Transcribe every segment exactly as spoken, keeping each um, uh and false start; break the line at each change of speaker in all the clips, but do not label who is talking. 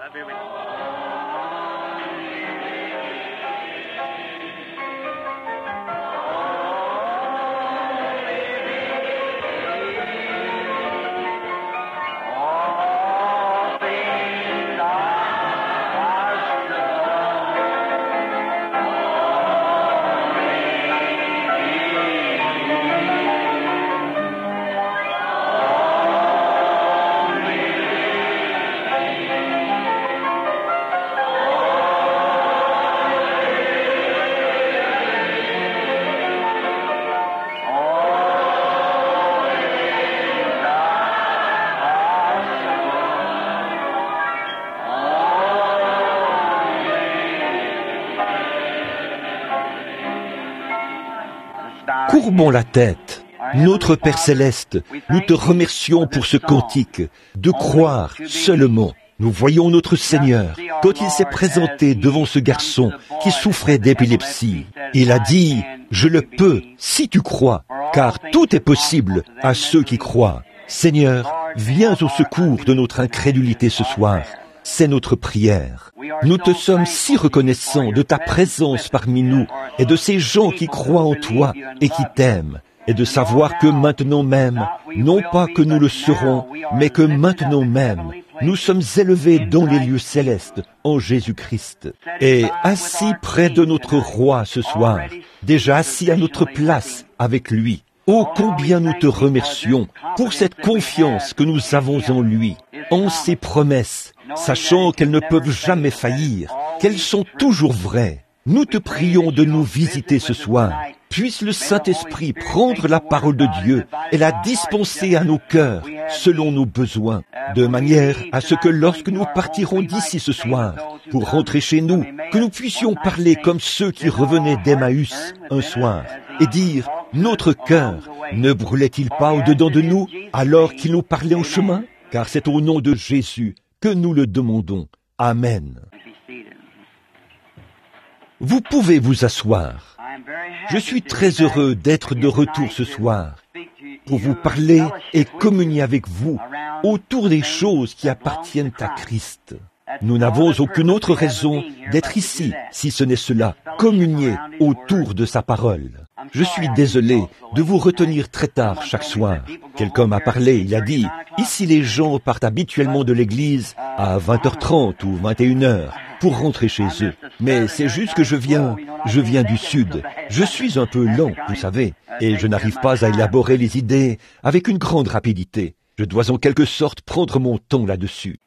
Courbons la tête. Notre Père Céleste, nous te remercions pour ce cantique, de croire seulement. Nous voyons notre Seigneur, quand il s'est présenté devant ce garçon qui souffrait d'épilepsie. Il a dit, « Je le peux, si tu crois, car tout est possible à ceux qui croient. » Seigneur, viens au secours de notre incrédulité ce soir. C'est notre prière. Nous te sommes si reconnaissants de ta présence parmi nous et de ces gens qui croient en toi et qui t'aiment, et de savoir que maintenant même, non pas que nous le serons, mais que maintenant même, nous sommes élevés dans les lieux célestes en Jésus-Christ, et assis près de notre roi ce soir, déjà assis à notre place avec lui. Oh, combien nous te remercions pour cette confiance que nous avons en lui, en ses promesses, sachant qu'elles ne peuvent jamais faillir, qu'elles sont toujours vraies. Nous te prions de nous visiter ce soir. Puisse le Saint-Esprit prendre la parole de Dieu et la dispenser à nos cœurs selon nos besoins, de manière à ce que lorsque nous partirons d'ici ce soir pour rentrer chez nous, que nous puissions parler comme ceux qui revenaient d'Emmaüs un soir et dire « Notre cœur ne brûlait-il pas au-dedans de nous alors qu'il nous parlait en chemin ?» Car c'est au nom de Jésus que nous le demandons. Amen. Vous pouvez vous asseoir. Je suis très heureux d'être de retour ce soir pour vous parler et communier avec vous autour des choses qui appartiennent à Christ. Nous n'avons aucune autre raison d'être ici, si ce n'est cela, communier autour de sa parole. Je suis désolé de vous retenir très tard chaque soir. Quelqu'un m'a parlé, il a dit, ici les gens partent habituellement de l'église à vingt heures trente ou vingt et une heures pour rentrer chez eux. Mais c'est juste que je viens, je viens du sud. Je suis un peu lent, vous savez, et je n'arrive pas à élaborer les idées avec une grande rapidité. Je dois en quelque sorte prendre mon temps là-dessus.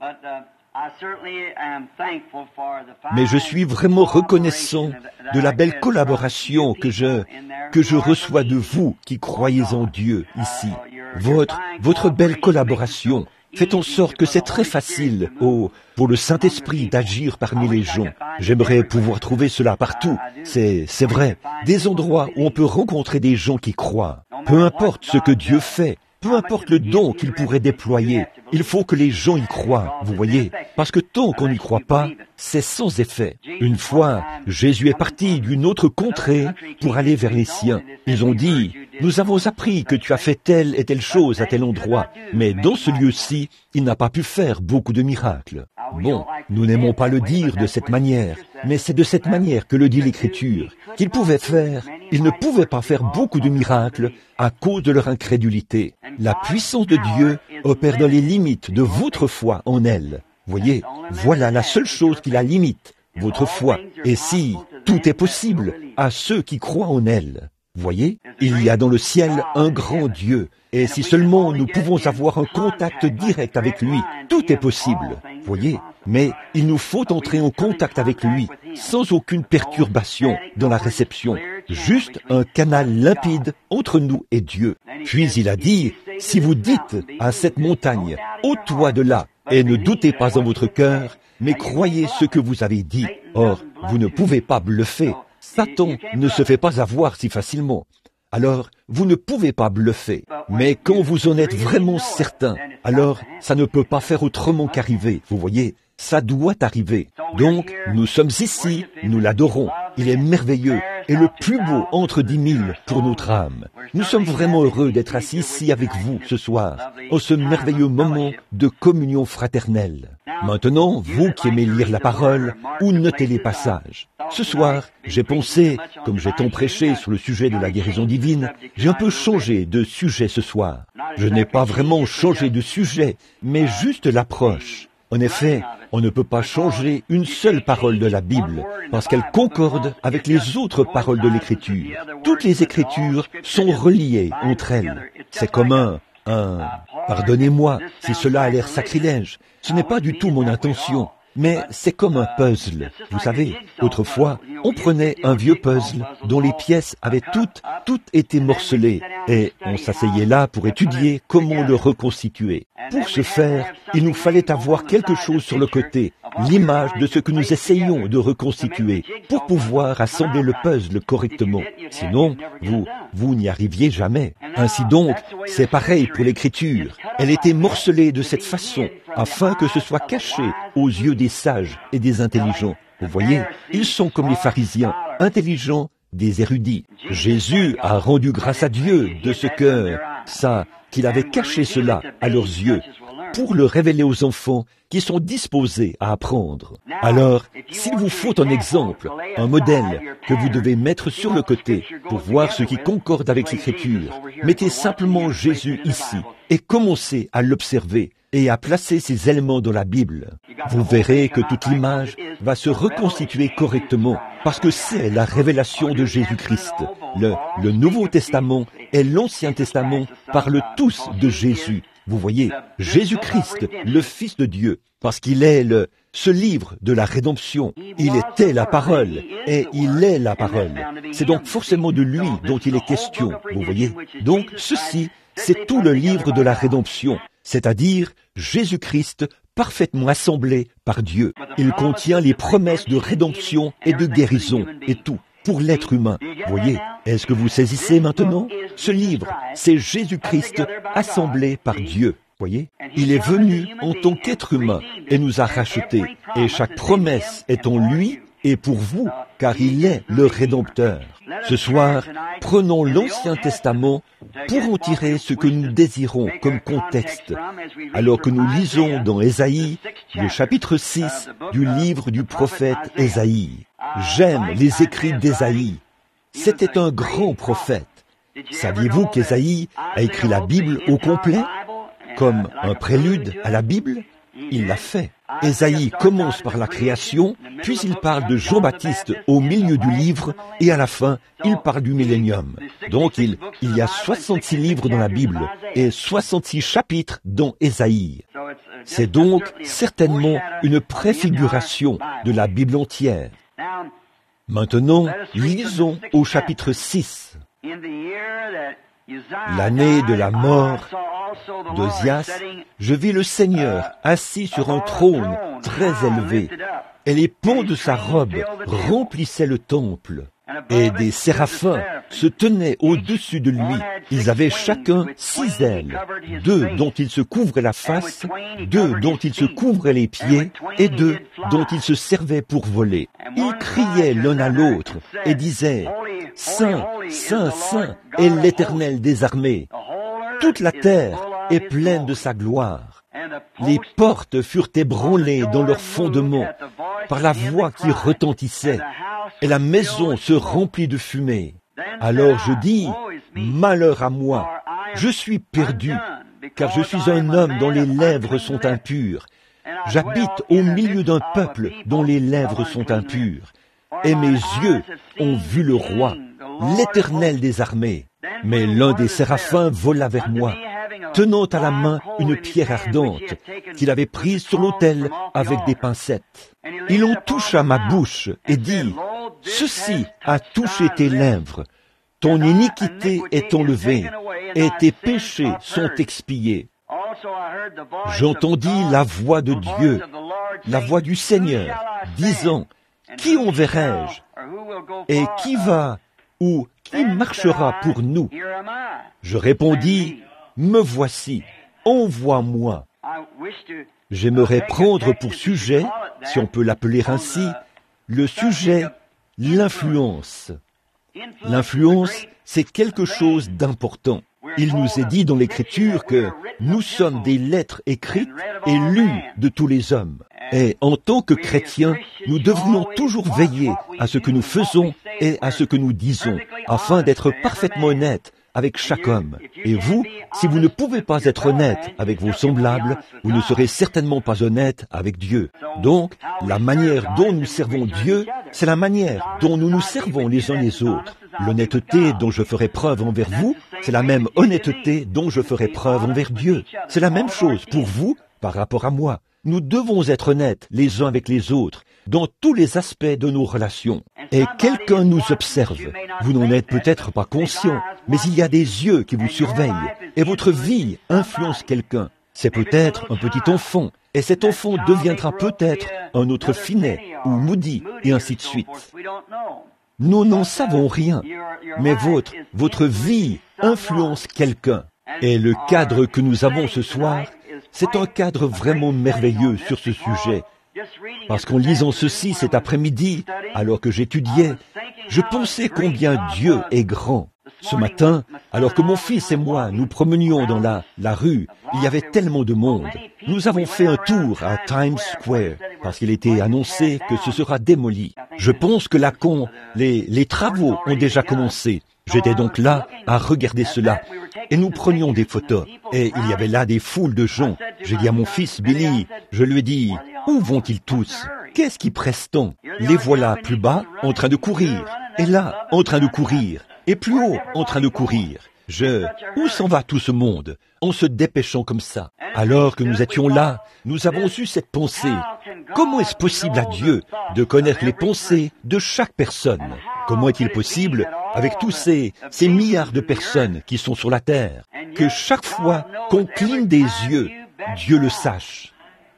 Mais je suis vraiment reconnaissant de la belle collaboration que je, que je reçois de vous qui croyez en Dieu ici. Votre, votre belle collaboration fait en sorte que c'est très facile oh, pour le Saint-Esprit d'agir parmi les gens. J'aimerais pouvoir trouver cela partout. C'est, c'est vrai. Des endroits où on peut rencontrer des gens qui croient. Peu importe ce que Dieu fait, peu importe le don qu'il pourrait déployer, il faut que les gens y croient, vous voyez, parce que tant qu'on n'y croit pas, c'est sans effet. Une fois, Jésus est parti d'une autre contrée pour aller vers les siens. Ils ont dit, « Nous avons appris que tu as fait telle et telle chose à tel endroit, mais dans ce lieu-ci, il n'a pas pu faire beaucoup de miracles. » Bon, nous n'aimons pas le dire de cette manière, mais c'est de cette manière que le dit l'Écriture, qu'ils pouvaient faire, ils ne pouvaient pas faire beaucoup de miracles à cause de leur incrédulité. La puissance de Dieu opère dans les limites de votre foi en elle. Voyez, voilà la seule chose qui la limite, votre foi. Et si tout est possible à ceux qui croient en elle. Voyez, il y a dans le ciel un grand Dieu, et si seulement nous pouvons avoir un contact direct avec lui, tout est possible. Voyez, mais il nous faut entrer en contact avec lui, sans aucune perturbation dans la réception, juste un canal limpide entre nous et Dieu. Puis il a dit, si vous dites à cette montagne, ôte-toi de là, et ne doutez pas en votre cœur, mais croyez ce que vous avez dit. Or, vous ne pouvez pas bluffer. Satan ne se fait pas avoir si facilement. Alors, vous ne pouvez pas bluffer. Mais quand vous en êtes vraiment certain, alors ça ne peut pas faire autrement qu'arriver. Vous voyez, ça doit arriver. Donc, nous sommes ici, nous l'adorons. Il est merveilleux. est le plus beau entre dix mille pour notre âme. Nous sommes vraiment heureux d'être assis ici avec vous ce soir, en ce merveilleux moment de communion fraternelle. Maintenant, vous qui aimez lire la parole ou noter les passages. Ce soir, j'ai pensé, comme j'ai tant prêché sur le sujet de la guérison divine, j'ai un peu changé de sujet ce soir. Je n'ai pas vraiment changé de sujet, mais juste l'approche. En effet, on ne peut pas changer une seule parole de la Bible, parce qu'elle concorde avec les autres paroles de l'Écriture. Toutes les Écritures sont reliées entre elles. C'est comme un... un... Pardonnez-moi si cela a l'air sacrilège. Ce n'est pas du tout mon intention. Mais c'est comme un puzzle. Vous savez, autrefois, on prenait un vieux puzzle dont les pièces avaient toutes, toutes été morcelées, et on s'asseyait là pour étudier comment le reconstituer. Pour ce faire, il nous fallait avoir quelque chose sur le côté, l'image de ce que nous essayions de reconstituer, pour pouvoir assembler le puzzle correctement. Sinon, vous, vous n'y arriviez jamais. Ainsi donc, c'est pareil pour l'écriture. Elle était morcelée de cette façon, afin que ce soit caché aux yeux des sages et des intelligents. Vous voyez, ils sont comme les pharisiens, intelligents, des érudits. Jésus a rendu grâce à Dieu de ce que, ça, qu'il avait caché cela à leurs yeux, pour le révéler aux enfants qui sont disposés à apprendre. Alors, s'il vous faut un exemple, un modèle que vous devez mettre sur le côté pour voir ce qui concorde avec l'Écriture, mettez simplement Jésus ici et commencez à l'observer et à placer ces éléments dans la Bible. Vous verrez que toute l'image va se reconstituer correctement parce que c'est la révélation de Jésus-Christ. Le, le Nouveau Testament et l'Ancien Testament parlent tous de Jésus. Vous voyez, Jésus-Christ, le Fils de Dieu, parce qu'il est le, ce livre de la rédemption. Il était la parole, et il est la parole. C'est donc forcément de lui dont il est question, vous voyez. Donc, ceci, c'est tout le livre de la rédemption, c'est-à-dire Jésus-Christ parfaitement assemblé par Dieu. Il contient les promesses de rédemption et de guérison, et tout, pour l'être humain. Vous voyez, est-ce que vous saisissez maintenant? Ce livre, c'est Jésus-Christ assemblé par Dieu. Voyez, il est venu en tant qu'être humain et nous a rachetés. Et chaque promesse est en lui et pour vous, car il est le Rédempteur. Ce soir, prenons l'Ancien Testament pour en tirer ce que nous désirons comme contexte, alors que nous lisons dans Ésaïe, le chapitre six du livre du prophète Ésaïe. J'aime les écrits d'Ésaïe. C'était un grand prophète. Saviez-vous qu'Ésaïe a écrit la Bible au complet, comme un prélude à la Bible? Il l'a fait. Ésaïe commence par la création, puis il parle de Jean-Baptiste au milieu du livre, et à la fin, il parle du millénium. Donc il, il y a soixante-six livres dans la Bible, et soixante-six chapitres dans Ésaïe. C'est donc certainement une préfiguration de la Bible entière. Maintenant, lisons au chapitre six. L'année de la mort d'Ozias, je vis le Seigneur assis sur un trône très élevé, et les pans de sa robe remplissaient le temple, et des séraphins se tenaient au-dessus de lui. Ils avaient chacun six ailes, deux dont ils se couvraient la face, deux dont ils se couvraient les pieds, et deux dont ils se servaient pour voler. Ils criaient l'un à l'autre et disaient « Saint, Saint, Saint est l'Éternel des armées. Toute la terre est pleine de sa gloire. » Les portes furent ébranlées dans leurs fondements par la voix qui retentissait, et la maison se remplit de fumée. Alors je dis, malheur à moi, je suis perdu, car je suis un homme dont les lèvres sont impures. J'habite au milieu d'un peuple dont les lèvres sont impures. Et mes yeux ont vu le roi, l'Éternel des armées. Mais l'un des séraphins vola vers moi, tenant à la main une pierre ardente qu'il avait prise sur l'autel avec des pincettes. Il en toucha ma bouche et dit, « Ceci a touché tes lèvres. Ton iniquité est enlevée et tes péchés sont expiés. » J'entendis la voix de Dieu, la voix du Seigneur, disant, « Qui enverrai-je? Et qui va ou qui marchera pour nous? » Je répondis, « Me voici, envoie-moi. » J'aimerais prendre pour sujet, si on peut l'appeler ainsi, le sujet, l'influence. L'influence, c'est quelque chose d'important. Il nous est dit dans l'Écriture que nous sommes des lettres écrites et lues de tous les hommes. Et en tant que chrétiens, nous devrions toujours veiller à ce que nous faisons et à ce que nous disons, afin d'être parfaitement honnêtes avec chaque homme. Et vous, si vous ne pouvez pas être honnête avec vos semblables, vous ne serez certainement pas honnête avec Dieu. Donc, la manière dont nous servons Dieu, c'est la manière dont nous nous servons les uns les autres. L'honnêteté dont je ferai preuve envers vous, c'est la même honnêteté dont je ferai preuve envers Dieu. C'est la même chose pour vous par rapport à moi. Nous devons être honnêtes les uns avec les autres dans tous les aspects de nos relations. Et quelqu'un nous observe. Vous n'en êtes peut-être pas conscient, mais il y a des yeux qui vous surveillent. Et votre vie influence quelqu'un. C'est peut-être un petit enfant. Et cet enfant deviendra peut-être un autre Finney ou Moody, et ainsi de suite. Nous n'en savons rien, mais votre, votre vie influence quelqu'un. Et le cadre que nous avons ce soir, c'est un cadre vraiment merveilleux sur ce sujet. Parce qu'en lisant ceci cet après-midi, alors que j'étudiais, je pensais combien Dieu est grand. Ce matin, alors que mon fils et moi nous promenions dans la, la rue, il y avait tellement de monde. Nous avons fait un tour à Times Square, parce qu'il était annoncé que ce sera démoli. Je pense que la con, les, les travaux ont déjà commencé. J'étais donc là à regarder cela. Et nous prenions des photos. Et il y avait là des foules de gens. J'ai dit à mon fils, Billy, je lui ai dit, où vont-ils tous? Qu'est-ce qui presse tant? Les voilà plus bas, en train de courir. Et là, en train de courir. Et plus haut, en train de courir. Je... Où s'en va tout ce monde, en se dépêchant comme ça? Alors que nous étions là, nous avons eu cette pensée. Comment est-ce possible à Dieu de connaître les pensées de chaque personne? Comment est-il possible, avec tous ces, ces milliards de personnes qui sont sur la terre, que chaque fois qu'on cligne des yeux, Dieu le sache?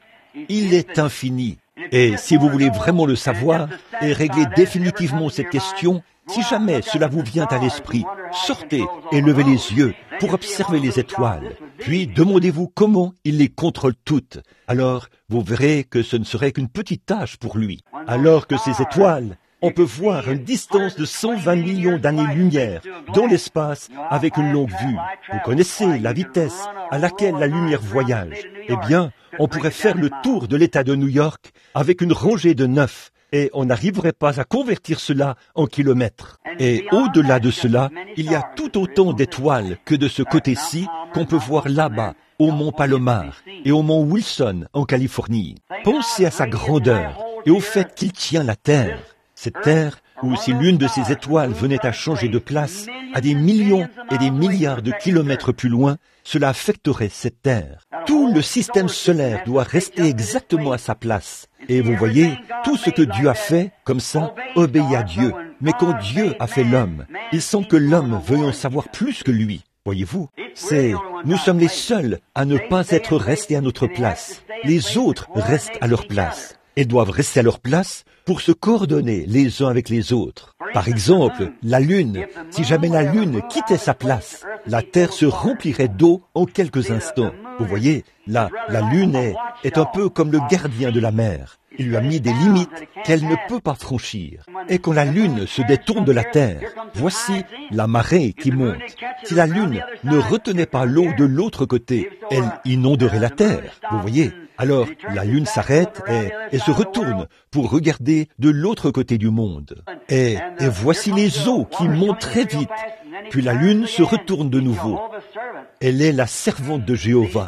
Il est infini. Et si vous voulez vraiment le savoir et régler définitivement cette question, si jamais cela vous vient à l'esprit, sortez et levez les yeux pour observer les étoiles. Puis demandez-vous comment il les contrôle toutes. Alors, vous verrez que ce ne serait qu'une petite tâche pour lui. Alors que ces étoiles, on peut voir une distance de cent vingt millions d'années-lumière dans l'espace avec une longue vue. Vous connaissez la vitesse à laquelle la lumière voyage. Eh bien, on pourrait faire le tour de l'État de New York avec une rangée de neuf. Et on n'arriverait pas à convertir cela en kilomètres. Et au-delà de cela, il y a tout autant d'étoiles que de ce côté-ci qu'on peut voir là-bas, au mont Palomar et au mont Wilson en Californie. Pensez à sa grandeur et au fait qu'il tient la Terre. Cette Terre, où si l'une de ces étoiles venait à changer de place, à des millions et des milliards de kilomètres plus loin, cela affecterait cette Terre. Tout le système solaire doit rester exactement à sa place. Et vous voyez, tout ce que Dieu a fait, comme ça, obéit à Dieu. Mais quand Dieu a fait l'homme, il semble que l'homme veuille en savoir plus que lui. Voyez-vous, c'est, nous sommes les seuls à ne pas être restés à notre place. Les autres restent à leur place. Ils doivent rester à leur place pour se coordonner les uns avec les autres. Par exemple, la Lune, si jamais la Lune quittait sa place, la Terre se remplirait d'eau en quelques instants. Vous voyez, là, la Lune est, est un peu comme le gardien de la mer. Il lui a mis des limites qu'elle ne peut pas franchir. Et quand la Lune se détourne de la Terre, voici la marée qui monte. Si la Lune ne retenait pas l'eau de l'autre côté, elle inonderait la Terre. Vous voyez? Alors, la Lune s'arrête et, et se retourne pour regarder de l'autre côté du monde. Et, et voici les eaux qui montent très vite. Puis la Lune se retourne de nouveau. Elle est la servante de Jéhovah.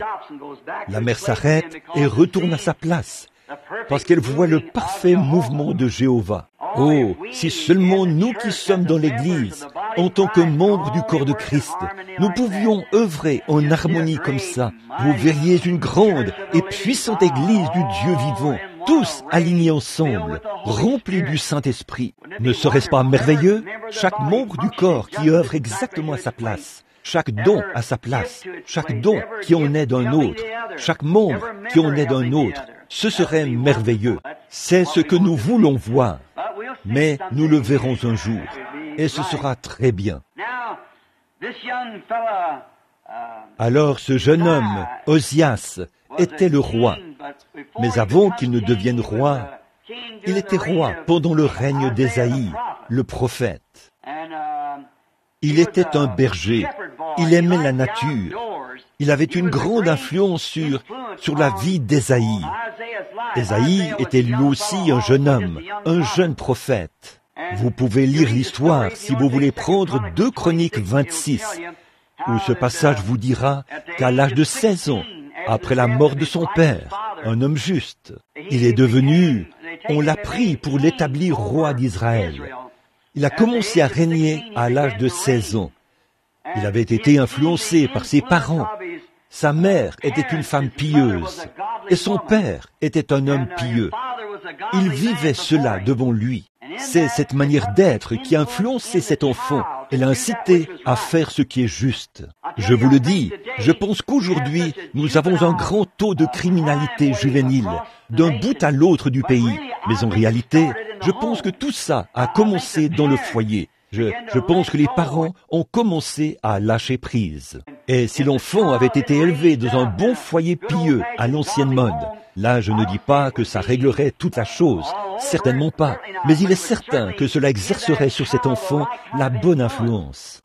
La mer s'arrête et retourne à sa place, parce qu'elle voit le parfait mouvement de Jéhovah. Oh, si seulement nous qui sommes dans l'Église, en tant que membres du corps de Christ, nous pouvions œuvrer en harmonie comme ça, vous verriez une grande et puissante Église du Dieu vivant, tous alignés ensemble, remplis du Saint-Esprit. Ne serait-ce pas merveilleux? Chaque membre du corps qui œuvre exactement à sa place, chaque don à sa place, chaque don qui en est d'un autre, chaque membre qui en est d'un autre, ce serait merveilleux. C'est ce que nous voulons voir. Mais nous le verrons un jour, et ce sera très bien. Alors ce jeune homme, Osias, était le roi. Mais avant qu'il ne devienne roi, il était roi pendant le règne d'Ésaïe, le prophète. Il était un berger. Il aimait la nature. Il avait une grande influence sur, sur la vie d'Ésaïe. Ésaïe était lui aussi un jeune homme, un jeune prophète. Vous pouvez lire l'histoire si vous voulez prendre deux Chroniques vingt-six, où ce passage vous dira qu'à l'âge de seize ans, après la mort de son père, un homme juste, il est devenu, on l'a pris pour l'établir roi d'Israël. Il a commencé à régner à l'âge de seize ans. Il avait été influencé par ses parents. Sa mère était une femme pieuse et son père était un homme pieux. Il vivait cela devant lui. C'est cette manière d'être qui a influencé cet enfant et l'a incité à faire ce qui est juste. Je vous le dis, je pense qu'aujourd'hui, nous avons un grand taux de criminalité juvénile d'un bout à l'autre du pays. Mais en réalité, je pense que tout ça a commencé dans le foyer. Je, je pense que les parents ont commencé à lâcher prise. Et si l'enfant avait été élevé dans un bon foyer pieux à l'ancienne mode, là je ne dis pas que ça réglerait toute la chose, certainement pas, mais il est certain que cela exercerait sur cet enfant la bonne influence.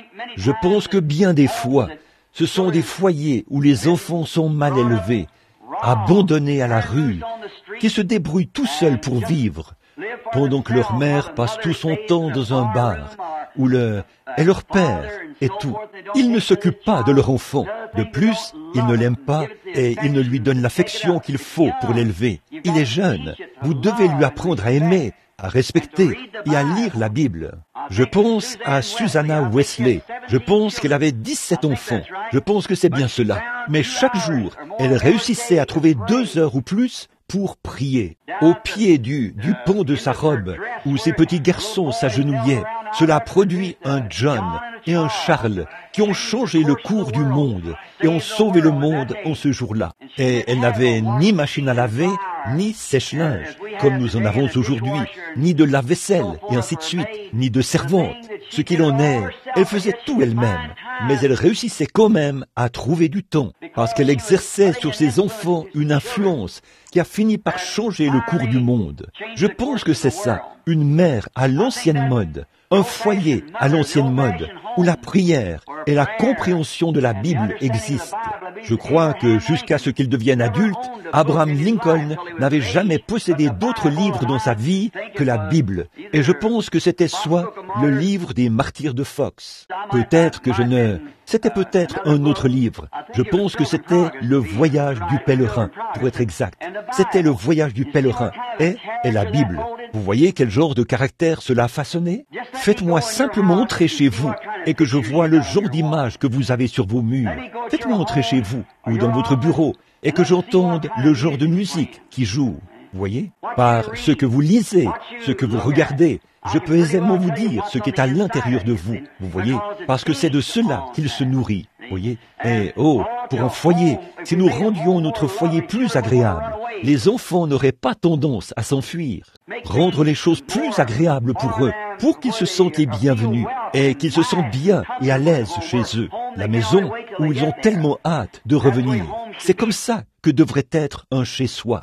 Je pense que bien des fois, ce sont des foyers où les enfants sont mal élevés, abandonnés à la rue, qui se débrouillent tout seuls pour vivre, pendant que leur mère passe tout son temps dans un bar, où le, et leur père, et tout. Ils ne s'occupent pas de leur enfant. De plus, ils ne l'aiment pas et ils ne lui donnent l'affection qu'il faut pour l'élever. Il est jeune. Vous devez lui apprendre à aimer, à respecter et à lire la Bible. Je pense à Susanna Wesley. Je pense qu'elle avait dix-sept enfants. Je pense que c'est bien cela. Mais chaque jour, elle réussissait à trouver deux heures ou plus pour prier. Au pied du, du pont de sa robe, où ses petits garçons s'agenouillaient, cela a produit un John et un Charles qui ont changé le cours du monde et ont sauvé le monde en ce jour-là. Et elle n'avait ni machine à laver, ni sèche-linge, comme nous en avons aujourd'hui, ni de lave-vaisselle, et ainsi de suite, ni de servante. Ce qu'il en est, elle faisait tout elle-même, mais elle réussissait quand même à trouver du temps, parce qu'elle exerçait sur ses enfants une influence qui a fini par changer le cours du monde. Je pense que c'est ça, une mère à l'ancienne mode, un foyer à l'ancienne mode, où la prière et la compréhension de la Bible existent. Je crois que jusqu'à ce qu'il devienne adulte, Abraham Lincoln n'avait jamais possédé d'autres livres dans sa vie que la Bible. Et je pense que c'était soit le livre des martyrs de Fox. Peut-être que je ne... C'était peut-être un autre livre. Je pense que c'était le voyage du pèlerin, pour être exact. C'était le voyage du pèlerin et, et la Bible. Vous voyez quel genre de caractère cela a façonné? Faites-moi simplement entrer chez vous et que je vois le genre d'image que vous avez sur vos murs. Faites-moi entrer chez vous ou dans votre bureau et que j'entende le genre de musique qui joue. Vous voyez? Par ce que vous lisez, ce que vous regardez, je peux aisément vous dire ce qui est à l'intérieur de vous. Vous voyez? Parce que c'est de cela qu'il se nourrit. Vous voyez? Et oh, pour un foyer, si nous rendions notre foyer plus agréable, les enfants n'auraient pas tendance à s'enfuir. Rendre les choses plus agréables pour eux, pour qu'ils se sentent les bienvenus et qu'ils se sentent bien et à l'aise chez eux. La maison où ils ont tellement hâte de revenir. C'est comme ça que devrait être un chez-soi.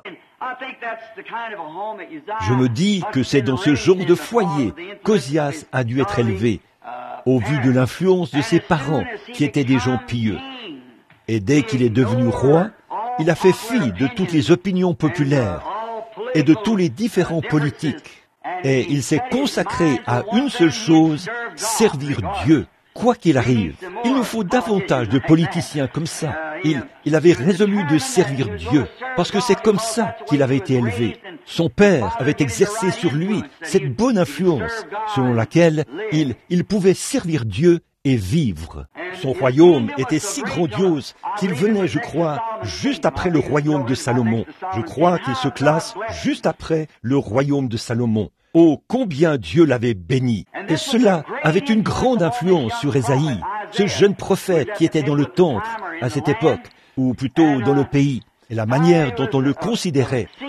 Je me dis que c'est dans ce genre de foyer qu'Ozias a dû être élevé, au vu de l'influence de ses parents, qui étaient des gens pieux. Et dès qu'il est devenu roi, il a fait fi de toutes les opinions populaires et de tous les différents politiques. Et il s'est consacré à une seule chose, servir Dieu, quoi qu'il arrive. Il nous faut davantage de politiciens comme ça. Il, il avait résolu de servir Dieu, parce que c'est comme ça qu'il avait été élevé. Son père avait exercé sur lui cette bonne influence, selon laquelle il, il pouvait servir Dieu et vivre. Son royaume était si grandiose qu'il venait, je crois, juste après le royaume de Salomon. Je crois qu'il se classe juste après le royaume de Salomon. Oh, combien Dieu l'avait béni! Et cela avait une grande influence sur Ésaïe, ce jeune prophète qui était dans le temple à cette époque, ou plutôt dans le pays, et la manière dont on le considérait.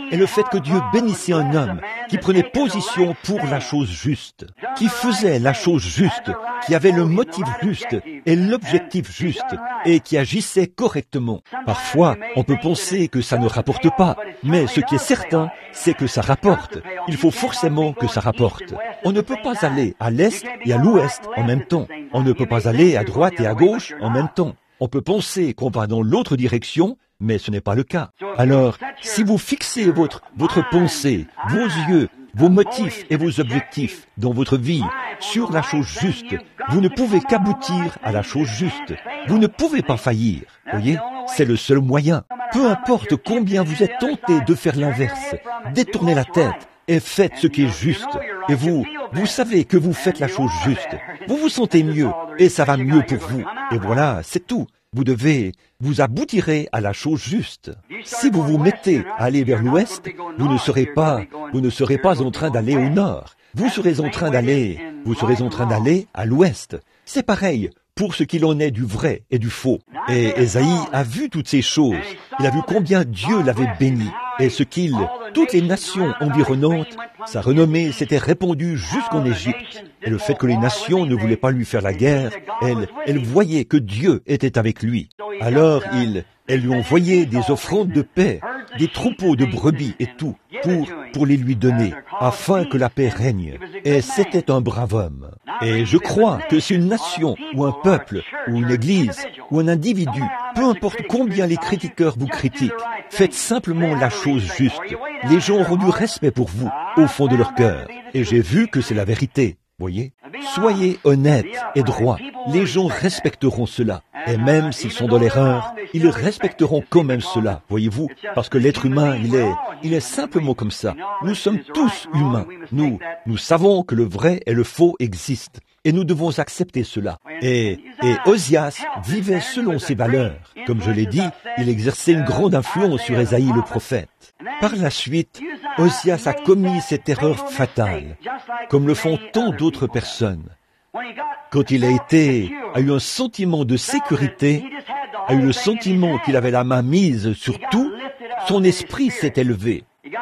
est le fait que Dieu bénissait un homme qui prenait position pour la chose juste, qui faisait la chose juste, qui avait le motif juste et l'objectif juste, et qui agissait correctement. Parfois, on peut penser que ça ne rapporte pas, mais ce qui est certain, c'est que ça rapporte. Il faut forcément que ça rapporte. On ne peut pas aller à l'est et à l'ouest en même temps. On ne peut pas aller à droite et à gauche en même temps. On peut penser qu'on va dans l'autre direction, mais ce n'est pas le cas. Alors, si vous fixez votre, votre pensée, vos yeux, vos motifs et vos objectifs dans votre vie sur la chose juste, vous ne pouvez qu'aboutir à la chose juste. Vous ne pouvez pas faillir. Voyez, c'est le seul moyen. Peu importe combien vous êtes tenté de faire l'inverse, détournez la tête et faites ce qui est juste. Et vous, vous savez que vous faites la chose juste. Vous vous sentez mieux et ça va mieux pour vous. Et voilà, c'est tout. Vous devez, vous aboutirez à la chose juste. Si vous vous mettez à aller vers l'ouest, vous ne serez pas, vous ne serez pas en train d'aller au nord. Vous serez en train d'aller, vous serez en train d'aller à l'ouest. C'est pareil pour ce qu'il en est du vrai et du faux. Et Ésaïe a vu toutes ces choses. Il a vu combien Dieu l'avait béni et ce qu'il, toutes les nations environnantes, sa renommée s'était répandue jusqu'en Égypte. Et le fait que les nations ne voulaient pas lui faire la guerre, elles, elles voyaient que Dieu était avec lui. Alors ils, elles lui envoyaient des offrandes de paix, des troupeaux de brebis et tout, pour, pour les lui donner, afin que la paix règne. Et c'était un brave homme. Et je crois que si une nation, ou un peuple, ou une église, ou un individu, peu importe combien les critiqueurs vous critiquent, faites simplement la chose juste. Les gens auront du respect pour vous, au fond de leur cœur. Et j'ai vu que c'est la vérité. Voyez, soyez honnête et droit. Les gens respecteront cela. Et même s'ils sont dans l'erreur, ils respecteront quand même cela. Voyez-vous, parce que l'être humain, il est, il est simplement comme ça. Nous sommes tous humains. Nous, nous savons que le vrai et le faux existent. Et nous devons accepter cela. Et, et Osias vivait selon ses valeurs. Comme je l'ai dit, il exerçait une grande influence sur Ésaïe le prophète. Par la suite, Osias a commis cette erreur fatale, comme le font tant d'autres personnes. Quand il a été, a eu un sentiment de sécurité, a eu le sentiment qu'il avait la main mise sur tout, son esprit s'est élevé.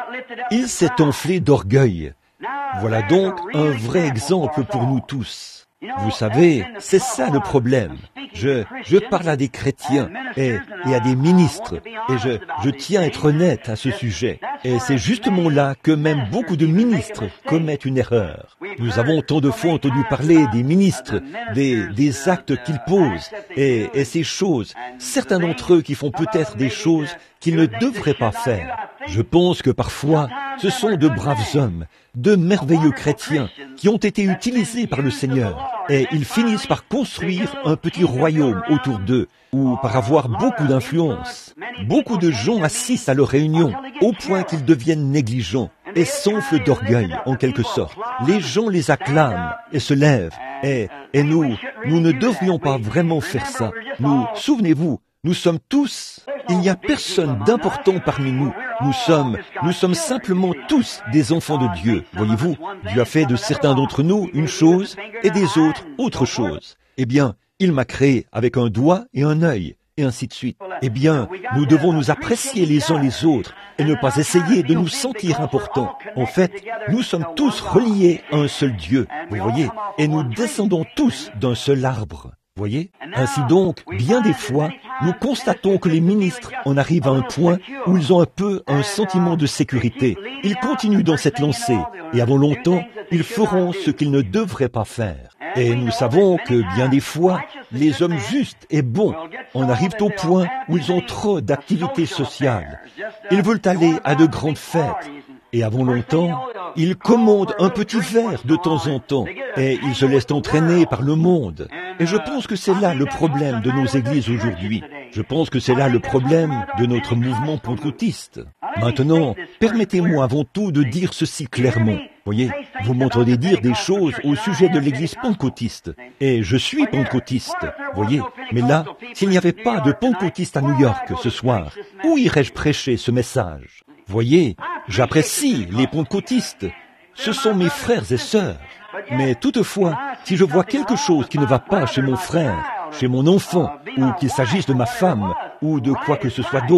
Il s'est enflé d'orgueil. Voilà donc un vrai exemple pour nous tous. Vous savez, c'est ça le problème. Je, je parle à des chrétiens et, et à des ministres, et je, je tiens à être honnête à ce sujet. Et c'est justement là que même beaucoup de ministres commettent une erreur. Nous avons tant de fois entendu parler des ministres, des, des actes qu'ils posent, et, et ces choses, certains d'entre eux qui font peut-être des choses qu'ils ne devraient pas faire. Je pense que parfois, ce sont de braves hommes, de merveilleux chrétiens qui ont été utilisés par le Seigneur, et ils finissent par construire un petit royaume autour d'eux, ou par avoir beaucoup d'influence. Beaucoup de gens assistent à leurs réunions, au point qu'ils deviennent négligents et s'enflent d'orgueil, en quelque sorte. Les gens les acclament et se lèvent, et, et nous, nous ne devrions pas vraiment faire ça. Nous, souvenez-vous, nous sommes tous, il n'y a personne d'important parmi nous. Nous sommes, nous sommes simplement tous des enfants de Dieu. Voyez-vous, Dieu a fait de certains d'entre nous une chose et des autres autre chose. Eh bien, il m'a créé avec un doigt et un œil, et ainsi de suite. Eh bien, nous devons nous apprécier les uns les autres et ne pas essayer de nous sentir importants. En fait, nous sommes tous reliés à un seul Dieu, vous voyez, et nous descendons tous d'un seul arbre. Voyez? Ainsi donc, bien des fois, nous constatons que les ministres en arrivent à un point où ils ont un peu un sentiment de sécurité. Ils continuent dans cette lancée, et avant longtemps, ils feront ce qu'ils ne devraient pas faire. Et nous savons que bien des fois, les hommes justes et bons en arrivent au point où ils ont trop d'activités sociales. Ils veulent aller à de grandes fêtes. Et avant longtemps, ils commandent un petit verre de temps en temps, et ils se laissent entraîner par le monde. Et je pense que c'est là le problème de nos églises aujourd'hui. Je pense que c'est là le problème de notre mouvement pentecôtiste. Maintenant, permettez-moi avant tout de dire ceci clairement. Voyez, vous m'entendez dire des choses au sujet de l'église pentecôtiste. Et je suis pentecôtiste, voyez. Mais là, s'il n'y avait pas de pentecôtiste à New York ce soir, où irais-je prêcher ce message? Voyez, j'apprécie les pentecôtistes. Ce sont mes frères et sœurs. Mais toutefois, si je vois quelque chose qui ne va pas chez mon frère, chez mon enfant, ou qu'il s'agisse de ma femme, ou de quoi que ce soit d'autre,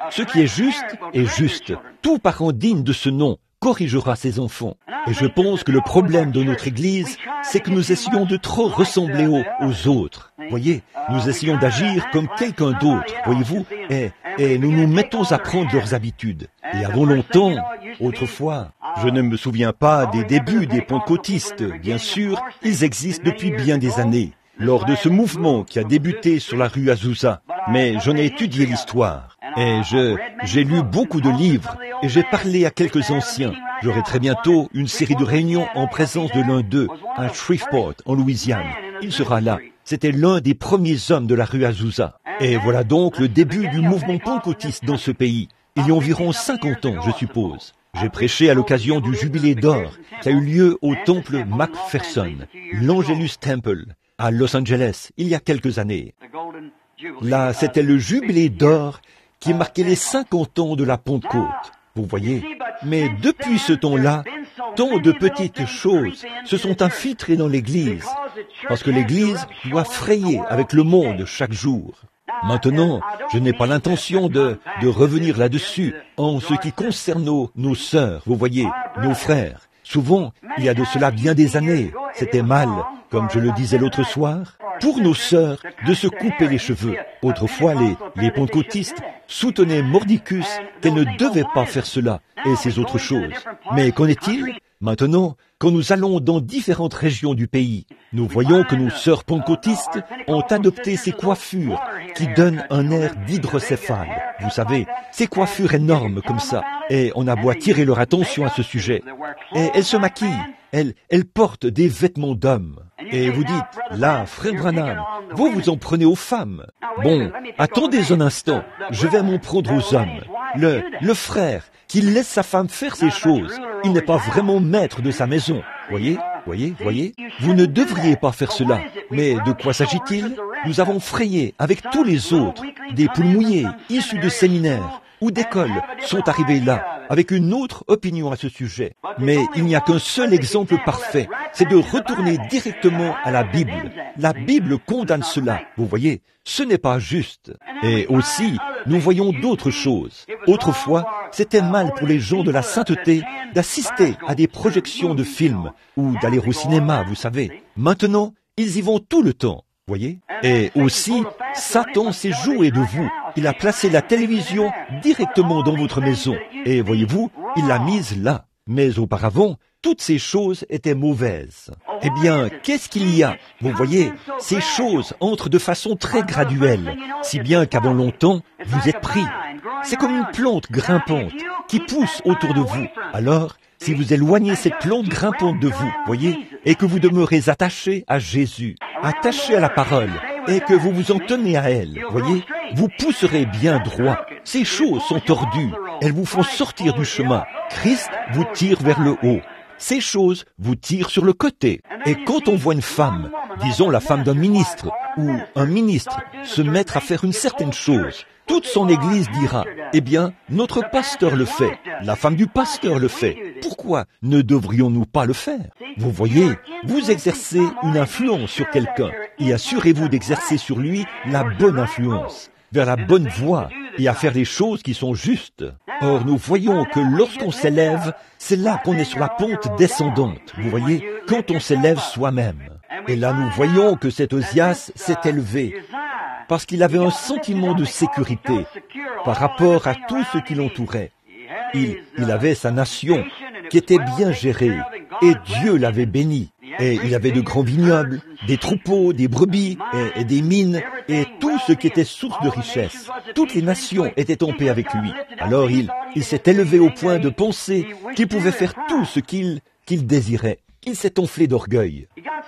ce qui est juste est juste. Tout parent digne de ce nom corrigera ses enfants. Et je pense que le problème de notre Église, c'est que nous essayons de trop ressembler aux, aux autres. Voyez, nous essayons d'agir comme quelqu'un d'autre, voyez-vous, et, et nous nous mettons à prendre leurs habitudes. Et avant longtemps, autrefois, je ne me souviens pas des débuts des pentecôtistes, bien sûr, ils existent depuis bien des années, lors de ce mouvement qui a débuté sur la rue Azusa. Mais j'en ai étudié l'histoire, et je, j'ai lu beaucoup de livres, et j'ai parlé à quelques anciens. J'aurai très bientôt une série de réunions en présence de l'un d'eux, à Shreveport, en Louisiane. Il sera là. C'était l'un des premiers hommes de la rue Azusa. Et voilà donc le début du mouvement pentecôtiste dans ce pays. Il y a environ cinquante ans, je suppose. J'ai prêché à l'occasion du jubilé d'or qui a eu lieu au temple McPherson, l'Angelus Temple, à Los Angeles, il y a quelques années. Là, c'était le jubilé d'or qui marquait les cinquante ans de la Pentecôte. Vous voyez, mais depuis ce temps-là, tant de petites choses se sont infiltrées dans l'Église, parce que l'Église doit frayer avec le monde chaque jour. Maintenant, je n'ai pas l'intention de, de revenir là-dessus en ce qui concerne nos, nos sœurs, vous voyez, nos frères. Souvent, il y a de cela bien des années, c'était mal, comme je le disais l'autre soir, pour nos sœurs de se couper les cheveux. Autrefois, les, les pentecôtistes soutenaient mordicus qu'elles ne devaient pas faire cela et ces autres choses. Mais qu'en est-il? Maintenant, quand nous allons dans différentes régions du pays, nous voyons que nos sœurs pentecôtistes ont adopté ces coiffures qui donnent un air d'hydrocéphale. Vous savez, ces coiffures énormes comme ça. Et on a beau attirer leur attention à ce sujet. Et elles se maquillent. Elles, elles portent des vêtements d'hommes. Et vous dites, là, frère Branham, vous vous en prenez aux femmes. Bon, attendez un instant, je vais m'en prendre aux hommes. Le, le frère qui laisse sa femme faire ces choses, il n'est pas vraiment maître de sa maison. Voyez, voyez, voyez, vous ne devriez pas faire cela. Mais de quoi s'agit-il? Nous avons frayé avec tous les autres. Des poules mouillées, issues de séminaires ou d'écoles sont arrivées là, avec une autre opinion à ce sujet. Mais il n'y a qu'un seul exemple parfait, c'est de retourner directement à la Bible. La Bible condamne cela, vous voyez, ce n'est pas juste. Et aussi, nous voyons d'autres choses. Autrefois, c'était mal pour les gens de la sainteté d'assister à des projections de films ou d'aller au cinéma, vous savez. Maintenant, ils y vont tout le temps, voyez. Et aussi, Satan s'est joué de vous. Il a placé la télévision directement dans votre maison. Et voyez-vous, il l'a mise là. Mais auparavant, toutes ces choses étaient mauvaises. Eh bien, qu'est-ce qu'il y a? Vous voyez, ces choses entrent de façon très graduelle, si bien qu'avant longtemps, vous êtes pris. C'est comme une plante grimpante qui pousse autour de vous. Alors, si vous éloignez cette plante grimpante de vous, voyez, et que vous demeurez attaché à Jésus, attaché à la parole, et que vous vous en tenez à elle, voyez, vous pousserez bien droit. Ces choses sont tordues, elles vous font sortir du chemin. Christ vous tire vers le haut. Ces choses vous tirent sur le côté. Et quand on voit une femme, disons la femme d'un ministre, ou un ministre, se mettre à faire une certaine chose, toute son église dira, eh bien, notre pasteur le fait, la femme du pasteur le fait, pourquoi ne devrions-nous pas le faire? Vous voyez, vous exercez une influence sur quelqu'un, et assurez-vous d'exercer sur lui la bonne influence, vers la bonne voie, et à faire les choses qui sont justes. Or, nous voyons que lorsqu'on s'élève, c'est là qu'on est sur la pente descendante, vous voyez, quand on s'élève soi-même. Et là, nous voyons que cet Osias s'est élevé, parce qu'il avait un sentiment de sécurité par rapport à tout ce qui l'entourait. Il, il avait sa nation qui était bien gérée, et Dieu l'avait béni. Et il avait de grands vignobles, des troupeaux, des brebis et, et des mines, et tout ce qui était source de richesse. Toutes les nations étaient en paix avec lui. Alors il, il s'est élevé au point de penser qu'il pouvait faire tout ce qu'il, qu'il désirait. Il s'est enflé d'orgueil.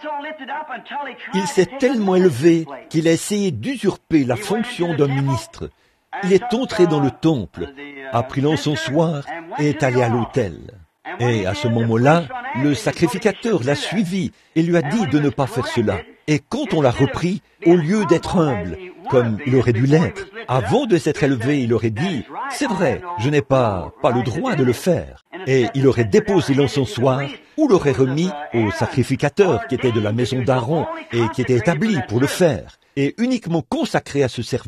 Il s'est tellement élevé qu'il a essayé d'usurper la fonction d'un ministre. Il est entré dans le temple, a pris l'encensoir et est allé à l'autel. Et à ce moment-là, le sacrificateur l'a suivi et lui a dit de ne pas faire cela. Et quand on l'a repris, au lieu d'être humble, comme il aurait dû l'être, avant de s'être élevé, il aurait dit, « C'est vrai, je n'ai pas, pas le droit de le faire. » Et il aurait déposé l'encensoir ou l'aurait remis au sacrificateur qui était de la maison d'Aaron et qui était établi pour le faire, et uniquement consacré à ce service.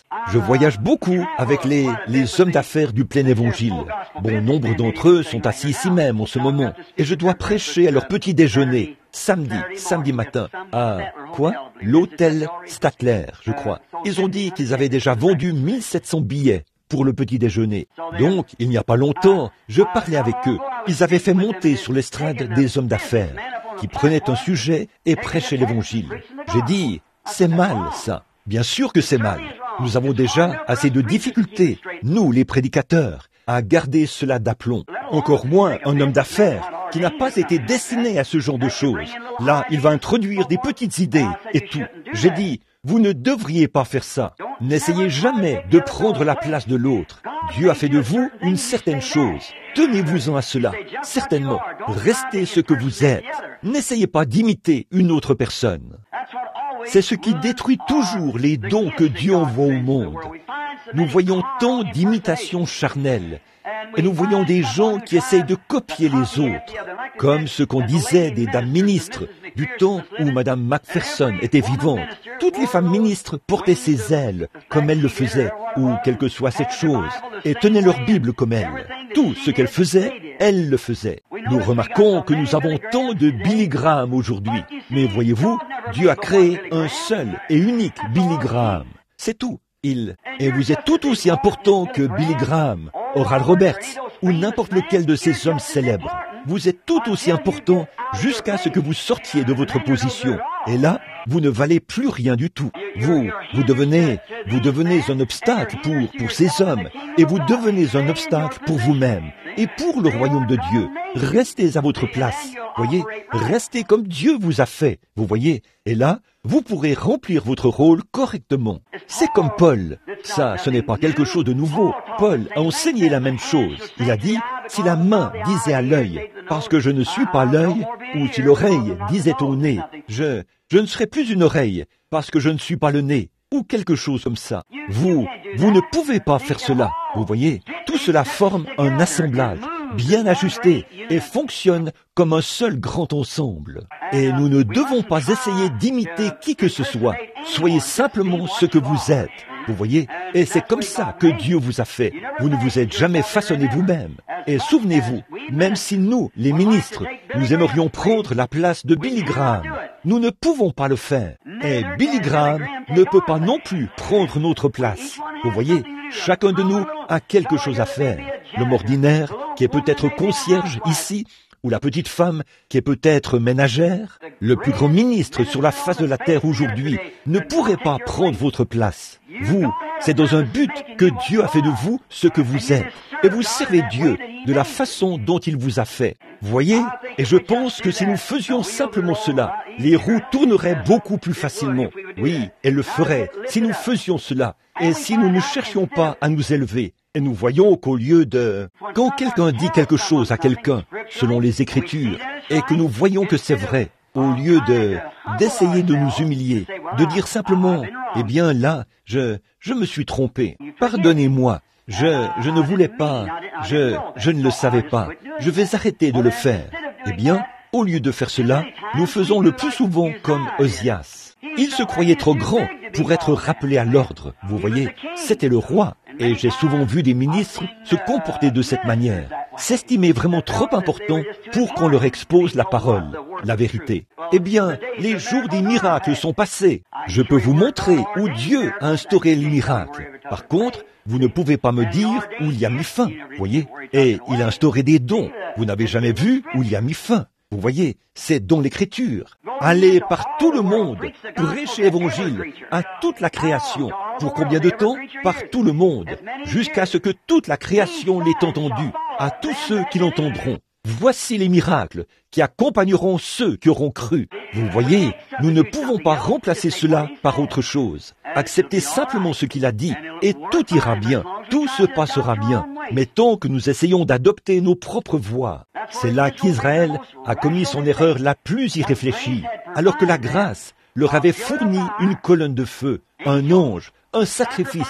Je voyage beaucoup avec les, les hommes d'affaires du plein évangile. Bon nombre d'entre eux sont assis ici même en ce moment, et je dois prêcher à leur petit déjeuner, samedi, samedi matin, à, quoi? L'hôtel Statler, je crois. Ils ont dit qu'ils avaient déjà vendu mille sept cents billets pour le petit déjeuner. Donc, il n'y a pas longtemps, je parlais avec eux. Ils avaient fait monter sur l'estrade des hommes d'affaires qui prenaient un sujet et prêchaient l'évangile. J'ai dit, c'est mal ça. Bien sûr que c'est mal. Nous avons déjà assez de difficultés, nous les prédicateurs, à garder cela d'aplomb. Encore moins un homme d'affaires qui n'a pas été destiné à ce genre de choses. Là, il va introduire des petites idées et tout. J'ai dit, vous ne devriez pas faire ça. N'essayez jamais de prendre la place de l'autre. Dieu a fait de vous une certaine chose. Tenez-vous-en à cela. Certainement, restez ce que vous êtes. N'essayez pas d'imiter une autre personne. C'est ce qui détruit toujours les dons que Dieu envoie au monde. Nous voyons tant d'imitations charnelles, et nous voyons des gens qui essayent de copier les autres, comme ce qu'on disait des dames ministres du temps où Madame Macpherson était vivante. Toutes les femmes ministres portaient ses ailes, comme elle le faisait, ou quelle que soit cette chose, et tenaient leur Bible comme elle. Tout ce qu'elle faisait, elle le faisait. Nous remarquons que nous avons tant de Billy Graham aujourd'hui, mais voyez-vous, Dieu a créé un seul et unique Billy Graham. C'est tout. Il, et vous êtes tout aussi important que Billy Graham, Oral Roberts, ou n'importe lequel de ces hommes célèbres. Vous êtes tout aussi important jusqu'à ce que vous sortiez de votre position. Et là, vous ne valez plus rien du tout. Vous, vous devenez, vous devenez un obstacle pour, pour ces hommes, et vous devenez un obstacle pour vous-même, et pour le royaume de Dieu. Restez à votre place. Voyez, restez comme Dieu vous a fait. Vous voyez, et là, vous pourrez remplir votre rôle correctement. C'est comme Paul. Ça, ce n'est pas quelque chose de nouveau. Paul a enseigné la même chose. Il a dit, si la main disait à l'œil, parce que je ne suis pas l'œil, ou si l'oreille disait au nez, je, je ne serai plus une oreille, parce que je ne suis pas le nez, ou quelque chose comme ça. Vous, vous ne pouvez pas faire cela. Vous voyez, tout cela forme un assemblage, bien ajusté, et fonctionne comme un seul grand ensemble. Et nous ne devons pas essayer d'imiter qui que ce soit. Soyez simplement ce que vous êtes. Vous voyez, et c'est comme ça que Dieu vous a fait. Vous ne vous êtes jamais façonné vous-même. Et souvenez-vous, même si nous, les ministres, nous aimerions prendre la place de Billy Graham, nous ne pouvons pas le faire. Et Billy Graham ne peut pas non plus prendre notre place. Vous voyez, chacun de nous a quelque chose à faire. L'homme ordinaire, qui est peut-être concierge ici, ou la petite femme qui est peut-être ménagère, le plus grand ministre sur la face de la terre aujourd'hui ne pourrait pas prendre votre place. Vous, c'est dans un but que Dieu a fait de vous ce que vous êtes, et vous servez Dieu de la façon dont il vous a fait. Voyez, et je pense que si nous faisions simplement cela, les roues tourneraient beaucoup plus facilement. Oui, elles le feraient, si nous faisions cela, et si nous ne cherchions pas à nous élever. Et nous voyons qu'au lieu de... Quand quelqu'un dit quelque chose à quelqu'un, selon les Écritures, et que nous voyons que c'est vrai, au lieu de d'essayer de nous humilier, de dire simplement, eh bien là, je, je me suis trompé, pardonnez-moi, je, je ne voulais pas, je, je ne le savais pas, je vais arrêter de le faire. Eh bien, au lieu de faire cela, nous faisons le plus souvent comme Osias. Il se croyait trop grand pour être rappelé à l'ordre. Vous voyez, c'était le roi. Et j'ai souvent vu des ministres se comporter de cette manière, s'estimer vraiment trop important pour qu'on leur expose la parole, la vérité. Eh bien, les jours des miracles sont passés. Je peux vous montrer où Dieu a instauré les miracles. Par contre, vous ne pouvez pas me dire où il y a mis fin, voyez. Et il a instauré des dons. Vous n'avez jamais vu où il y a mis fin. Vous voyez, c'est dans l'Écriture. Allez par tout le monde, prêchez l'Évangile à toute la création. Pour combien de temps? Par tout le monde, jusqu'à ce que toute la création l'ait entendu, à tous ceux qui l'entendront. Voici les miracles qui accompagneront ceux qui auront cru. Vous voyez, nous ne pouvons pas remplacer cela par autre chose. Acceptez simplement ce qu'il a dit, et tout ira bien, tout se passera bien. Mais tant que nous essayons d'adopter nos propres voies, c'est là qu'Israël a commis son erreur la plus irréfléchie, alors que la grâce leur avait fourni une colonne de feu, un ange, un sacrifice,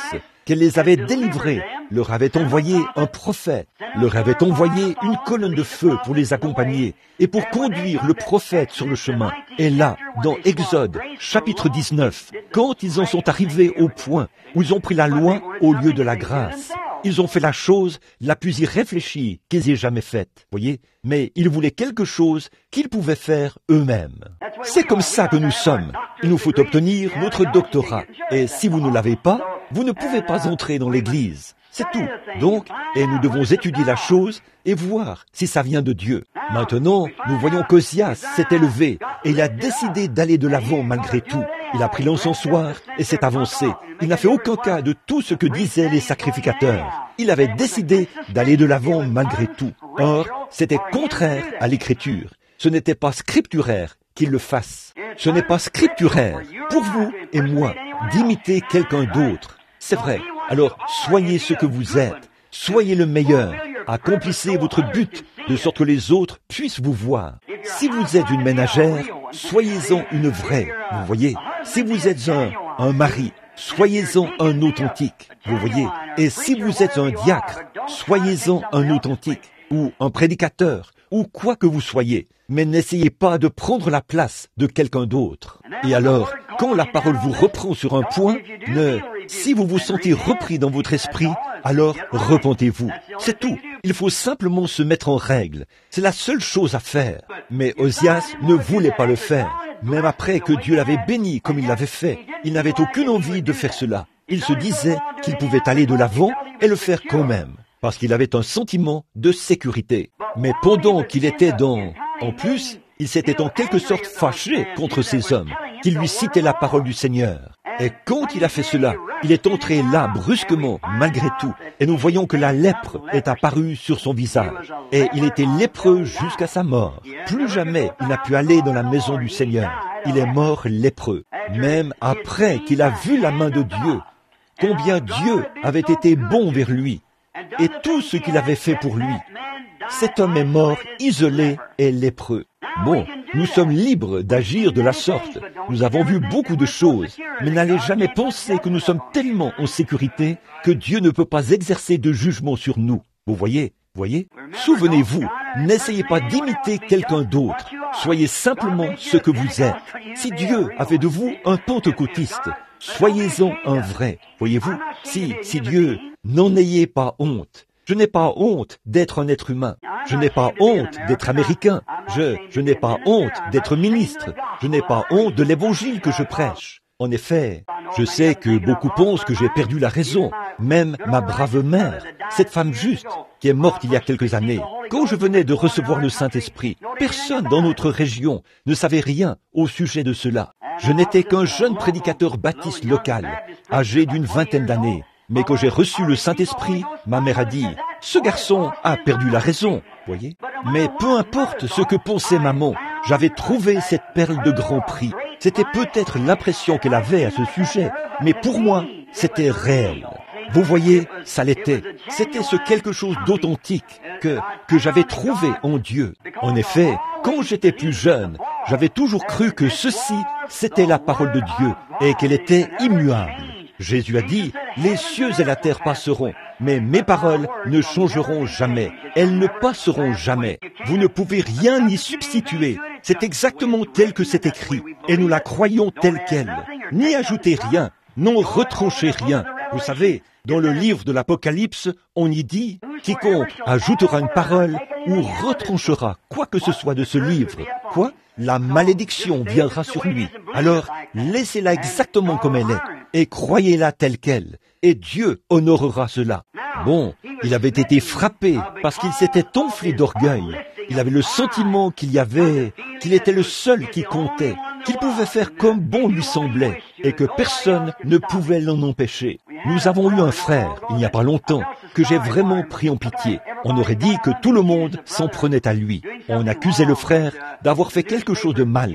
qu'elle les avait délivrés, leur avait envoyé un prophète, leur avait envoyé une colonne de feu pour les accompagner et pour conduire le prophète sur le chemin. Et là, dans Exode, chapitre dix-neuf, quand ils en sont arrivés au point où ils ont pris la loi au lieu de la grâce, ils ont fait la chose la plus irréfléchie qu'ils aient jamais faite, voyez. Mais ils voulaient quelque chose qu'ils pouvaient faire eux-mêmes. C'est comme ça que nous sommes. Il nous faut obtenir notre doctorat. Et si vous ne l'avez pas, vous ne pouvez pas entrer dans l'Église. C'est tout. Donc, et nous devons étudier la chose et voir si ça vient de Dieu. Maintenant, nous voyons qu'Osias s'est élevé et il a décidé d'aller de l'avant malgré tout. Il a pris l'encensoir et s'est avancé. Il n'a fait aucun cas de tout ce que disaient les sacrificateurs. Il avait décidé d'aller de l'avant malgré tout. Or, c'était contraire à l'Écriture. Ce n'était pas scripturaire qu'il le fasse. Ce n'est pas scripturaire pour vous et moi d'imiter quelqu'un d'autre. C'est vrai. Alors, soyez ce que vous êtes. Soyez le meilleur. Accomplissez votre but de sorte que les autres puissent vous voir. Si vous êtes une ménagère, soyez-en une vraie. Vous voyez, si vous êtes un, un mari, soyez-en un authentique. Vous voyez, et si vous êtes un diacre, soyez-en un authentique, ou un prédicateur, ou quoi que vous soyez. Mais n'essayez pas de prendre la place de quelqu'un d'autre. Et alors, quand la parole vous reprend sur un point, ne, si vous vous sentez repris dans votre esprit, alors repentez-vous. C'est tout. Il faut simplement se mettre en règle. C'est la seule chose à faire. Mais Osias ne voulait pas le faire. Même après que Dieu l'avait béni comme il l'avait fait, il n'avait aucune envie de faire cela. Il se disait qu'il pouvait aller de l'avant et le faire quand même, parce qu'il avait un sentiment de sécurité. Mais pendant qu'il était dans... En plus, il s'était en quelque sorte fâché contre ces hommes, qui lui citaient la parole du Seigneur. Et quand il a fait cela, il est entré là brusquement, malgré tout, et nous voyons que la lèpre est apparue sur son visage. Et il était lépreux jusqu'à sa mort. Plus jamais il n'a pu aller dans la maison du Seigneur. Il est mort lépreux. Même après qu'il a vu la main de Dieu, combien Dieu avait été bon vers lui, et tout ce qu'il avait fait pour lui. Cet homme est mort, isolé et lépreux. Bon, nous sommes libres d'agir de la sorte. Nous avons vu beaucoup de choses, mais n'allez jamais penser que nous sommes tellement en sécurité que Dieu ne peut pas exercer de jugement sur nous. Vous voyez, voyez? Souvenez-vous, n'essayez pas d'imiter quelqu'un d'autre. Soyez simplement ce que vous êtes. Si Dieu a fait de vous un pentecôtiste, soyez-en un vrai. Voyez-vous, si, si Dieu, n'en ayez pas honte. Je n'ai pas honte d'être un être humain. Je n'ai pas honte d'être américain. Je, je n'ai pas honte d'être ministre. Je n'ai pas honte de l'évangile que je prêche. En effet, je sais que beaucoup pensent que j'ai perdu la raison. Même ma brave mère, cette femme juste, qui est morte il y a quelques années. Quand je venais de recevoir le Saint-Esprit, personne dans notre région ne savait rien au sujet de cela. Je n'étais qu'un jeune prédicateur baptiste local, âgé d'une vingtaine d'années. Mais quand j'ai reçu le Saint-Esprit, ma mère a dit, « Ce garçon a perdu la raison. » Voyez. Mais peu importe ce que pensait maman, j'avais trouvé cette perle de grand prix. C'était peut-être l'impression qu'elle avait à ce sujet, mais pour moi, c'était réel. Vous voyez, ça l'était. C'était ce quelque chose d'authentique que, que j'avais trouvé en Dieu. En effet, quand j'étais plus jeune, j'avais toujours cru que ceci, c'était la parole de Dieu et qu'elle était immuable. Jésus a dit, « Les cieux et la terre passeront, mais mes paroles ne changeront jamais. Elles ne passeront jamais. Vous ne pouvez rien y substituer. C'est exactement tel que c'est écrit, et nous la croyons telle qu'elle. N'y ajoutez rien, non retranchez rien. » Vous savez, dans le livre de l'Apocalypse, on y dit, « Quiconque ajoutera une parole ou retranchera quoi que ce soit de ce livre, quoi ? La malédiction viendra sur lui. Alors, laissez-la exactement comme elle est, et croyez-la telle qu'elle, et Dieu honorera cela. » Bon, il avait été frappé parce qu'il s'était enflé d'orgueil. Il avait le sentiment qu'il y avait, qu'il était le seul qui comptait, qu'il pouvait faire comme bon lui semblait, et que personne ne pouvait l'en empêcher. Nous avons eu un frère, il n'y a pas longtemps, que j'ai vraiment pris en pitié. On aurait dit que tout le monde s'en prenait à lui. On accusait le frère d'avoir fait quelque chose de mal.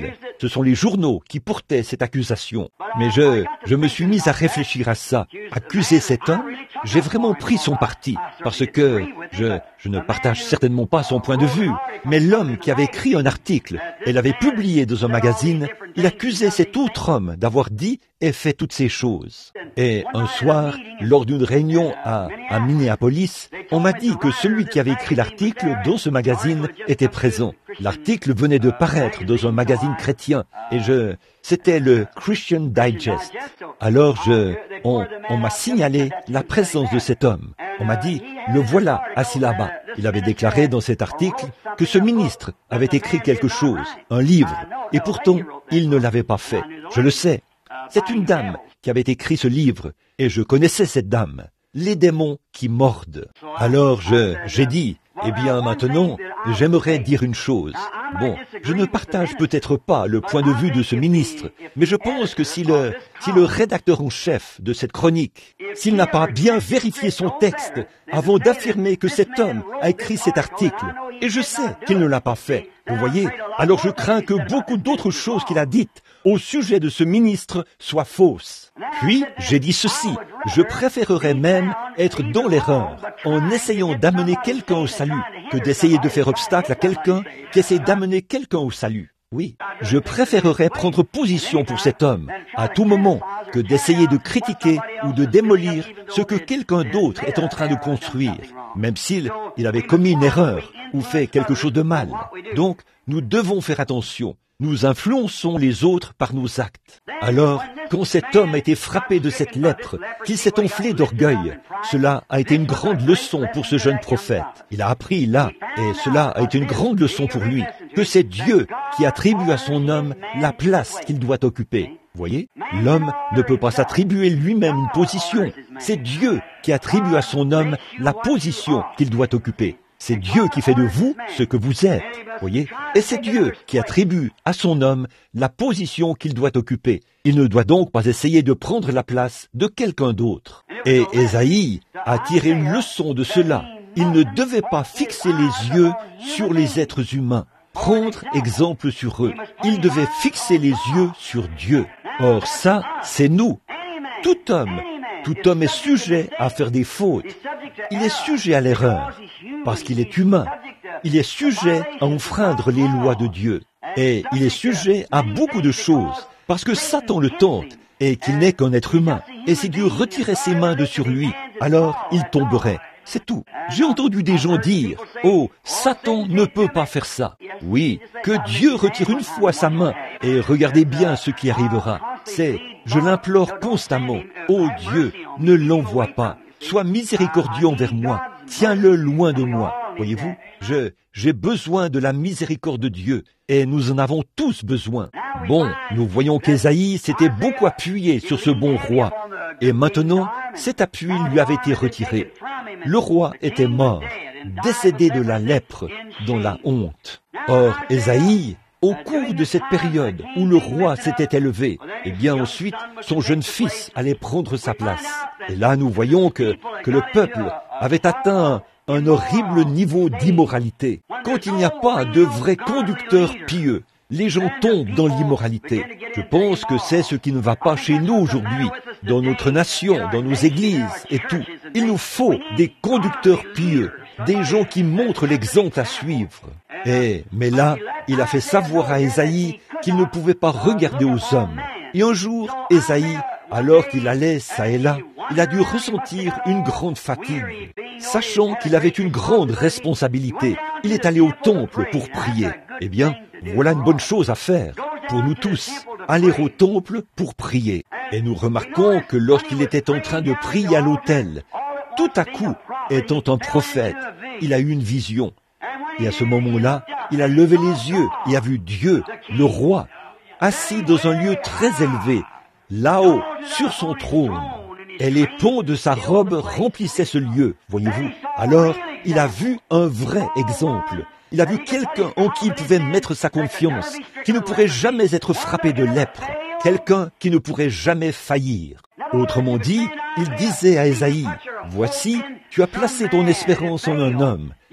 ce sont les journaux qui portaient cette accusation. Mais je, je me suis mis à réfléchir à ça. Accuser cet homme, j'ai vraiment pris son parti, parce que je, je ne partage certainement pas son point de vue. Mais l'homme qui avait écrit un article et l'avait publié dans un magazine, il accusait cet autre homme d'avoir dit et fait toutes ces choses. Et un soir, lors d'une réunion à, à Minneapolis, on m'a dit que celui qui avait écrit l'article dans ce magazine était présent. L'article venait de paraître dans un magazine chrétien et je, c'était le Christian Digest. Alors je, on, on m'a signalé la présence de cet homme. On m'a dit, le voilà assis là-bas. Il avait déclaré dans cet article que ce ministre avait écrit quelque chose, un livre, et pourtant il ne l'avait pas fait. Je le sais. C'est une dame qui avait écrit ce livre, et je connaissais cette dame. Les démons qui mordent. Alors je, j'ai dit, eh bien maintenant, j'aimerais dire une chose. Bon, je ne partage peut-être pas le point de vue de ce ministre, mais je pense que si le, si le rédacteur en chef de cette chronique, s'il n'a pas bien vérifié son texte avant d'affirmer que cet homme a écrit cet article, et je sais qu'il ne l'a pas fait, vous voyez, alors je crains que beaucoup d'autres choses qu'il a dites au sujet de ce ministre soient fausses. Puis, j'ai dit ceci, je préférerais même être dans l'erreur en essayant d'amener quelqu'un au salut que d'essayer de faire obstacle à quelqu'un qui essaie d'amener quelqu'un au salut. Oui, je préférerais prendre position pour cet homme à tout moment que d'essayer de critiquer ou de démolir ce que quelqu'un d'autre est en train de construire, même s'il il avait commis une erreur ou fait quelque chose de mal. Donc, nous devons faire attention. Nous influençons les autres par nos actes. Alors, quand cet homme a été frappé de cette lèpre, qu'il s'est enflé d'orgueil, cela a été une grande leçon pour ce jeune prophète. Il a appris là, et cela a été une grande leçon pour lui, que c'est Dieu qui attribue à son homme la place qu'il doit occuper. Voyez, l'homme ne peut pas s'attribuer lui-même une position. C'est Dieu qui attribue à son homme la position qu'il doit occuper. C'est Dieu qui fait de vous ce que vous êtes, voyez, et c'est Dieu qui attribue à son homme la position qu'il doit occuper. Il ne doit donc pas essayer de prendre la place de quelqu'un d'autre. Et Ésaïe a tiré une leçon de cela. Il ne devait pas fixer les yeux sur les êtres humains, prendre exemple sur eux. Il devait fixer les yeux sur Dieu. Or ça, c'est nous. Tout homme, tout homme est sujet à faire des fautes. Il est sujet à l'erreur, parce qu'il est humain. Il est sujet à enfreindre les lois de Dieu. Et il est sujet à beaucoup de choses, parce que Satan le tente, et qu'il n'est qu'un être humain. Et si Dieu retirait ses mains de sur lui, alors il tomberait. C'est tout. J'ai entendu des gens dire, « Oh, Satan ne peut pas faire ça. » Oui, que Dieu retire une fois sa main, et regardez bien ce qui arrivera. C'est, je l'implore constamment, « Oh Dieu, ne l'envoie pas. Sois miséricordieux envers moi. Tiens-le loin de moi. » Voyez-vous, je, j'ai besoin de la miséricorde de Dieu, et nous en avons tous besoin. Bon, nous voyons qu'Ésaïe s'était beaucoup appuyé sur ce bon roi, et maintenant, cet appui lui avait été retiré. Le roi était mort, décédé de la lèpre, dans la honte. Or, Ésaïe, au cours de cette période où le roi s'était élevé, eh bien ensuite, son jeune fils allait prendre sa place. Et là, nous voyons que, que le peuple avait atteint un horrible niveau d'immoralité. Quand il n'y a pas de vrais conducteurs pieux, les gens tombent dans l'immoralité. Je pense que c'est ce qui ne va pas chez nous aujourd'hui, dans notre nation, dans nos églises et tout. Il nous faut des conducteurs pieux, des gens qui montrent l'exemple à suivre. Et, mais là, il a fait savoir à Ésaïe qu'il ne pouvait pas regarder aux hommes. Et un jour, Ésaïe, alors qu'il allait ça et là, il a dû ressentir une grande fatigue. Sachant qu'il avait une grande responsabilité, il est allé au temple pour prier. Eh bien, voilà une bonne chose à faire pour nous tous, aller au temple pour prier. Et nous remarquons que lorsqu'il était en train de prier à l'autel, tout à coup, étant un prophète, il a eu une vision. Et à ce moment-là, il a levé les yeux et a vu Dieu, le roi, assis dans un lieu très élevé, là-haut, sur son trône. Et les pans de sa robe remplissaient ce lieu, voyez-vous. Alors, il a vu un vrai exemple. Il a vu quelqu'un en qui il pouvait mettre sa confiance, qui ne pourrait jamais être frappé de lèpre, quelqu'un qui ne pourrait jamais faillir. Autrement dit, il disait à Ésaïe, « Voici, tu as placé ton espérance en un homme,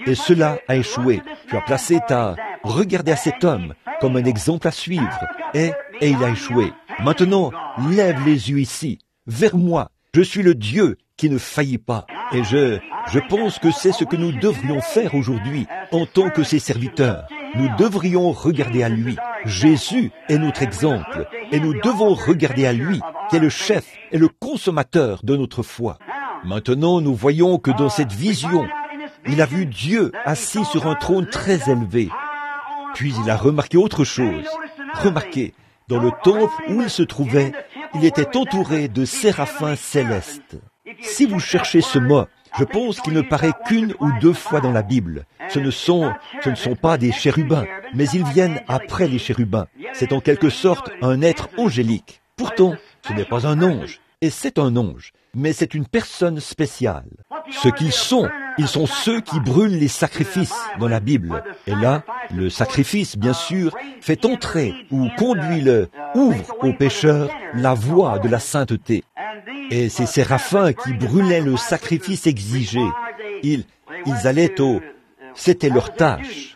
et cela a échoué. Tu as placé ta... Regardez à cet homme comme un exemple à suivre, et, et il a échoué. Maintenant, lève les yeux ici, vers moi. Je suis le Dieu qui ne faillit pas. Et je, je pense que c'est ce que nous devrions faire aujourd'hui en tant que ses serviteurs. Nous devrions regarder à lui. Jésus est notre exemple, et nous devons regarder à lui, qui est le chef et le consommateur de notre foi. Maintenant, nous voyons que dans cette vision, il a vu Dieu assis sur un trône très élevé. Puis il a remarqué autre chose. Remarquez, dans le temple où il se trouvait, il était entouré de séraphins célestes. Si vous cherchez ce mot, je pense qu'il ne paraît qu'une ou deux fois dans la Bible. Ce ne sont, ce ne sont pas des chérubins, mais ils viennent après les chérubins. C'est en quelque sorte un être angélique. Pourtant, ce n'est pas un ange, et c'est un ange, mais c'est une personne spéciale. Ce qu'ils sont, ils sont ceux qui brûlent les sacrifices dans la Bible. Et là, le sacrifice, bien sûr, fait entrer ou conduit le, ouvre aux pécheurs la voie de la sainteté. Et ces séraphins qui brûlaient le sacrifice exigé, ils, ils allaient au... C'était leur tâche.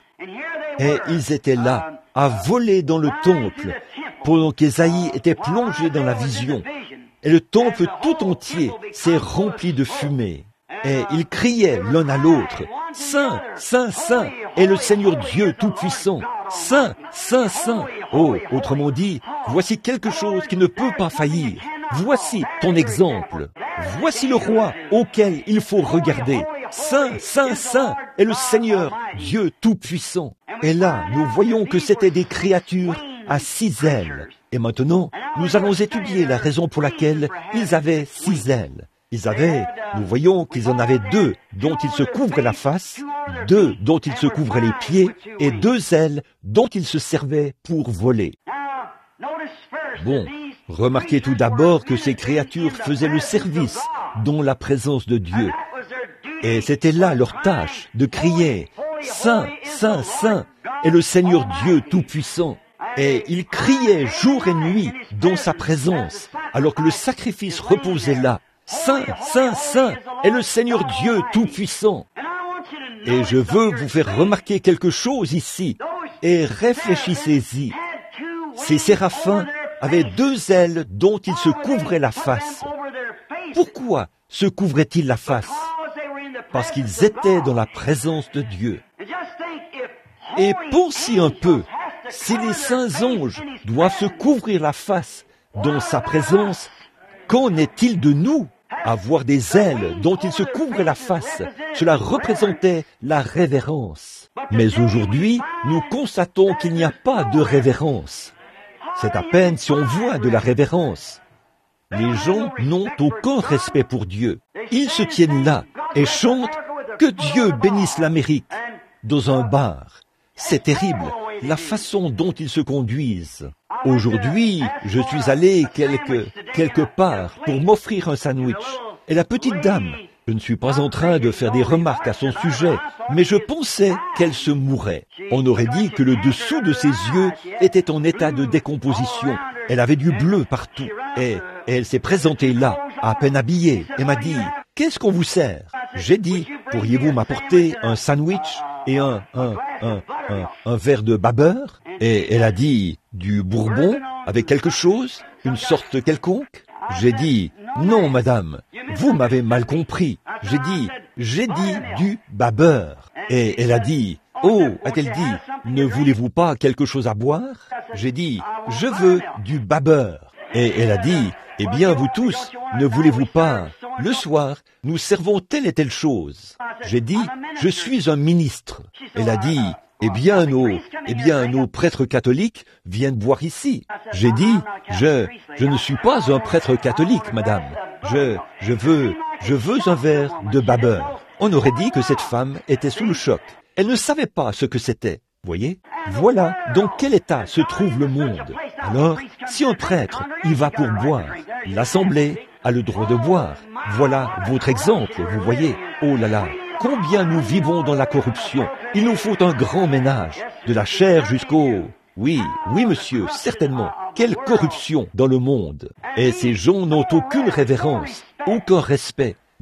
Et ils étaient là, à voler dans le temple, pendant qu'Ésaïe était plongé dans la vision. Et le temple tout entier s'est rempli de fumée. Et ils criaient l'un à l'autre, « Saint, Saint, Saint est le Seigneur Dieu Tout-Puissant. Saint, Saint, Saint. » Oh, autrement dit, voici quelque chose qui ne peut pas faillir. Voici ton exemple. Voici le roi auquel il faut regarder. Saint, Saint, Saint est le Seigneur Dieu Tout-Puissant. Et là, nous voyons que c'étaient des créatures à six ailes. Et maintenant, nous allons étudier la raison pour laquelle ils avaient six ailes. Ils avaient, nous voyons qu'ils en avaient deux dont ils se couvraient la face, deux dont ils se couvraient les pieds, et deux ailes dont ils se servaient pour voler. Bon, remarquez tout d'abord que ces créatures faisaient le service dans la présence de Dieu. Et c'était là leur tâche, de crier « Saint, Saint, Saint est le Seigneur Dieu Tout-Puissant ». Et ils criaient jour et nuit dans sa présence, alors que le sacrifice reposait là. Saint, Saint, Saint est le Seigneur Dieu Tout-Puissant. Et je veux vous faire remarquer quelque chose ici, et réfléchissez-y. Ces séraphins avaient deux ailes dont ils se couvraient la face. Pourquoi se couvraient-ils la face? Parce qu'ils étaient dans la présence de Dieu. Et pensez un peu, si les saints anges doivent se couvrir la face dans sa présence, qu'en est-il de nous? Avoir des ailes dont ils se couvraient la face, cela représentait la révérence. Mais aujourd'hui, nous constatons qu'il n'y a pas de révérence. C'est à peine si on voit de la révérence. Les gens n'ont aucun respect pour Dieu. Ils se tiennent là et chantent « Que Dieu bénisse l'Amérique » dans un bar. C'est terrible, la façon dont ils se conduisent. Aujourd'hui, je suis allé quelque, quelque part pour m'offrir un sandwich. Et la petite dame, je ne suis pas en train de faire des remarques à son sujet, mais je pensais qu'elle se mourait. On aurait dit que le dessous de ses yeux était en état de décomposition. Elle avait du bleu partout. Et, et elle s'est présentée là, à peine habillée, et m'a dit « Qu'est-ce qu'on vous sert ?» J'ai dit « Pourriez-vous m'apporter un sandwich et un, un, un, un, un verre de babeur ?» Et elle a dit « Du bourbon avec quelque chose, une sorte quelconque ?» J'ai dit « Non, madame, vous m'avez mal compris. » J'ai dit « J'ai dit du babeur. » Et elle a dit « Oh, a-t-elle dit, ne voulez-vous pas quelque chose à boire ?» J'ai dit « Je veux du babeur. » Et elle a dit « Eh bien, vous tous, ne voulez-vous pas, le soir, nous servons telle et telle chose. » J'ai dit « Je suis un ministre. » Elle a dit « Eh bien, nos, eh bien, nos prêtres catholiques viennent boire ici. » J'ai dit « Je, je ne suis pas un prêtre catholique, madame. Je, je veux, je veux un verre de babeur. » On aurait dit que cette femme était sous le choc. Elle ne savait pas ce que c'était. Voyez? Voilà dans quel état se trouve le monde. Alors, si un prêtre y va pour boire, l'assemblée a le droit de boire. Voilà votre exemple, vous voyez. Oh là là, combien nous vivons dans la corruption. Il nous faut un grand ménage, de la chair jusqu'au... Oui, oui monsieur, certainement. Quelle corruption dans le monde. Et ces gens n'ont aucune révérence, aucun respect.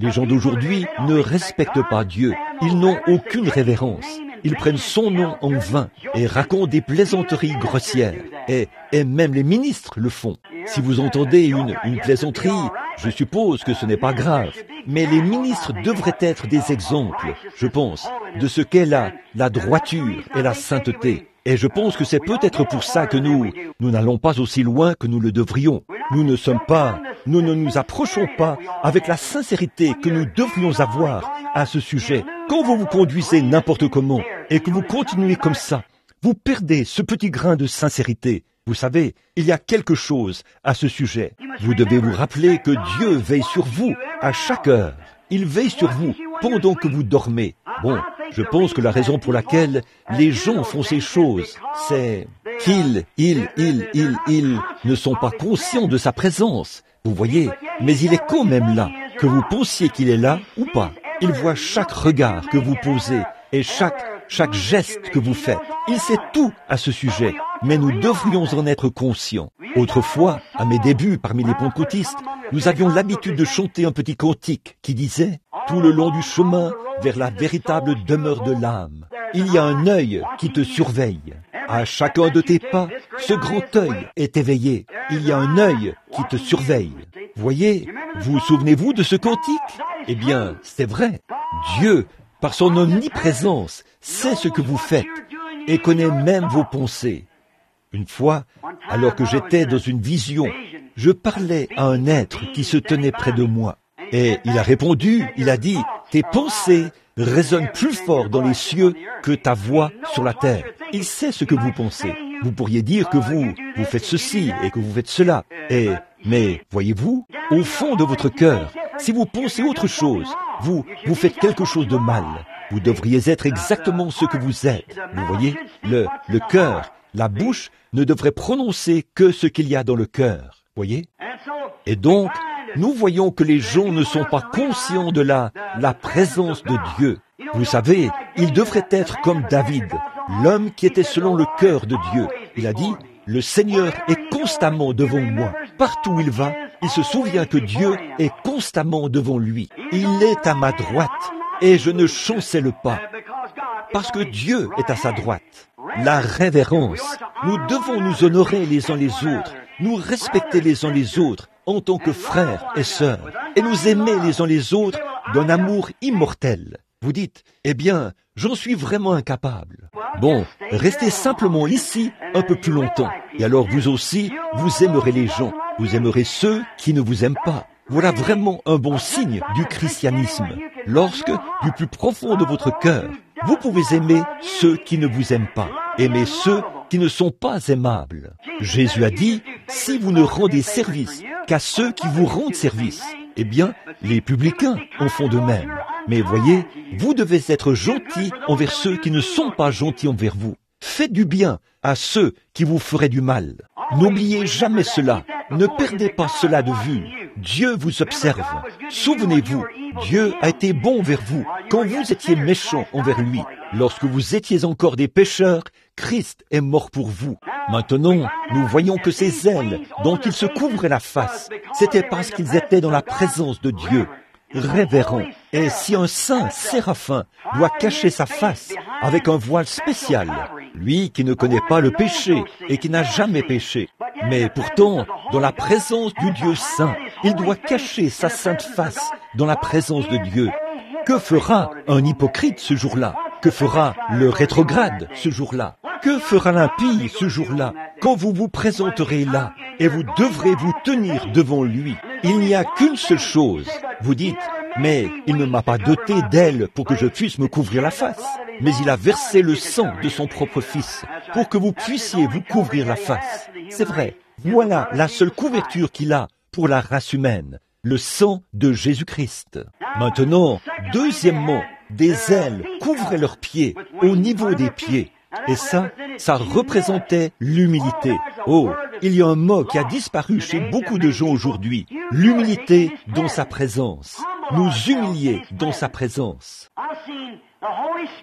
Les gens d'aujourd'hui ne respectent pas Dieu. Ils n'ont aucune révérence. Ils prennent son nom en vain et racontent des plaisanteries grossières. Et, et même les ministres le font. Si vous entendez une, une plaisanterie, je suppose que ce n'est pas grave. Mais les ministres devraient être des exemples, je pense, de ce qu'est la, la droiture et la sainteté. Et je pense que c'est peut-être pour ça que nous, nous n'allons pas aussi loin que nous le devrions. Nous ne sommes pas, nous ne nous approchons pas avec la sincérité que nous devrions avoir à ce sujet. Quand vous vous conduisez n'importe comment et que vous continuez comme ça, vous perdez ce petit grain de sincérité. Vous savez, il y a quelque chose à ce sujet. Vous devez vous rappeler que Dieu veille sur vous à chaque heure. Il veille sur vous pendant que vous dormez. Bon, je pense que la raison pour laquelle les gens font ces choses, c'est qu'ils, ils, ils, ils, ils ne sont pas conscients de sa présence. Vous voyez, mais il est quand même là, que vous pensiez qu'il est là ou pas. Il voit chaque regard que vous posez et chaque, chaque geste que vous faites. Il sait tout à ce sujet, mais nous devrions en être conscients. Autrefois, à mes débuts parmi les pentecôtistes, nous avions l'habitude de chanter un petit cantique qui disait « Tout le long du chemin vers la véritable demeure de l'âme, il y a un œil qui te surveille. À chacun de tes pas, ce grand œil est éveillé. Il y a un œil qui te surveille. » Voyez, vous souvenez-vous de ce cantique? Eh bien, c'est vrai. Dieu, par son omniprésence, sait ce que vous faites et connaît même vos pensées. Une fois, alors que j'étais dans une vision, je parlais à un être qui se tenait près de moi. Et il a répondu, il a dit, « Tes pensées résonnent plus fort dans les cieux que ta voix sur la terre. » Il sait ce que vous pensez. Vous pourriez dire que vous, vous faites ceci et que vous faites cela. Et, mais, voyez-vous, au fond de votre cœur, si vous pensez autre chose, vous, vous faites quelque chose de mal. Vous devriez être exactement ce que vous êtes. Vous voyez, le, le cœur, la bouche ne devrait prononcer que ce qu'il y a dans le cœur. Voyez? Et donc, nous voyons que les gens ne sont pas conscients de la, la présence de Dieu. Vous savez, ils devraient être comme David, l'homme qui était selon le cœur de Dieu. Il a dit, « Le Seigneur est constamment devant moi. Partout où il va, il se souvient que Dieu est constamment devant lui. Il est à ma droite et je ne chancelle pas. Parce que Dieu est à sa droite. » La révérence. Nous devons nous honorer les uns les autres, nous respecter les uns les autres en tant que frères et sœurs, et nous aimer les uns les autres d'un amour immortel. Vous dites, eh bien, j'en suis vraiment incapable. Bon, restez simplement ici un peu plus longtemps, et alors vous aussi, vous aimerez les gens, vous aimerez ceux qui ne vous aiment pas. Voilà vraiment un bon signe du christianisme. Lorsque, du plus profond de votre cœur, vous pouvez aimer ceux qui ne vous aiment pas, aimer ceux qui ne sont pas aimables. Jésus a dit, si vous ne rendez service qu'à ceux qui vous rendent service, eh bien, les publicains en font de même. Mais voyez, vous devez être gentils envers ceux qui ne sont pas gentils envers vous. Faites du bien à ceux qui vous feraient du mal. N'oubliez jamais cela. Ne perdez pas cela de vue. Dieu vous observe. Souvenez-vous, Dieu a été bon envers vous quand vous étiez méchants envers lui. Lorsque vous étiez encore des pécheurs, Christ est mort pour vous. Maintenant, nous voyons que ces ailes dont ils se couvraient la face, c'était parce qu'ils étaient dans la présence de Dieu. Révérend. Et si un saint séraphin doit cacher sa face avec un voile spécial, lui qui ne connaît pas le péché et qui n'a jamais péché, mais pourtant, dans la présence du Dieu saint, il doit cacher sa sainte face dans la présence de Dieu. Que fera un hypocrite ce jour-là? Que fera le rétrograde ce jour-là? Que fera l'impie ce jour-là, quand vous vous présenterez là et vous devrez vous tenir devant lui? Il n'y a qu'une seule chose. Vous dites, mais il ne m'a pas doté d'ailes pour que je puisse me couvrir la face. Mais il a versé le sang de son propre fils pour que vous puissiez vous couvrir la face. C'est vrai. Voilà la seule couverture qu'il a pour la race humaine. Le sang de Jésus-Christ. Maintenant, deuxièmement, des ailes couvraient leurs pieds, au niveau des pieds. Et ça, ça représentait l'humilité. Oh, il y a un mot qui a disparu chez beaucoup de gens aujourd'hui. L'humilité dans sa présence. Nous humilier dans sa présence.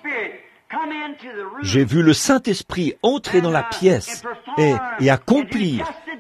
J'ai vu le Saint-Esprit entrer dans la pièce et, et accomplir,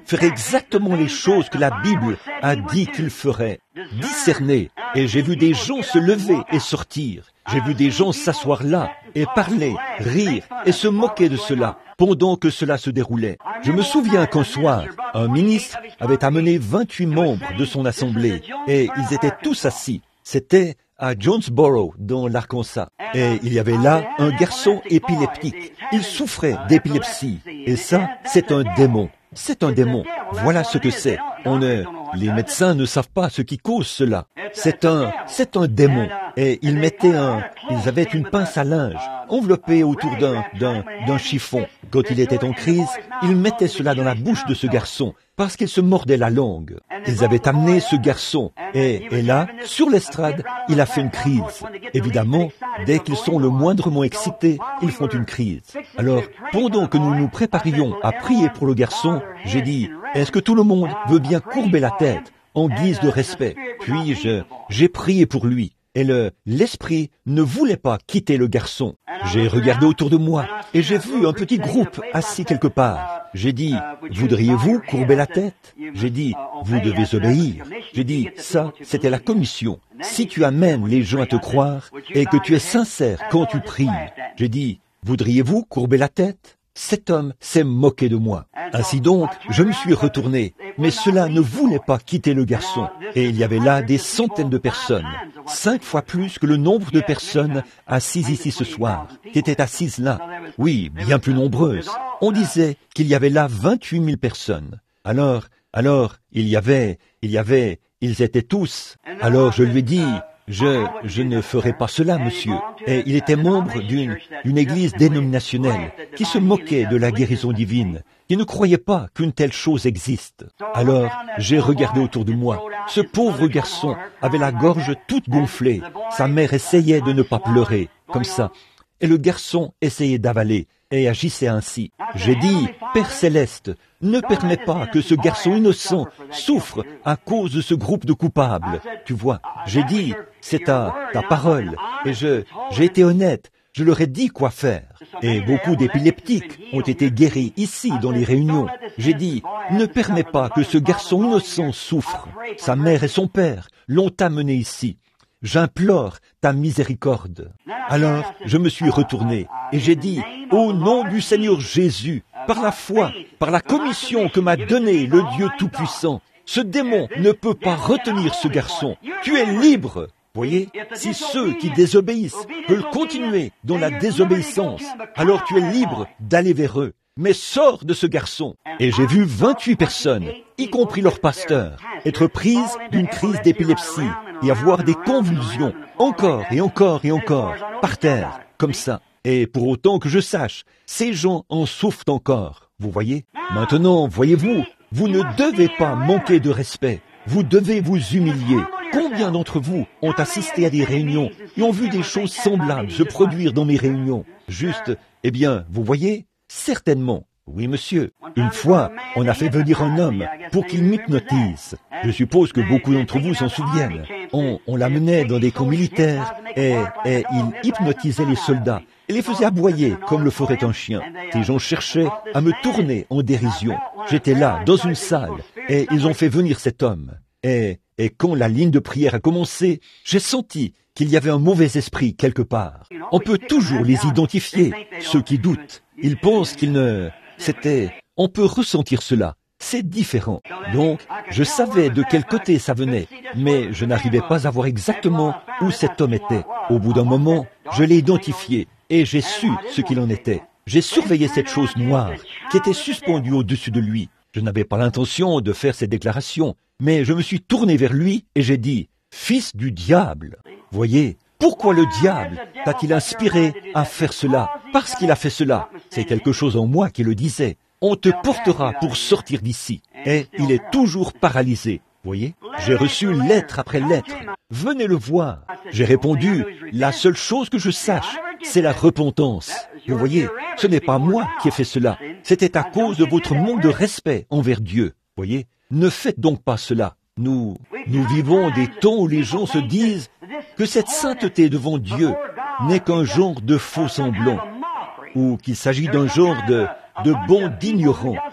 faire exactement les choses que la Bible a dit qu'il ferait. Discerner. Et j'ai vu des gens se lever et sortir. J'ai vu des gens s'asseoir là et parler, rire et se moquer de cela pendant que cela se déroulait. Je me souviens qu'un soir, un ministre avait amené vingt-huit membres de son assemblée et ils étaient tous assis. C'était à Jonesboro, dans l'Arkansas. Et il y avait là un garçon épileptique. Il souffrait d'épilepsie. Et ça, c'est un démon. C'est un démon. Voilà ce que c'est. On ne, les médecins ne savent pas ce qui cause cela. C'est un, c'est un démon. Et ils mettaient un, ils avaient une pince à linge enveloppée autour d'un, d'un, d'un chiffon. Quand il était en crise, ils mettaient cela dans la bouche de ce garçon parce qu'il se mordait la langue. Ils avaient amené ce garçon et, et là, sur l'estrade, il a fait une crise. Évidemment, dès qu'ils sont le moindrement excités, ils font une crise. Alors, pendant que nous nous préparions à prier pour le garçon, j'ai dit, est-ce que tout le monde veut bien courber la tête en guise de respect? Puis je, j'ai prié pour lui. Et le, l'esprit ne voulait pas quitter le garçon. J'ai regardé autour de moi et j'ai vu un petit groupe assis quelque part. J'ai dit, voudriez-vous courber la tête? J'ai dit, vous devez obéir. J'ai dit, ça, c'était la commission. Si tu amènes les gens à te croire et que tu es sincère quand tu pries, j'ai dit, voudriez-vous courber la tête? Cet homme s'est moqué de moi. Ainsi donc, je me suis retourné, mais cela ne voulait pas quitter le garçon. Et il y avait là des centaines de personnes, cinq fois plus que le nombre de personnes assises ici ce soir, qui étaient assises là. Oui, bien plus nombreuses. On disait qu'il y avait là vingt-huit mille personnes. Alors, alors, il y avait, il y avait, ils étaient tous. Alors je lui ai dit, Je, je ne ferai pas cela, monsieur. Et il était membre d'une, d'une église dénominationnelle qui se moquait de la guérison divine, qui ne croyait pas qu'une telle chose existe. Alors, j'ai regardé autour de moi. Ce pauvre garçon avait la gorge toute gonflée. Sa mère essayait de ne pas pleurer, comme ça. Et le garçon essayait d'avaler et agissait ainsi. J'ai dit, Père Céleste, ne permets pas que ce garçon innocent souffre à cause de ce groupe de coupables. Tu vois, j'ai dit, c'est ta, ta parole. Et je, j'ai été honnête. Je leur ai dit quoi faire. Et beaucoup d'épileptiques ont été guéris ici dans les réunions. J'ai dit, ne permets pas que ce garçon innocent souffre. Sa mère et son père l'ont amené ici. J'implore ta miséricorde. Alors, je me suis retourné et j'ai dit, au nom du Seigneur Jésus, par la foi, par la commission que m'a donnée le Dieu Tout-Puissant, ce démon ne peut pas retenir ce garçon. Tu es libre. Voyez, si ceux qui désobéissent veulent continuer dans la désobéissance, alors tu es libre d'aller vers eux. Mais sors de ce garçon. Et j'ai vu vingt-huit personnes, y compris leur pasteur, être prises d'une crise d'épilepsie et avoir des convulsions, encore et encore et encore, par terre, comme ça. Et pour autant que je sache, ces gens en souffrent encore. Vous voyez? Maintenant, voyez-vous, vous ne devez pas manquer de respect. Vous devez vous humilier. Combien d'entre vous ont assisté à des réunions et ont vu des choses semblables se produire dans mes réunions? Juste, eh bien, vous voyez? Certainement. Oui, monsieur. Une fois, on a fait venir un homme pour qu'il m'hypnotise. Je suppose que beaucoup d'entre vous s'en souviennent. On, on l'amenait dans des camps militaires et, et il hypnotisait les soldats et les faisait aboyer comme le ferait un chien. Ces gens cherchaient à me tourner en dérision. J'étais là, dans une salle, et ils ont fait venir cet homme. Et, et quand la ligne de prière a commencé, j'ai senti qu'il y avait un mauvais esprit quelque part. On peut toujours les identifier, ceux qui doutent. Ils pensent qu'ils ne... C'était... On peut ressentir cela. C'est différent. Donc, je savais de quel côté ça venait, mais je n'arrivais pas à voir exactement où cet homme était. Au bout d'un moment, je l'ai identifié et j'ai su ce qu'il en était. J'ai surveillé cette chose noire qui était suspendue au-dessus de lui. Je n'avais pas l'intention de faire cette déclaration, mais je me suis tourné vers lui et j'ai dit « Fils du diable !» Voyez, pourquoi le diable t'a-t-il inspiré à faire cela? Parce qu'il a fait cela. C'est quelque chose en moi qui le disait. On te portera pour sortir d'ici. Et il est toujours paralysé. Voyez, j'ai reçu lettre après lettre. Venez le voir. J'ai répondu, la seule chose que je sache, c'est la repentance. Vous voyez, ce n'est pas moi qui ai fait cela. C'était à cause de votre manque de respect envers Dieu. Voyez, ne faites donc pas cela. Nous, nous vivons des temps où les gens se disent que cette sainteté devant Dieu n'est qu'un genre de faux semblant, ou qu'il s'agit d'un genre de, de bond d'ignorant.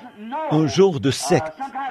un genre de secte,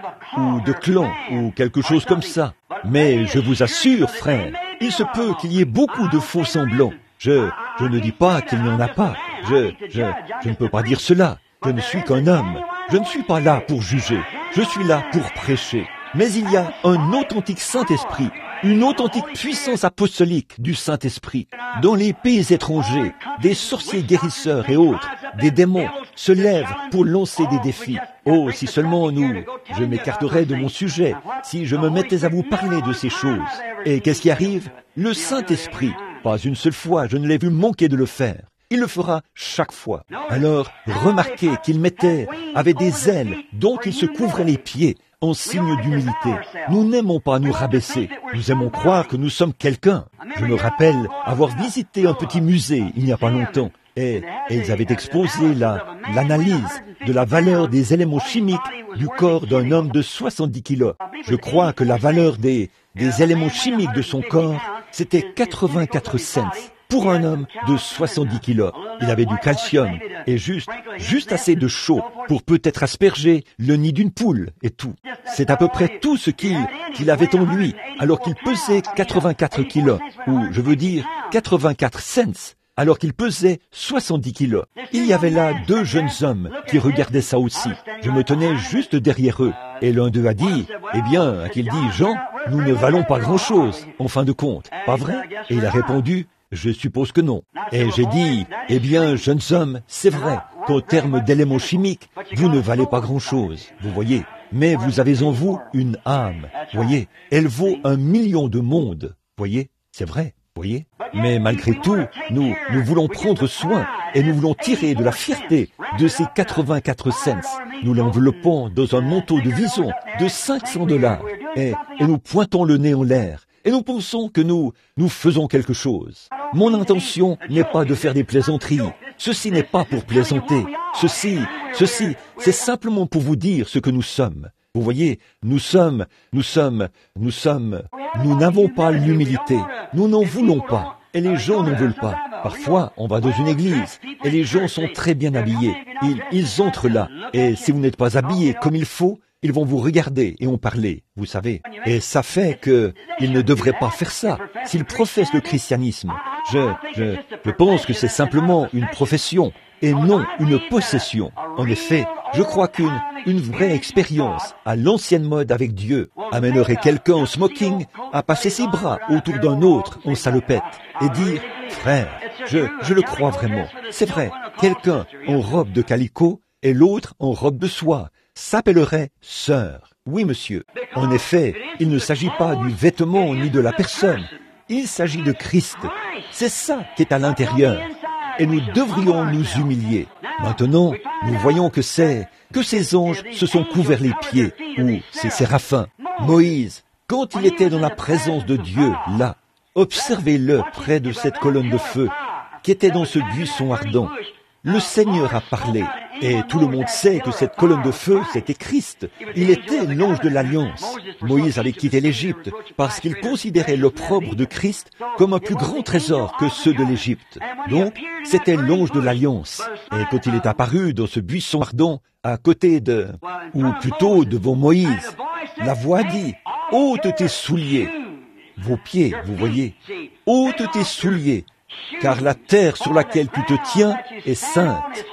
ou de clan, ou quelque chose comme ça. Mais je vous assure, frère, il se peut qu'il y ait beaucoup de faux semblants. Je, je ne dis pas qu'il n'y en a pas. Je, je, je ne peux pas dire cela. Je ne suis qu'un homme. Je ne suis pas là pour juger. Je suis là pour prêcher. Mais il y a un authentique Saint-Esprit, une authentique puissance apostolique du Saint-Esprit. Dans les pays étrangers, des sorciers guérisseurs et autres, des démons, se lèvent pour lancer des défis. Oh, si seulement nous, je m'écarterais de mon sujet, si je me mettais à vous parler de ces choses. Et qu'est-ce qui arrive? Le Saint-Esprit, pas une seule fois, je ne l'ai vu manquer de le faire. Il le fera chaque fois. Alors, remarquez qu'il mettait, avait des ailes dont il se couvrait les pieds, en signe d'humilité. Nous n'aimons pas nous rabaisser. Nous aimons croire que nous sommes quelqu'un. Je me rappelle avoir visité un petit musée il n'y a pas longtemps. Et, et ils avaient exposé la, l'analyse de la valeur des éléments chimiques du corps d'un homme de soixante-dix kilos. Je crois que la valeur des, des éléments chimiques de son corps, c'était quatre-vingt-quatre cents. Pour un homme de soixante-dix kilos, il avait du calcium et juste, juste assez de chaud pour peut-être asperger le nid d'une poule et tout. C'est à peu près tout ce qu'il, qu'il avait en lui, alors qu'il pesait quatre-vingt-quatre kilos, ou je veux dire quatre-vingt-quatre cents, alors qu'il pesait soixante-dix kilos. Il y avait là deux jeunes hommes qui regardaient ça aussi. Je me tenais juste derrière eux. Et l'un d'eux a dit, eh bien, a-t-il dit, Jean, nous ne valons pas grand-chose, en fin de compte, pas vrai? Et il a répondu, je suppose que non. Et j'ai dit, eh bien, jeunes hommes, c'est vrai qu'en termes d'éléments chimiques, vous ne valez pas grand-chose, vous voyez. Mais vous avez en vous une âme, voyez. Elle vaut un million de mondes, voyez. C'est vrai, voyez. Mais malgré tout, nous, nous voulons prendre soin et nous voulons tirer de la fierté de ces quatre-vingt-quatre cents. Nous l'enveloppons dans un manteau de vison de cinq cents dollars et, et nous pointons le nez en l'air. Et nous pensons que nous, nous faisons quelque chose. Mon intention n'est pas de faire des plaisanteries. Ceci n'est pas pour plaisanter. Ceci, ceci, c'est simplement pour vous dire ce que nous sommes. Vous voyez, nous sommes, nous sommes, nous sommes, nous n'avons pas l'humilité. Nous n'en voulons pas. Et les gens n'en veulent pas. Parfois, on va dans une église et les gens sont très bien habillés. Ils, ils entrent là. Et si vous n'êtes pas habillés comme il faut, ils vont vous regarder et en parler, vous savez. Et ça fait que ils ne devraient pas faire ça. S'ils professent le christianisme, je, je, je pense que c'est simplement une profession et non une possession. En effet, je crois qu'une une vraie expérience à l'ancienne mode avec Dieu amènerait quelqu'un en smoking à passer ses bras autour d'un autre en salopette et dire « Frère, je, je le crois vraiment. C'est vrai, quelqu'un en robe de calicot et l'autre en robe de soie. » s'appellerait sœur. Oui, monsieur. En effet, il ne s'agit pas du vêtement ni de la personne. Il s'agit de Christ. C'est ça qui est à l'intérieur. Et nous devrions nous humilier. Maintenant, nous voyons que c'est, que ces anges se sont couverts les pieds, ou ces séraphins. Moïse, quand il était dans la présence de Dieu, là, observez-le près de cette colonne de feu, qui était dans ce buisson ardent. Le Seigneur a parlé, et tout le monde sait que cette colonne de feu, c'était Christ. Il était l'ange de l'Alliance. Moïse avait quitté l'Égypte parce qu'il considérait l'opprobre de Christ comme un plus grand trésor que ceux de l'Égypte. Donc, c'était l'ange de l'Alliance. Et quand il est apparu dans ce buisson ardent, à côté de, ou plutôt devant Moïse, la voix dit, « ôte tes souliers ». Vos pieds, vous voyez, « ôte tes souliers ». Car la terre sur laquelle tu te tiens est sainte.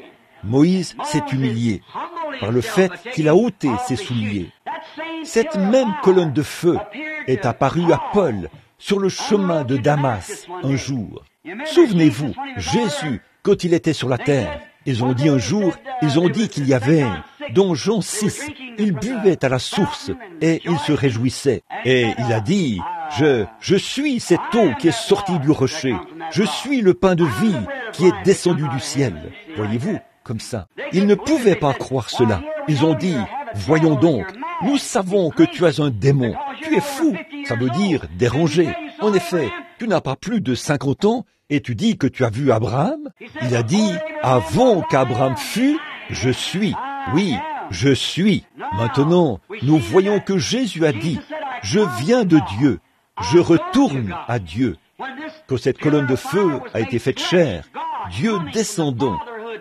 Moïse s'est humilié par le fait qu'il a ôté ses souliers. Cette même colonne de feu est apparue à Paul sur le chemin de Damas un jour. Souvenez-vous, Jésus, quand il était sur la terre, ils ont dit un jour, ils ont dit qu'il y avait, dans Jean six, il buvait à la source et il se réjouissait. Et il a dit, Je, je suis cette eau qui est sortie du rocher. Je suis le pain de vie qui est descendu du ciel. Voyez-vous, comme ça. Ils ne pouvaient pas croire cela. Ils ont dit, voyons donc, nous savons que tu as un démon. Tu es fou. Ça veut dire dérangé. En effet, tu n'as pas plus de cinquante ans et tu dis que tu as vu Abraham. Il a dit, avant qu'Abraham fût, je suis. Oui, je suis. Maintenant, nous voyons que Jésus a dit, je viens de Dieu. Je retourne à Dieu. Quand cette colonne de feu a été faite chair, Dieu descendant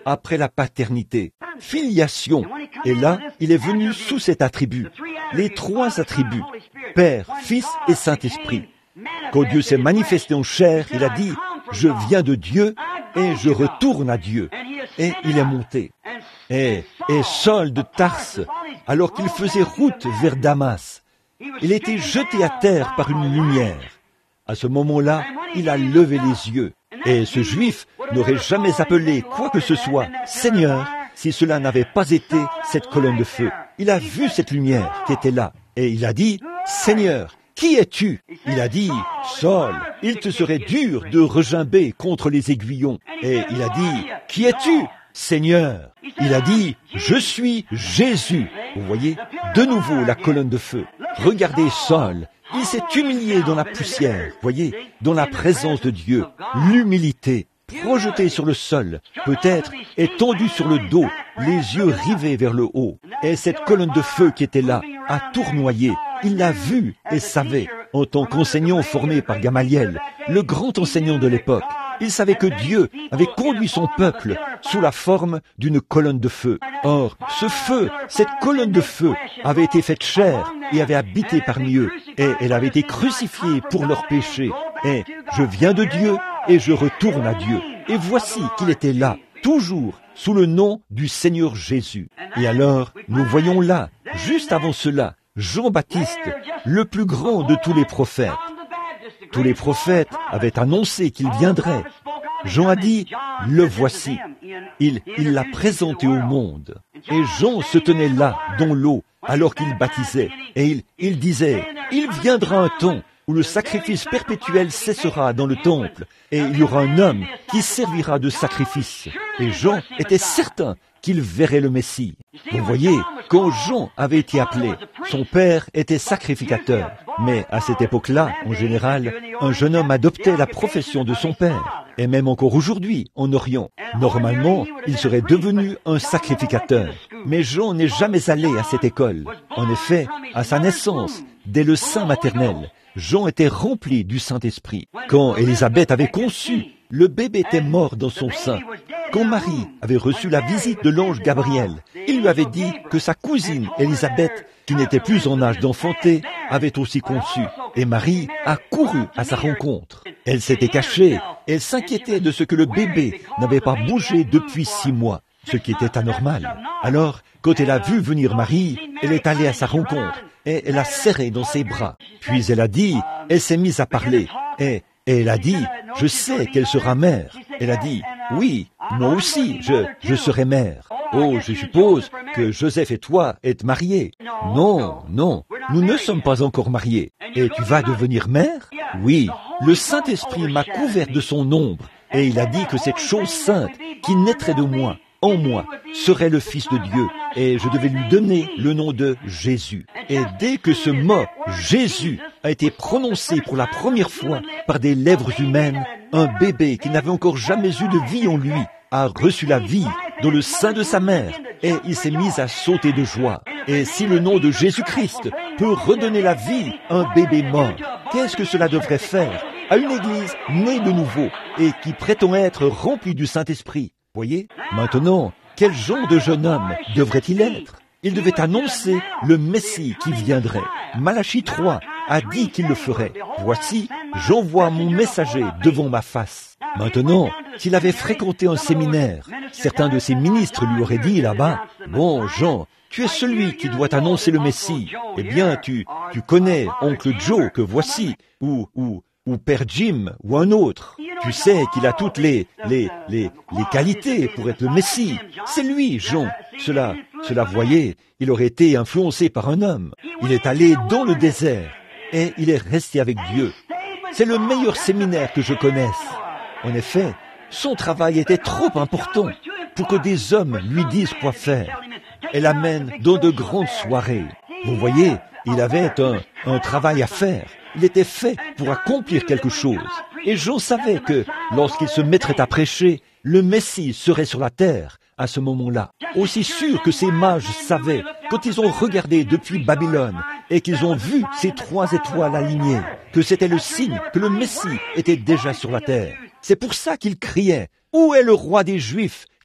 après la paternité. Filiation. Et là, il est venu sous cet attribut. Les trois attributs, Père, Fils et Saint-Esprit. Quand Dieu s'est manifesté en chair, il a dit, « Je viens de Dieu et je retourne à Dieu. » Et il est monté. Et, et Saul de Tarse, alors qu'il faisait route vers Damas, il a été jeté à terre par une lumière. À ce moment-là, il a levé les yeux. Et ce Juif n'aurait jamais appelé quoi que ce soit Seigneur si cela n'avait pas été cette colonne de feu. Il a vu cette lumière qui était là. Et il a dit, « Seigneur, qui es-tu » Il a dit, « Saul, il te serait dur de regimber contre les aiguillons. » Et il a dit, « Qui es-tu » Seigneur. Il a dit, « Je suis Jésus. » Vous voyez, de nouveau la colonne de feu. Regardez Saul. Il s'est humilié dans la poussière, voyez, dans la présence de Dieu. L'humilité, projeté sur le sol, peut-être étendu sur le dos, les yeux rivés vers le haut. Et cette colonne de feu qui était là, a tournoyé. Il l'a vu et savait, en tant qu'enseignant formé par Gamaliel, le grand enseignant de l'époque. Il savait que Dieu avait conduit son peuple sous la forme d'une colonne de feu. Or, ce feu, cette colonne de feu, avait été faite chair et avait habité parmi eux. Et elle avait été crucifiée pour leurs péchés. Et je viens de Dieu et je retourne à Dieu. Et voici qu'il était là, toujours sous le nom du Seigneur Jésus. Et alors, nous voyons là, juste avant cela, Jean-Baptiste, le plus grand de tous les prophètes. Tous les prophètes avaient annoncé qu'il viendrait. Jean a dit, « Le voici ». Il il l'a présenté au monde. Et Jean se tenait là, dans l'eau, alors qu'il baptisait. Et il, il disait, « Il viendra un temps où le sacrifice perpétuel cessera dans le temple, et il y aura un homme qui servira de sacrifice. » Et Jean était certain qu'il verrait le Messie. Vous voyez, quand Jean avait été appelé, son père était sacrificateur. Mais à cette époque-là, en général, un jeune homme adoptait la profession de son père. Et même encore aujourd'hui, en Orient, normalement, il serait devenu un sacrificateur. Mais Jean n'est jamais allé à cette école. En effet, à sa naissance, dès le sein maternel, Jean était rempli du Saint-Esprit. Quand Élisabeth avait conçu, le bébé était mort dans son sein. Quand Marie avait reçu la visite de l'ange Gabriel, il lui avait dit que sa cousine Élisabeth, qui n'était plus en âge d'enfanter, avait aussi conçu. Et Marie a couru à sa rencontre. Elle s'était cachée. Elle s'inquiétait de ce que le bébé n'avait pas bougé depuis six mois, ce qui était anormal. Alors, quand elle a vu venir Marie, elle est allée à sa rencontre et elle l'a serrée dans ses bras. Puis elle a dit, elle s'est mise à parler et, et elle a dit, je sais qu'elle sera mère. Elle a dit, oui, moi aussi, je, je serai mère. Oh, je suppose que Joseph et toi êtes mariés. Non, non, nous ne sommes pas encore mariés. Et tu vas devenir mère? Oui, le Saint-Esprit m'a couvert de son ombre et il a dit que cette chose sainte qui naîtrait de moi, en moi, serait le Fils de Dieu, et je devais lui donner le nom de Jésus. Et dès que ce mot Jésus a été prononcé pour la première fois par des lèvres humaines, un bébé qui n'avait encore jamais eu de vie en lui a reçu la vie dans le sein de sa mère, et il s'est mis à sauter de joie. Et si le nom de Jésus-Christ peut redonner la vie à un bébé mort, qu'est-ce que cela devrait faire à une église née de nouveau et qui prétend être remplie du Saint-Esprit? Voyez, maintenant, quel genre de jeune homme devrait-il être? Il devait annoncer le Messie qui viendrait. Malachie trois a dit qu'il le ferait. Voici, j'envoie mon messager devant ma face. Maintenant, s'il avait fréquenté un séminaire, certains de ses ministres lui auraient dit là-bas, « Bon, Jean, tu es celui qui doit annoncer le Messie. Eh bien, tu, tu connais oncle Joe que voici, ou, ou, ou Père Jim, ou un autre. Tu sais qu'il a toutes les, les, les, les qualités pour être le Messie. C'est lui, Jean. Cela, cela, voyez, il aurait été influencé par un homme. Il est allé dans le désert et il est resté avec Dieu. C'est le meilleur séminaire que je connaisse. En effet, son travail était trop important pour que des hommes lui disent quoi faire. Elle l'amène dans de grandes soirées. Vous voyez, il avait un, un travail à faire. Il était fait pour accomplir quelque chose. Et Jean savait que, lorsqu'il se mettrait à prêcher, le Messie serait sur la terre à ce moment-là. Aussi sûr que ces mages savaient, quand ils ont regardé depuis Babylone et qu'ils ont vu ces trois étoiles alignées, que c'était le signe que le Messie était déjà sur la terre. C'est pour ça qu'ils criaient, « Où est le roi des Juifs ?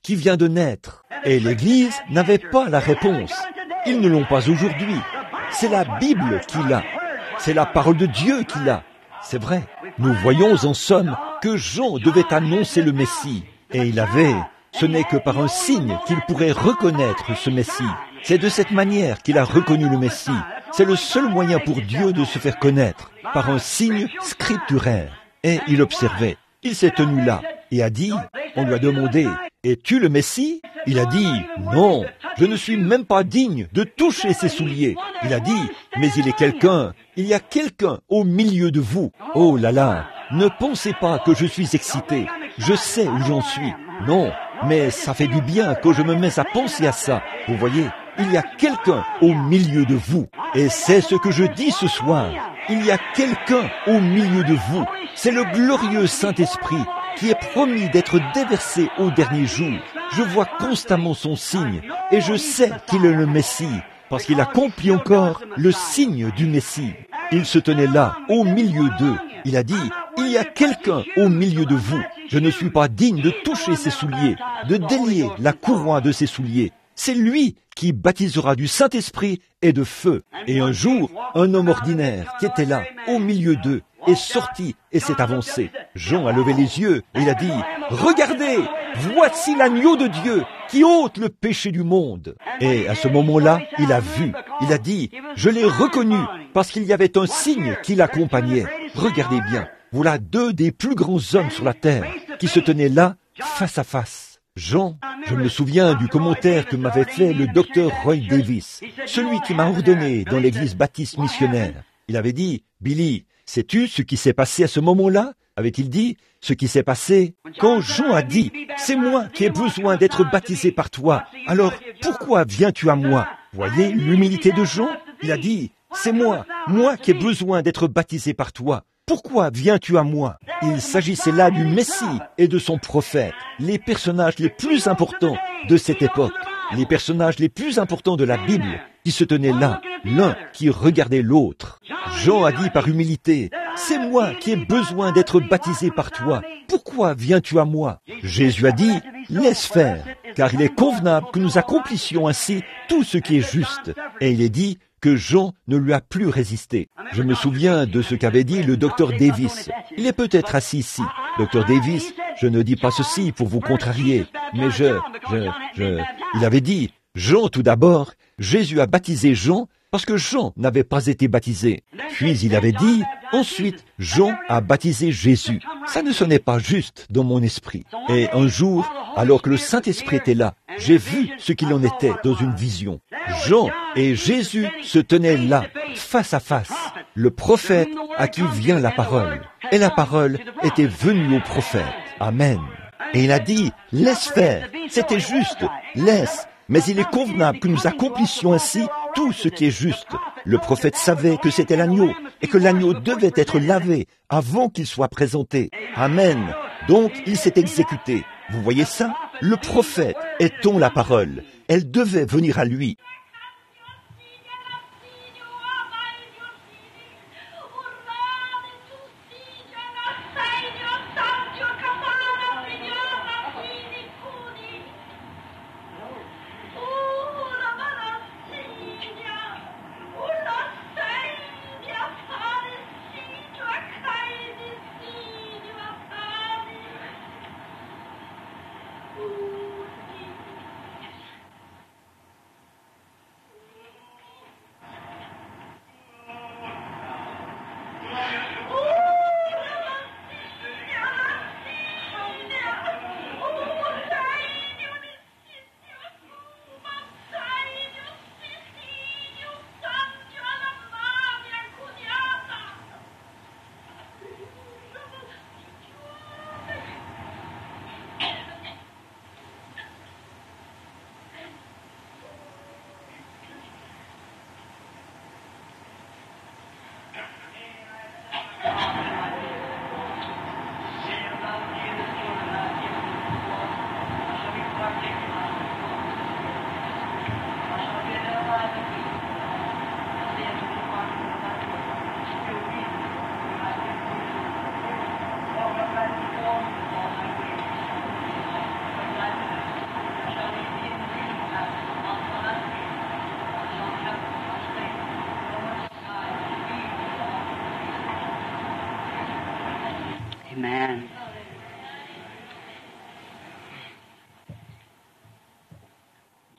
qui vient de naître. Et l'Église n'avait pas la réponse. Ils ne l'ont pas aujourd'hui. C'est la Bible qui l'a. C'est la parole de Dieu qui l'a. C'est vrai. Nous voyons en somme que Jean devait annoncer le Messie. Et il avait, ce n'est que par un signe qu'il pourrait reconnaître ce Messie. C'est de cette manière qu'il a reconnu le Messie. C'est le seul moyen pour Dieu de se faire connaître, par un signe scripturaire. Et il observait. Il s'est tenu là et a dit, on lui a demandé, « Es-tu le Messie ?» Il a dit, « Non, je ne suis même pas digne de toucher ses souliers. » Il a dit, « Mais il est quelqu'un, il y a quelqu'un au milieu de vous. » Oh là là, ne pensez pas que je suis excité. Je sais où j'en suis. Non, mais ça fait du bien que je me mette à penser à ça. Vous voyez, il y a quelqu'un au milieu de vous. Et c'est ce que je dis ce soir. Il y a quelqu'un au milieu de vous. C'est le glorieux Saint-Esprit qui est promis d'être déversé au dernier jour. Je vois constamment son signe et je sais qu'il est le Messie parce qu'il accomplit encore le signe du Messie. Il se tenait là, au milieu d'eux. Il a dit, il y a quelqu'un au milieu de vous. Je ne suis pas digne de toucher ses souliers, de délier la courroie de ses souliers. C'est lui qui baptisera du Saint-Esprit et de feu. Et un jour, un homme ordinaire qui était là, au milieu d'eux, est sorti et s'est avancé. Jean a levé les yeux et il a dit, « Regardez, voici l'agneau de Dieu qui ôte le péché du monde. » Et à ce moment-là, il a vu, il a dit, « Je l'ai reconnu parce qu'il y avait un signe qui l'accompagnait. » Regardez bien, voilà deux des plus grands hommes sur la terre qui se tenaient là, face à face. Jean, je me souviens du commentaire que m'avait fait le docteur Roy Davis, celui qui m'a ordonné dans l'église baptiste missionnaire. Il avait dit, « Billy, sais-tu ce qui s'est passé à ce moment-là » avait-il dit, « Ce qui s'est passé quand Jean a dit, « C'est moi qui ai besoin d'être baptisé par toi, alors pourquoi viens-tu à moi » Voyez l'humilité de Jean. Il a dit, « C'est moi, moi qui ai besoin d'être baptisé par toi. Pourquoi viens-tu à moi » Il s'agissait là du Messie et de son prophète, les personnages les plus importants de cette époque, les personnages les plus importants de la Bible, qui se tenaient là, l'un qui regardait l'autre. Jean a dit par humilité, « C'est moi qui ai besoin d'être baptisé par toi. Pourquoi viens-tu à moi » Jésus a dit, « Laisse faire, car il est convenable que nous accomplissions ainsi tout ce qui est juste. » Et il est dit que Jean ne lui a plus résisté. Je me souviens de ce qu'avait dit le docteur Davis. Il est peut-être assis ici. Docteur Davis, je ne dis pas ceci pour vous contrarier, mais je, je, je, il avait dit, Jean tout d'abord, Jésus a baptisé Jean parce que Jean n'avait pas été baptisé. Puis il avait dit, ensuite, Jean a baptisé Jésus. Ça ne sonnait pas juste dans mon esprit. Et un jour, alors que le Saint-Esprit était là, j'ai vu ce qu'il en était dans une vision. Jean et Jésus se tenaient là, face à face, le prophète à qui vient la parole. Et la parole était venue au prophète. Amen. Et il a dit, laisse faire, c'était juste, laisse. Mais il est convenable que nous accomplissions ainsi tout ce qui est juste. Le prophète savait que c'était l'agneau et que l'agneau devait être lavé avant qu'il soit présenté. Amen. Donc, il s'est exécuté. Vous voyez ça? Le prophète est-on la parole. Elle devait venir à lui.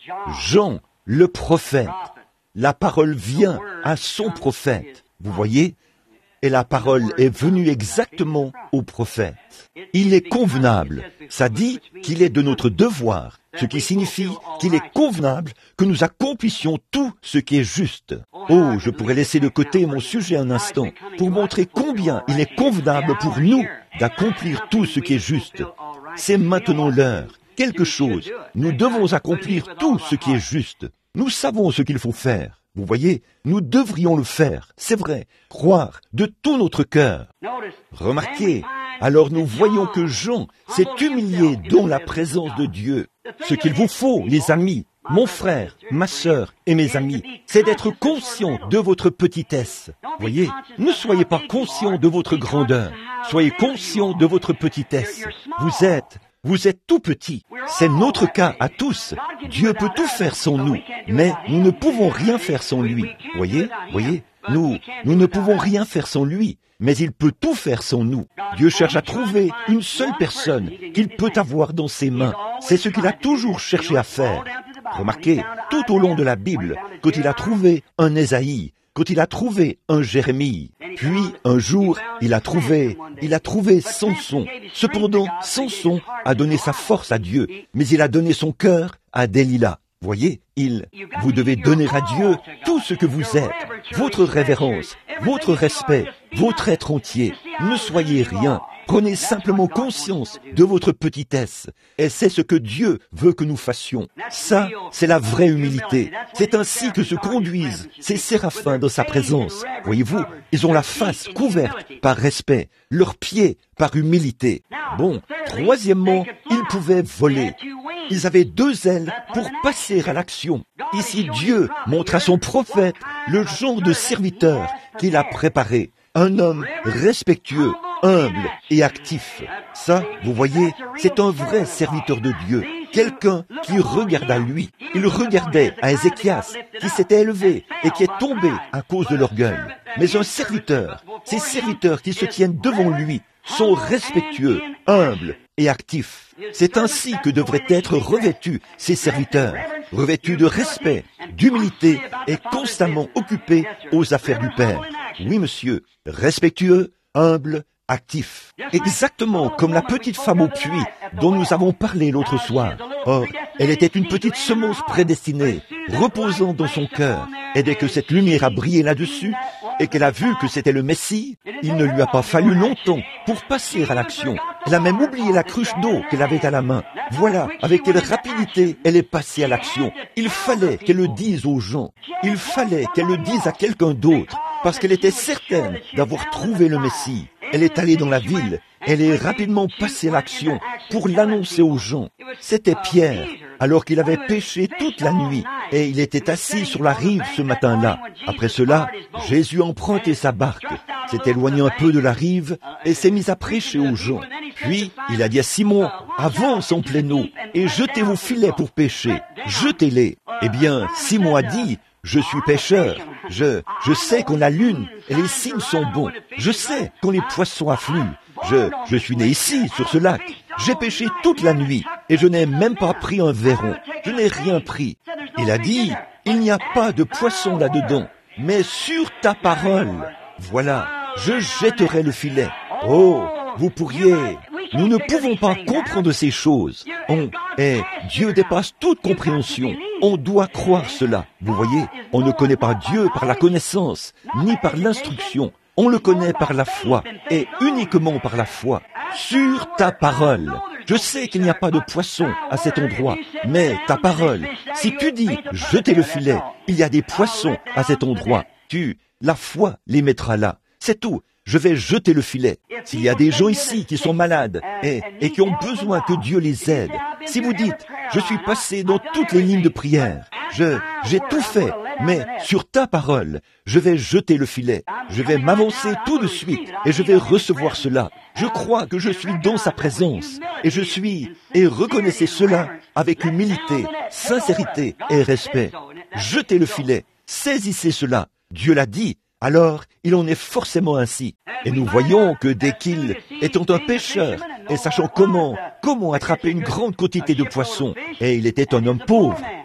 Jean, le prophète. La parole vient à son prophète. Vous voyez? Et la parole est venue exactement au prophète. Il est convenable. Ça dit qu'il est de notre devoir, ce qui signifie qu'il est convenable que nous accomplissions tout ce qui est juste. Oh, je pourrais laisser de côté mon sujet un instant pour montrer combien il est convenable pour nous d'accomplir tout ce qui est juste. C'est maintenant l'heure. Quelque chose. Nous devons accomplir tout ce qui est juste. Nous savons ce qu'il faut faire. Vous voyez, nous devrions le faire, c'est vrai, croire de tout notre cœur. Remarquez, alors nous voyons que Jean s'est humilié dans la présence de Dieu. Ce qu'il vous faut, les amis, mon frère, ma sœur et mes amis, c'est d'être conscient de votre petitesse. Voyez, ne soyez pas conscient de votre grandeur, soyez conscient de votre petitesse. Vous êtes... Vous êtes tout petit. C'est notre cas à tous. Dieu peut tout faire sans nous, mais nous ne pouvons rien faire sans lui. Voyez, voyez, nous, nous ne pouvons rien faire sans lui, mais il peut tout faire sans nous. Dieu cherche à trouver une seule personne qu'il peut avoir dans ses mains. C'est ce qu'il a toujours cherché à faire. Remarquez, tout au long de la Bible, quand il a trouvé un Ésaïe, quand il a trouvé un Jérémie, puis un jour, il a trouvé, il a trouvé Samson. Cependant, Samson a donné sa force à Dieu, mais il a donné son cœur à Delilah. Voyez, il, vous devez donner à Dieu tout ce que vous êtes, votre révérence, votre respect, votre être entier. Ne soyez rien. Prenez simplement conscience de votre petitesse. Et c'est ce que Dieu veut que nous fassions. Ça, c'est la vraie humilité. C'est ainsi que se conduisent ces séraphins dans sa présence. Voyez-vous, ils ont la face couverte par respect, leurs pieds par humilité. Bon, troisièmement, ils pouvaient voler. Ils avaient deux ailes pour passer à l'action. Ici, Dieu montre à son prophète le genre de serviteur qu'il a préparé. Un homme respectueux, humble et actif. Ça, vous voyez, c'est un vrai serviteur de Dieu. Quelqu'un qui regarde à lui. Il regardait à Ézéchias, qui s'était élevé et qui est tombé à cause de l'orgueil. Mais un serviteur, ces serviteurs qui se tiennent devant lui, sont respectueux, humbles et actifs. C'est ainsi que devraient être revêtus ces serviteurs, revêtus de respect, d'humilité et constamment occupés aux affaires du Père. Oui, monsieur, respectueux, humble, actif. Exactement comme la petite femme au puits dont nous avons parlé l'autre soir. Or, elle était une petite semence prédestinée, reposant dans son cœur. Et dès que cette lumière a brillé là-dessus, et qu'elle a vu que c'était le Messie, il ne lui a pas fallu longtemps pour passer à l'action. Elle a même oublié la cruche d'eau qu'elle avait à la main. Voilà, avec quelle rapidité elle est passée à l'action. Il fallait qu'elle le dise aux gens. Il fallait qu'elle le dise à quelqu'un d'autre, parce qu'elle était certaine d'avoir trouvé le Messie. Elle est allée dans la ville, elle est rapidement passée à l'action pour l'annoncer aux gens. C'était Pierre, alors qu'il avait pêché toute la nuit, et il était assis sur la rive ce matin-là. Après cela, Jésus a emprunté sa barque, s'est éloigné un peu de la rive, et s'est mis à prêcher aux gens. Puis, il a dit à Simon, « Avance en pleine eau, et jetez vos filets pour pêcher, jetez-les. » Eh bien, Simon a dit, « Je suis pêcheur. Je, je sais quand la lune et les signes sont bons. Je sais quand les poissons affluent. Je, je suis né ici, sur ce lac. J'ai pêché toute la nuit et je n'ai même pas pris un verron. Je n'ai rien pris. » Il a dit, « Il n'y a pas de poisson là-dedans, mais sur ta parole, voilà, je jetterai le filet. » Oh, vous pourriez... Nous ne pouvons pas comprendre ces choses. On, et Dieu dépasse toute compréhension. On doit croire cela. Vous voyez, on ne connaît pas Dieu par la connaissance, ni par l'instruction. On le connaît par la foi, et uniquement par la foi. Sur ta parole. Je sais qu'il n'y a pas de poisson à cet endroit, mais ta parole. Si tu dis, jetez le filet, il y a des poissons à cet endroit. Tu, la foi les mettra là. C'est tout. Je vais jeter le filet. S'il y a des gens ici qui sont malades et, et qui ont besoin que Dieu les aide, si vous dites, je suis passé dans toutes les lignes de prière, je, j'ai tout fait, mais sur ta parole, je vais jeter le filet. Je vais m'avancer tout de suite et je vais recevoir cela. Je crois que je suis dans sa présence et je suis, et reconnaissez cela avec humilité, sincérité et respect. Jetez le filet. Saisissez cela. Dieu l'a dit. Alors, il en est forcément ainsi. Et nous voyons que dès qu'il, étant un pêcheur, et sachant comment, comment attraper une grande quantité de poissons, et il était un homme pauvre,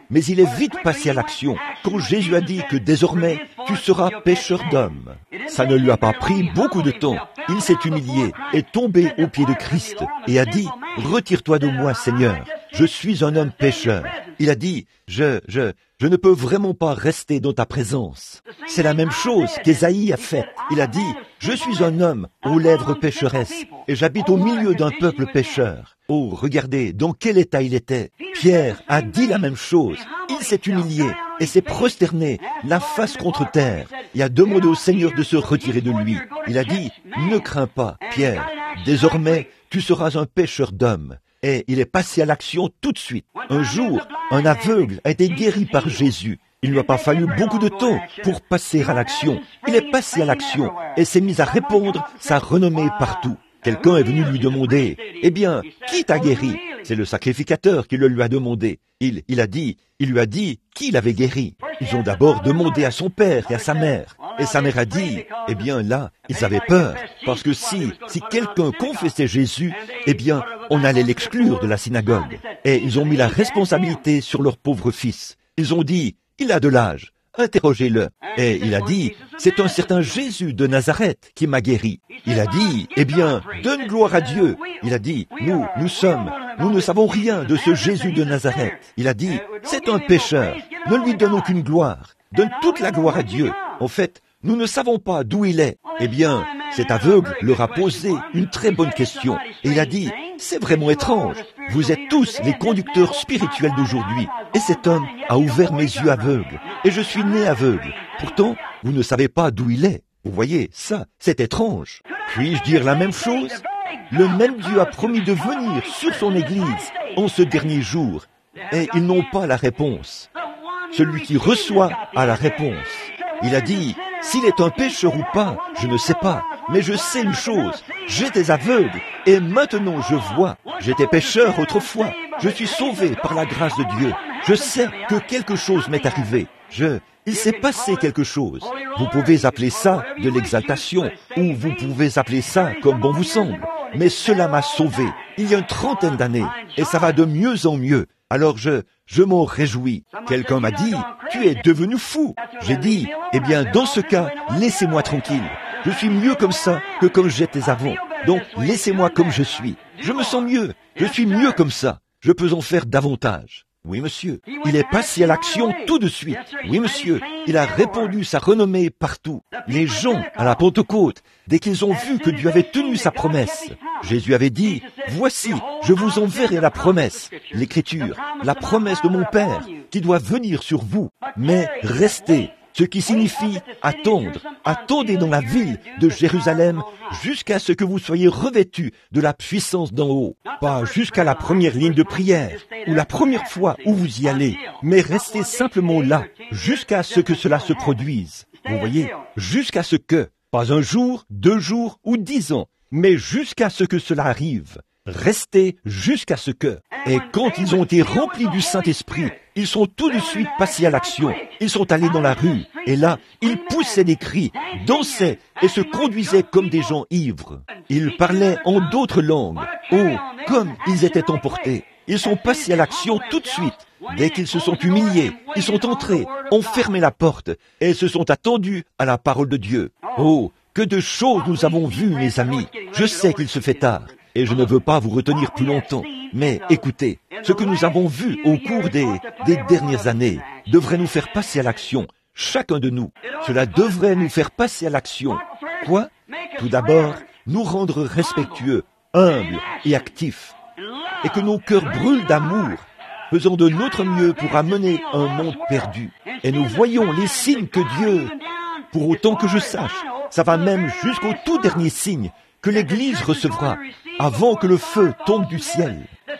mais il est vite passé à l'action quand Jésus a dit que désormais, tu seras pêcheur d'hommes. Ça ne lui a pas pris beaucoup de temps. Il s'est humilié, est tombé aux pieds de Christ et a dit, « Retire-toi de moi, Seigneur, je suis un homme pécheur. » Il a dit, « Je, je, je ne peux vraiment pas rester dans ta présence. » C'est la même chose qu'Ésaïe a faite. Il a dit, « Je suis un homme aux lèvres pécheresses et j'habite au milieu d'un peuple pécheur. » Oh, regardez, dans quel état il était. Pierre a dit la même chose. Il s'est humilié et s'est prosterné, la face contre terre, et a demandé au Seigneur de se retirer de lui. Il a dit, « Ne crains pas, Pierre, désormais tu seras un pêcheur d'hommes. » Et il est passé à l'action tout de suite. Un jour, un aveugle a été guéri par Jésus. Il ne lui a pas fallu beaucoup de temps pour passer à l'action. Il est passé à l'action et s'est mis à répandre sa renommée partout. Quelqu'un est venu lui demander, « Eh bien, qui t'a guéri ?» C'est le sacrificateur qui le lui a demandé. Il, il a dit, il lui a dit qui l'avait guéri. Ils ont d'abord demandé à son père et à sa mère. Et sa mère a dit, eh bien là, ils avaient peur. Parce que si, si quelqu'un confessait Jésus, eh bien, on allait l'exclure de la synagogue. Et ils ont mis la responsabilité sur leur pauvre fils. Ils ont dit, il a de l'âge. Interrogez-le. Et il a dit, c'est un certain Jésus de Nazareth qui m'a guéri. Il a dit, eh bien, donne gloire à Dieu. Il a dit, nous, nous sommes, nous ne savons rien de ce Jésus de Nazareth. Il a dit, c'est un pécheur. Ne lui donne aucune gloire. Donne toute la gloire à Dieu. En fait, nous ne savons pas d'où il est. Eh bien, cet aveugle leur a posé une très bonne question. Et il a dit, c'est vraiment étrange. Vous êtes tous les conducteurs spirituels d'aujourd'hui. Et cet homme a ouvert mes yeux aveugles. Et je suis né aveugle. Pourtant, vous ne savez pas d'où il est. Vous voyez, ça, c'est étrange. Puis-je dire la même chose? Le même Dieu a promis de venir sur son Église en ce dernier jour. Et ils n'ont pas la réponse. Celui qui reçoit a la réponse. Il a dit, s'il est un pécheur ou pas, je ne sais pas. Mais je sais une chose, j'étais aveugle et maintenant je vois. J'étais pécheur autrefois. Je suis sauvé par la grâce de Dieu. Je sais que quelque chose m'est arrivé. Je, il s'est passé quelque chose. Vous pouvez appeler ça de l'exaltation ou vous pouvez appeler ça comme bon vous semble. Mais cela m'a sauvé il y a une trentaine d'années et ça va de mieux en mieux. Alors je, je m'en réjouis. Quelqu'un m'a dit, tu es devenu fou. J'ai dit, eh bien dans ce cas, laissez-moi tranquille. Je suis mieux comme ça que comme j'étais avant. Donc laissez-moi comme je suis. Je me sens mieux. Je suis mieux comme ça. Je peux en faire davantage. Oui, monsieur. Il est passé à l'action tout de suite. Oui, monsieur. Il a répandu sa renommée partout. Les gens, à la Pentecôte, dès qu'ils ont vu que Dieu avait tenu sa promesse, Jésus avait dit, « Voici, je vous enverrai la promesse, l'Écriture, la promesse de mon Père, qui doit venir sur vous. Mais restez. » Ce qui signifie attendre, attendez dans la ville de Jérusalem jusqu'à ce que vous soyez revêtus de la puissance d'en haut. Pas jusqu'à la première ligne de prière ou la première fois où vous y allez, mais restez simplement là jusqu'à ce que cela se produise. Vous voyez, jusqu'à ce que, pas un jour, deux jours ou dix ans, mais jusqu'à ce que cela arrive. Restez jusqu'à ce que. Et quand ils ont été remplis du Saint-Esprit, ils sont tout de suite passés à l'action. Ils sont allés dans la rue, et là, ils poussaient des cris, dansaient et se conduisaient comme des gens ivres. Ils parlaient en d'autres langues. Oh, comme ils étaient emportés. Ils sont passés à l'action tout de suite. Dès qu'ils se sont humiliés, ils sont entrés, ont fermé la porte, et se sont attendus à la parole de Dieu. Oh, que de choses nous avons vues, mes amis. Je sais qu'il se fait tard. Et je ne veux pas vous retenir plus longtemps. Mais écoutez, ce que nous avons vu au cours des, des dernières années devrait nous faire passer à l'action, chacun de nous. Cela devrait nous faire passer à l'action. Quoi? Tout d'abord, nous rendre respectueux, humbles et actifs. Et que nos cœurs brûlent d'amour, faisant de notre mieux pour amener un monde perdu. Et nous voyons les signes que Dieu, pour autant que je sache, ça va même jusqu'au tout dernier signe, que l'Église recevra avant que le feu tombe du ciel.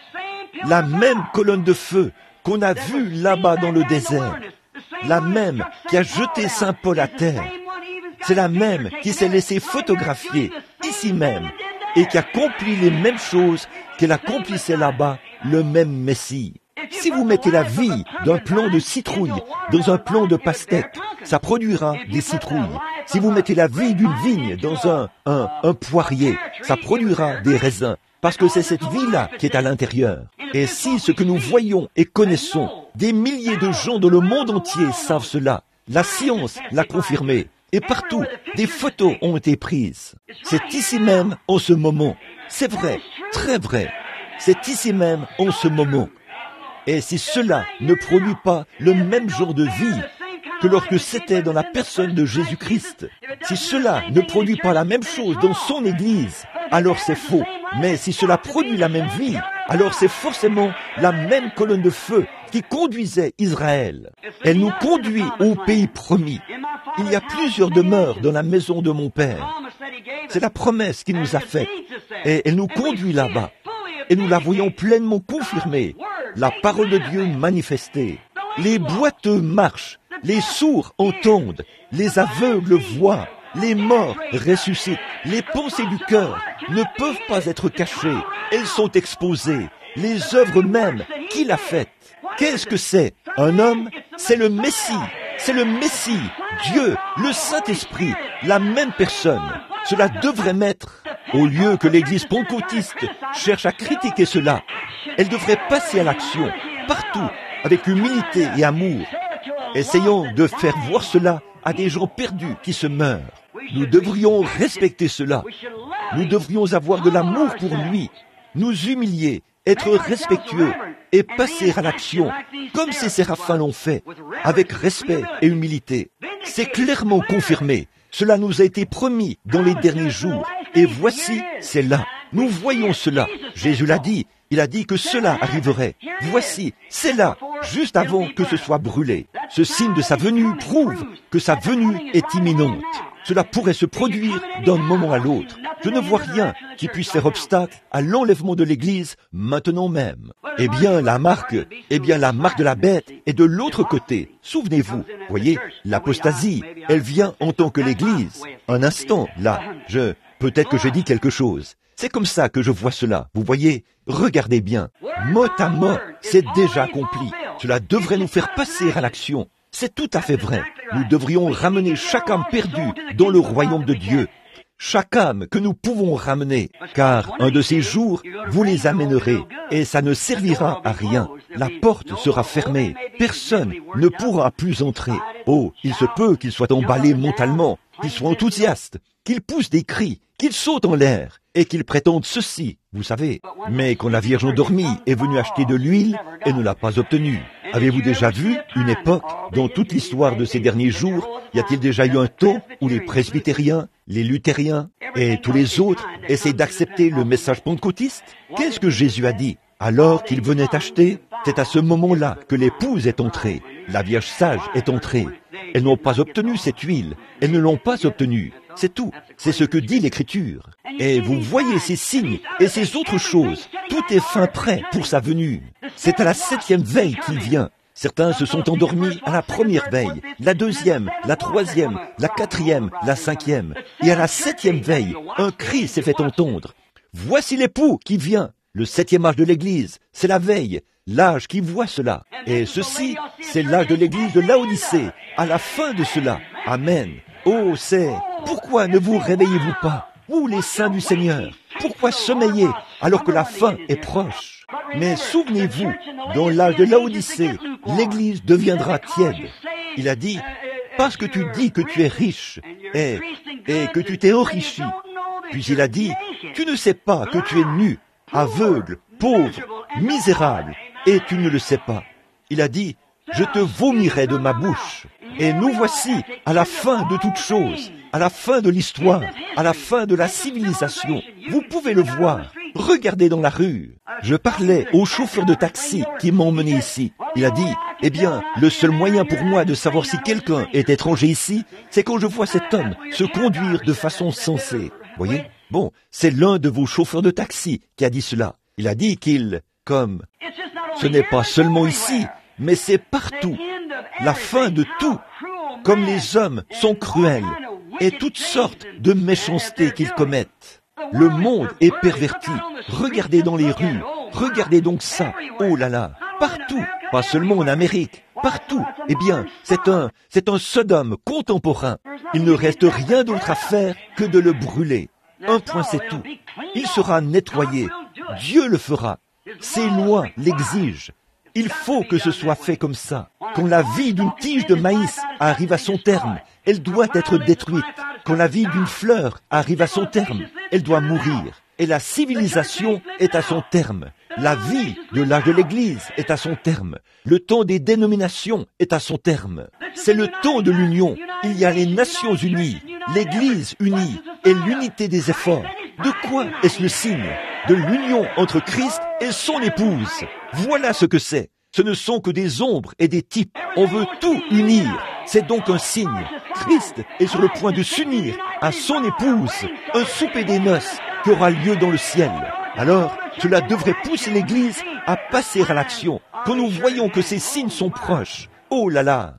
La même colonne de feu qu'on a vue là-bas dans le désert, la même qui a jeté Saint Paul à terre, c'est la même qui s'est laissée photographier ici même et qui accomplit les mêmes choses qu'elle accomplissait là-bas, le même Messie. Si vous mettez la vie d'un plant de citrouille dans un plant de pastèque, ça produira des citrouilles. Si vous mettez la vie d'une vigne dans un, un, un poirier, ça produira des raisins. parce que c'est cette vie-là qui est à l'intérieur. Et si ce que nous voyons et connaissons, des milliers de gens dans le monde entier savent cela, la science l'a confirmé, et partout, des photos ont été prises. C'est ici même, en ce moment. C'est vrai, très vrai. C'est ici même, en ce moment. Et si cela ne produit pas le même genre de vie que lorsque c'était dans la personne de Jésus-Christ, si cela ne produit pas la même chose dans son Église, alors c'est faux. Mais si cela produit la même vie, alors c'est forcément la même colonne de feu qui conduisait Israël. Elle nous conduit au pays promis. Il y a plusieurs demeures dans la maison de mon Père. C'est la promesse qu'il nous a faite. Et elle nous conduit là-bas. Et nous la voyons pleinement confirmée. La parole de Dieu manifestée. Les boiteux marchent, les sourds entendent, les aveugles voient, les morts ressuscitent. Les pensées du cœur ne peuvent pas être cachées. Elles sont exposées. Les œuvres mêmes qu'il a faites. Qu'est-ce que c'est? Un homme? C'est le Messie. C'est le Messie, Dieu, le Saint-Esprit, la même personne. Cela devrait mettre, au lieu que l'Église pentecôtiste cherche à critiquer cela, elle devrait passer à l'action, partout, avec humilité et amour. Essayons de faire voir cela à des gens perdus qui se meurent. Nous devrions respecter cela. Nous devrions avoir de l'amour pour lui, nous humilier, être respectueux et passer à l'action, comme ces séraphins l'ont fait, avec respect et humilité. C'est clairement confirmé. Cela nous a été promis dans les derniers jours. Et voici, c'est là. Nous voyons cela. Jésus l'a dit. Il a dit que cela arriverait. Voici, c'est là, juste avant que ce soit brûlé. Ce signe de sa venue prouve que sa venue est imminente. Cela pourrait se produire d'un moment à l'autre. Je ne vois rien qui puisse faire obstacle à l'enlèvement de l'Église maintenant même. Eh bien, la marque, eh bien, la marque de la bête est de l'autre côté. Souvenez-vous, voyez, l'apostasie, elle vient en tant que l'Église. Un instant, là, je, peut-être que je dis quelque chose. C'est comme ça que je vois cela. Vous voyez, regardez bien. Mot à mot, c'est déjà accompli. Cela devrait nous faire passer à l'action. C'est tout à fait vrai. Nous devrions ramener chaque âme perdue dans le royaume de Dieu. Chaque âme que nous pouvons ramener, car un de ces jours, vous les amènerez, et ça ne servira à rien. La porte sera fermée. Personne ne pourra plus entrer. Oh, il se peut qu'ils soient emballés mentalement, qu'ils soient enthousiastes, qu'ils poussent des cris, qu'ils sautent en l'air, et qu'ils prétendent ceci, vous savez. Mais quand la Vierge endormie est venue acheter de l'huile, elle ne l'a pas obtenue. Avez-vous déjà vu une époque, dans toute l'histoire de ces derniers jours, y a-t-il déjà eu un temps où les presbytériens, les luthériens et tous les autres essaient d'accepter le message pentecôtiste? Qu'est-ce que Jésus a dit? Alors qu'il venait acheter, c'est à ce moment-là que l'épouse est entrée. La Vierge sage est entrée. Elles n'ont pas obtenu cette huile. Elles ne l'ont pas obtenue. C'est tout. C'est ce que dit l'Écriture. Et vous voyez ces signes et ces autres choses. Tout est fin prêt pour sa venue. C'est à la septième veille qu'il vient. Certains se sont endormis à la première veille, la deuxième, la troisième, la quatrième, la cinquième. Et à la septième veille, un cri s'est fait entendre. Voici l'époux qui vient. Le septième âge de l'Église, c'est la veille, l'âge qui voit cela. Et ceci, c'est l'âge de l'Église de Laodicée, à la fin de cela. Amen. Oh, c'est, pourquoi ne vous réveillez-vous pas, vous les saints du Seigneur? Pourquoi sommeiller alors que la fin est proche? Mais souvenez-vous, dans l'âge de Laodicée, l'Église deviendra tiède. Il a dit, parce que tu dis que tu es riche et, et que tu t'es enrichi. Puis il a dit, tu ne sais pas que tu es nu, aveugle, pauvre, misérable, et tu ne le sais pas. Il a dit, je te vomirai de ma bouche. Et nous voici à la fin de toute chose, à la fin de l'histoire, à la fin de la civilisation. Vous pouvez le voir. Regardez dans la rue. Je parlais au chauffeur de taxi qui m'a emmené ici. Il a dit, eh bien, le seul moyen pour moi de savoir si quelqu'un est étranger ici, c'est quand je vois cet homme se conduire de façon sensée. Voyez? Bon, c'est l'un de vos chauffeurs de taxi qui a dit cela. Il a dit qu'il, comme, ce n'est pas seulement ici, mais c'est partout. La fin de tout. Comme les hommes sont cruels et toutes sortes de méchancetés qu'ils commettent. Le monde est perverti. Regardez dans les rues. Regardez donc ça. Oh là là. Partout. Pas seulement en Amérique. Partout. Eh bien, c'est un, c'est un Sodome contemporain. Il ne reste rien d'autre à faire que de le brûler. Un point, c'est tout. Il sera nettoyé. Dieu le fera. Ses lois l'exigent. Il faut que ce soit fait comme ça. Quand la vie d'une tige de maïs arrive à son terme, elle doit être détruite. Quand la vie d'une fleur arrive à son terme, elle doit mourir. Et la civilisation est à son terme. La vie de l'âge de l'Église est à son terme. Le temps des dénominations est à son terme. C'est le temps de l'union. Il y a les Nations unies, l'Église unie et l'unité des efforts. De quoi est-ce le signe? De l'union entre Christ et son épouse. Voilà ce que c'est. Ce ne sont que des ombres et des types. On veut tout unir. C'est donc un signe. Christ est sur le point de s'unir à son épouse. Un souper des noces qui aura lieu dans le ciel. Alors, cela devrait pousser l'Église à passer à l'action. Quand nous voyons que ces signes sont proches. Oh là là!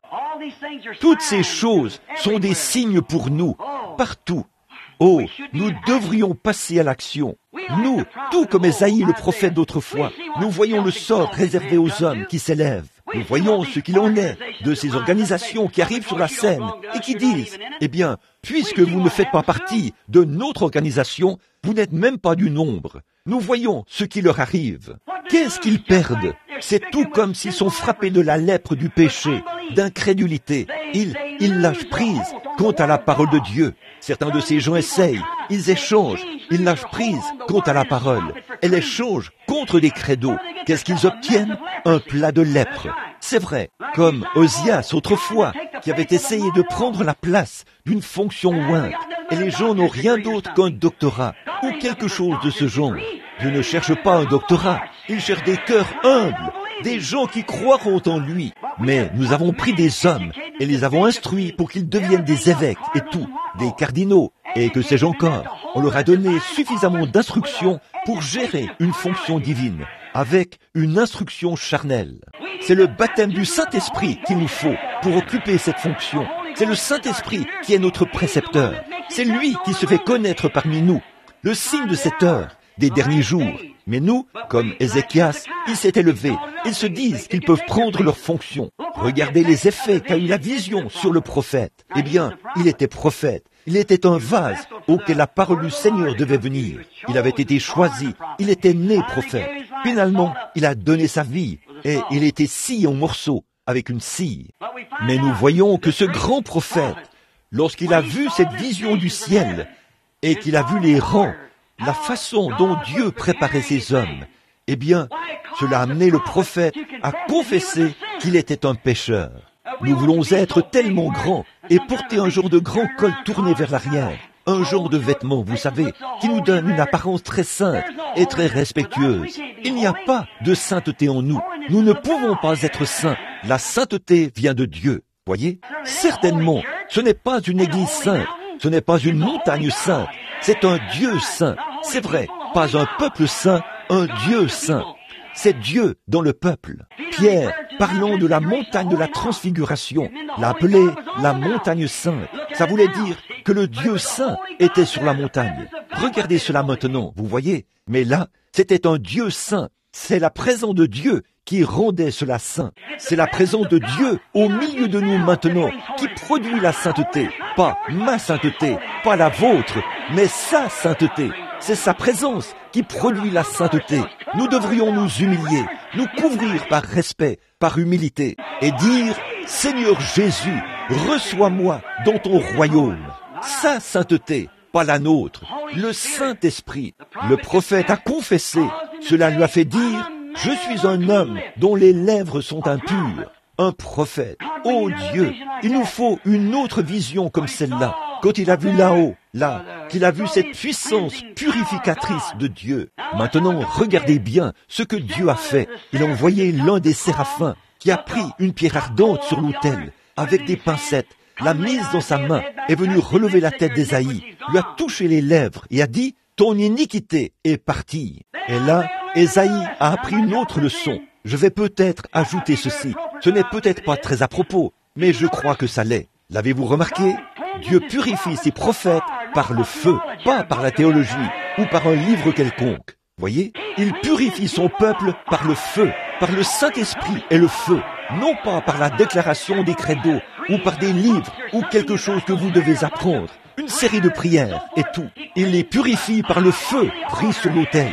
Toutes ces choses sont des signes pour nous, partout. Oh, nous devrions passer à l'action. Nous, tout comme Ésaïe le prophète d'autrefois, nous voyons le sort réservé aux hommes qui s'élèvent. Nous voyons ce qu'il en est de ces organisations qui arrivent sur la scène et qui disent, eh bien, puisque vous ne faites pas partie de notre organisation, vous n'êtes même pas du nombre. Nous voyons ce qui leur arrive. Qu'est-ce qu'ils perdent? C'est tout comme s'ils sont frappés de la lèpre du péché, d'incrédulité. Ils, ils lâchent prise quant à la parole de Dieu. Certains de ces gens essayent, ils échangent, ils lâchent prise quant à la parole. Elle échange contre des credos. Qu'est-ce qu'ils obtiennent? Un plat de lèpre. C'est vrai, comme Osias autrefois, qui avait essayé de prendre la place d'une fonction ointe. Et les gens n'ont rien d'autre qu'un doctorat, ou quelque chose de ce genre. Dieu ne cherche pas un doctorat, il cherche des cœurs humbles, des gens qui croiront en lui. Mais nous avons pris des hommes et les avons instruits pour qu'ils deviennent des évêques et tout, des cardinaux, et que sais-je encore. On leur a donné suffisamment d'instructions pour gérer une fonction divine, avec une instruction charnelle. C'est le baptême du Saint-Esprit qu'il nous faut pour occuper cette fonction. C'est le Saint-Esprit qui est notre précepteur. C'est lui qui se fait connaître parmi nous, le signe de cette heure, des derniers jours. Mais nous, comme Ézéchias, ils s'est élevé. Ils se disent qu'ils peuvent prendre leur fonction. Regardez les effets qu'a eu la vision sur le prophète. Eh bien, il était prophète. Il était un vase auquel la parole du Seigneur devait venir. Il avait été choisi. Il était né prophète. Finalement, il a donné sa vie et il était scié en morceaux avec une scie. Mais nous voyons que ce grand prophète, lorsqu'il a vu cette vision du ciel et qu'il a vu les rangs, la façon dont Dieu préparait ses hommes, eh bien, cela a amené le prophète à confesser qu'il était un pécheur. Nous voulons être tellement grands et porter un genre de grand col tourné vers l'arrière, un genre de vêtement, vous savez, qui nous donne une apparence très sainte et très respectueuse. Il n'y a pas de sainteté en nous. Nous ne pouvons pas être saints. La sainteté vient de Dieu. Voyez? Certainement, ce n'est pas une église sainte, ce n'est pas une montagne sainte, c'est un Dieu saint. C'est vrai, pas un peuple saint, un Dieu saint. C'est Dieu dans le peuple. Pierre, parlant de la montagne de la transfiguration, l'a appelée la montagne sainte. Ça voulait dire que le Dieu saint était sur la montagne. Regardez cela maintenant, vous voyez? Mais là, c'était un Dieu saint. C'est la présence de Dieu qui rendait cela saint. C'est la présence de Dieu au milieu de nous maintenant qui produit la sainteté. Pas ma sainteté, pas la vôtre, mais sa sainteté. C'est sa présence qui produit la sainteté. Nous devrions nous humilier, nous couvrir par respect, par humilité, et dire, Seigneur Jésus, reçois-moi dans ton royaume. Sa sainteté, pas la nôtre, le Saint-Esprit. Le prophète a confessé, cela lui a fait dire, je suis un homme dont les lèvres sont impures. Un prophète. Oh Dieu, il nous faut une autre vision comme celle-là. Quand il a vu là-haut, là, qu'il a vu cette puissance purificatrice de Dieu. Maintenant, regardez bien ce que Dieu a fait. Il a envoyé l'un des séraphins qui a pris une pierre ardente sur l'autel avec des pincettes, l'a mise dans sa main, est venu relever la tête d'Ésaïe, lui a touché les lèvres et a dit, ton iniquité est partie. Et là, Ésaïe a appris une autre leçon. Je vais peut-être ajouter ceci. Ce n'est peut-être pas très à propos, mais je crois que ça l'est. L'avez-vous remarqué? Dieu purifie ses prophètes par le feu, pas par la théologie ou par un livre quelconque. Voyez? Il purifie son peuple par le feu, par le Saint-Esprit et le feu, non pas par la déclaration des credos ou par des livres ou quelque chose que vous devez apprendre. Une série de prières et tout. Il les purifie par le feu pris sur l'autel.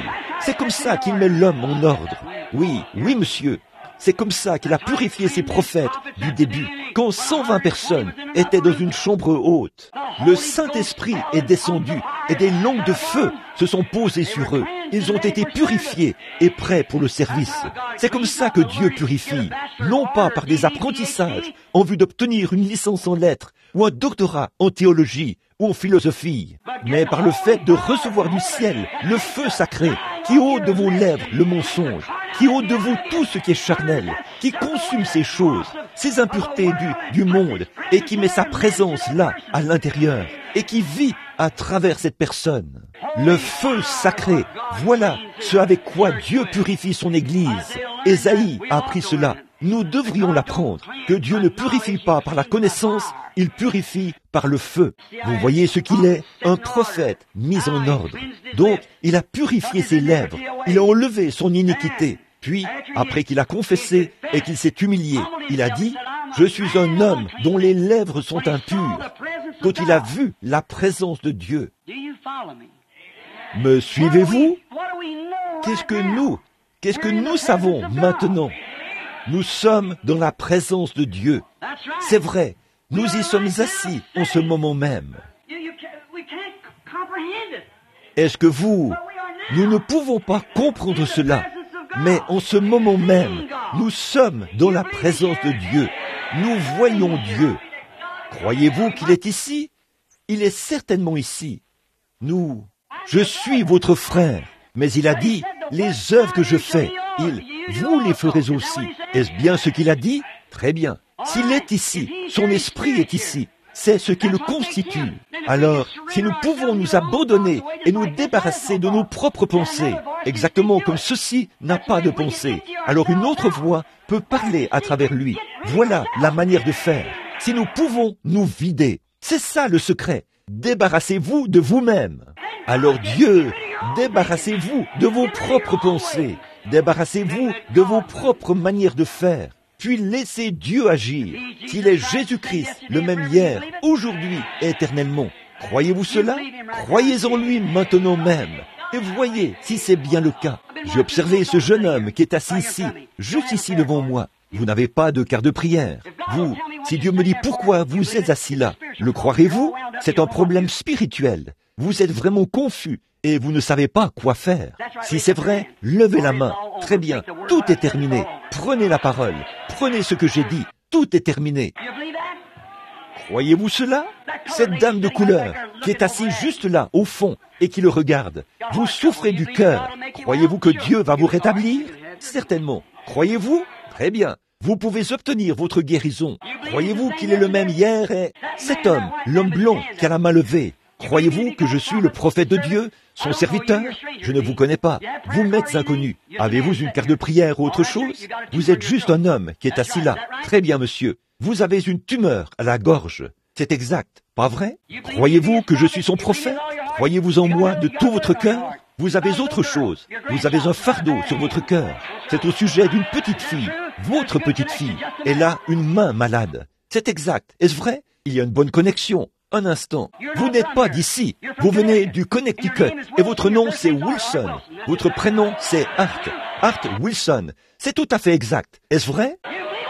C'est comme ça qu'il met l'homme en ordre. Oui, oui, monsieur. C'est comme ça qu'il a purifié ses prophètes du début, quand cent vingt personnes étaient dans une chambre haute. Le Saint-Esprit est descendu et des langues de feu se sont posées sur eux. Ils ont été purifiés et prêts pour le service. C'est comme ça que Dieu purifie, non pas par des apprentissages en vue d'obtenir une licence en lettres ou un doctorat en théologie ou en philosophie, mais par le fait de recevoir du ciel le feu sacré qui ôte de vos lèvres le mensonge, qui ôte de vous tout ce qui est charnel, qui consume ces choses, ces impuretés du, du monde, et qui met sa présence là, à l'intérieur, et qui vit à travers cette personne. Le feu sacré, voilà ce avec quoi Dieu purifie son Église. Ésaïe a appris cela. Nous devrions l'apprendre, que Dieu ne purifie pas par la connaissance, il purifie par le feu. Vous voyez ce qu'il est, un prophète mis en ordre. Donc, il a purifié ses lèvres, il a enlevé son iniquité. Puis, après qu'il a confessé et qu'il s'est humilié, il a dit, « Je suis un homme dont les lèvres sont impures. » Quand il a vu la présence de Dieu. Me suivez-vous? Qu'est-ce que nous, qu'est-ce que nous savons maintenant? Nous sommes dans la présence de Dieu. C'est vrai, nous y sommes assis en ce moment même. Est-ce que vous, nous ne pouvons pas comprendre cela, mais en ce moment même, nous sommes dans la présence de Dieu. Nous voyons Dieu. Croyez-vous qu'il est ici? Il est certainement ici. Nous, je suis votre frère, mais il a dit, les œuvres que je fais, il, vous les ferez aussi. Est-ce bien ce qu'il a dit? Très bien. S'il est ici, son esprit est ici. C'est ce qui le constitue. Alors, si nous pouvons nous abandonner et nous débarrasser de nos propres pensées, exactement comme ceci n'a pas de pensée, alors une autre voix peut parler à travers lui. Voilà la manière de faire. Si nous pouvons nous vider, c'est ça le secret. Débarrassez-vous de vous-même. Alors Dieu, débarrassez-vous de vos propres pensées. Débarrassez-vous de vos propres manières de faire. Puis laissez Dieu agir. S'il est Jésus-Christ, le même hier, aujourd'hui et éternellement. Croyez-vous cela? Croyez en lui maintenant même. Et voyez si c'est bien le cas. J'ai observé ce jeune homme qui est assis ici, juste ici devant moi. Vous n'avez pas de quart de prière. Vous, si Dieu me dit pourquoi vous êtes assis là, le croirez-vous? C'est un problème spirituel. Vous êtes vraiment confus et vous ne savez pas quoi faire. Si c'est vrai, levez la main. Très bien, tout est terminé. Prenez la parole. Prenez ce que j'ai dit. Tout est terminé. Croyez-vous cela? Cette dame de couleur qui est assise juste là, au fond, et qui le regarde. Vous souffrez du cœur. Croyez-vous que Dieu va vous rétablir? Certainement. Croyez-vous? Très bien. Vous pouvez obtenir votre guérison. Croyez-vous qu'il est le même hier et... Cet homme, l'homme blanc qui a la main levée, croyez-vous que je suis le prophète de Dieu, son serviteur? Je ne vous connais pas. Vous m'êtes inconnu. Avez-vous une carte de prière ou autre chose? Vous êtes juste un homme qui est assis là. Très bien, monsieur. Vous avez une tumeur à la gorge. C'est exact, pas vrai? Croyez-vous que je suis son prophète? Croyez-vous en moi de tout votre cœur? Vous avez autre chose. Vous avez un fardeau sur votre cœur. C'est au sujet d'une petite fille. Votre petite fille. Elle a une main malade. C'est exact. Est-ce vrai? Il y a une bonne connexion. Un instant. Vous n'êtes pas d'ici. Vous venez du Connecticut. Et votre nom, c'est Wilson. Votre prénom, c'est Hart. Hart Wilson. C'est tout à fait exact. Est-ce vrai?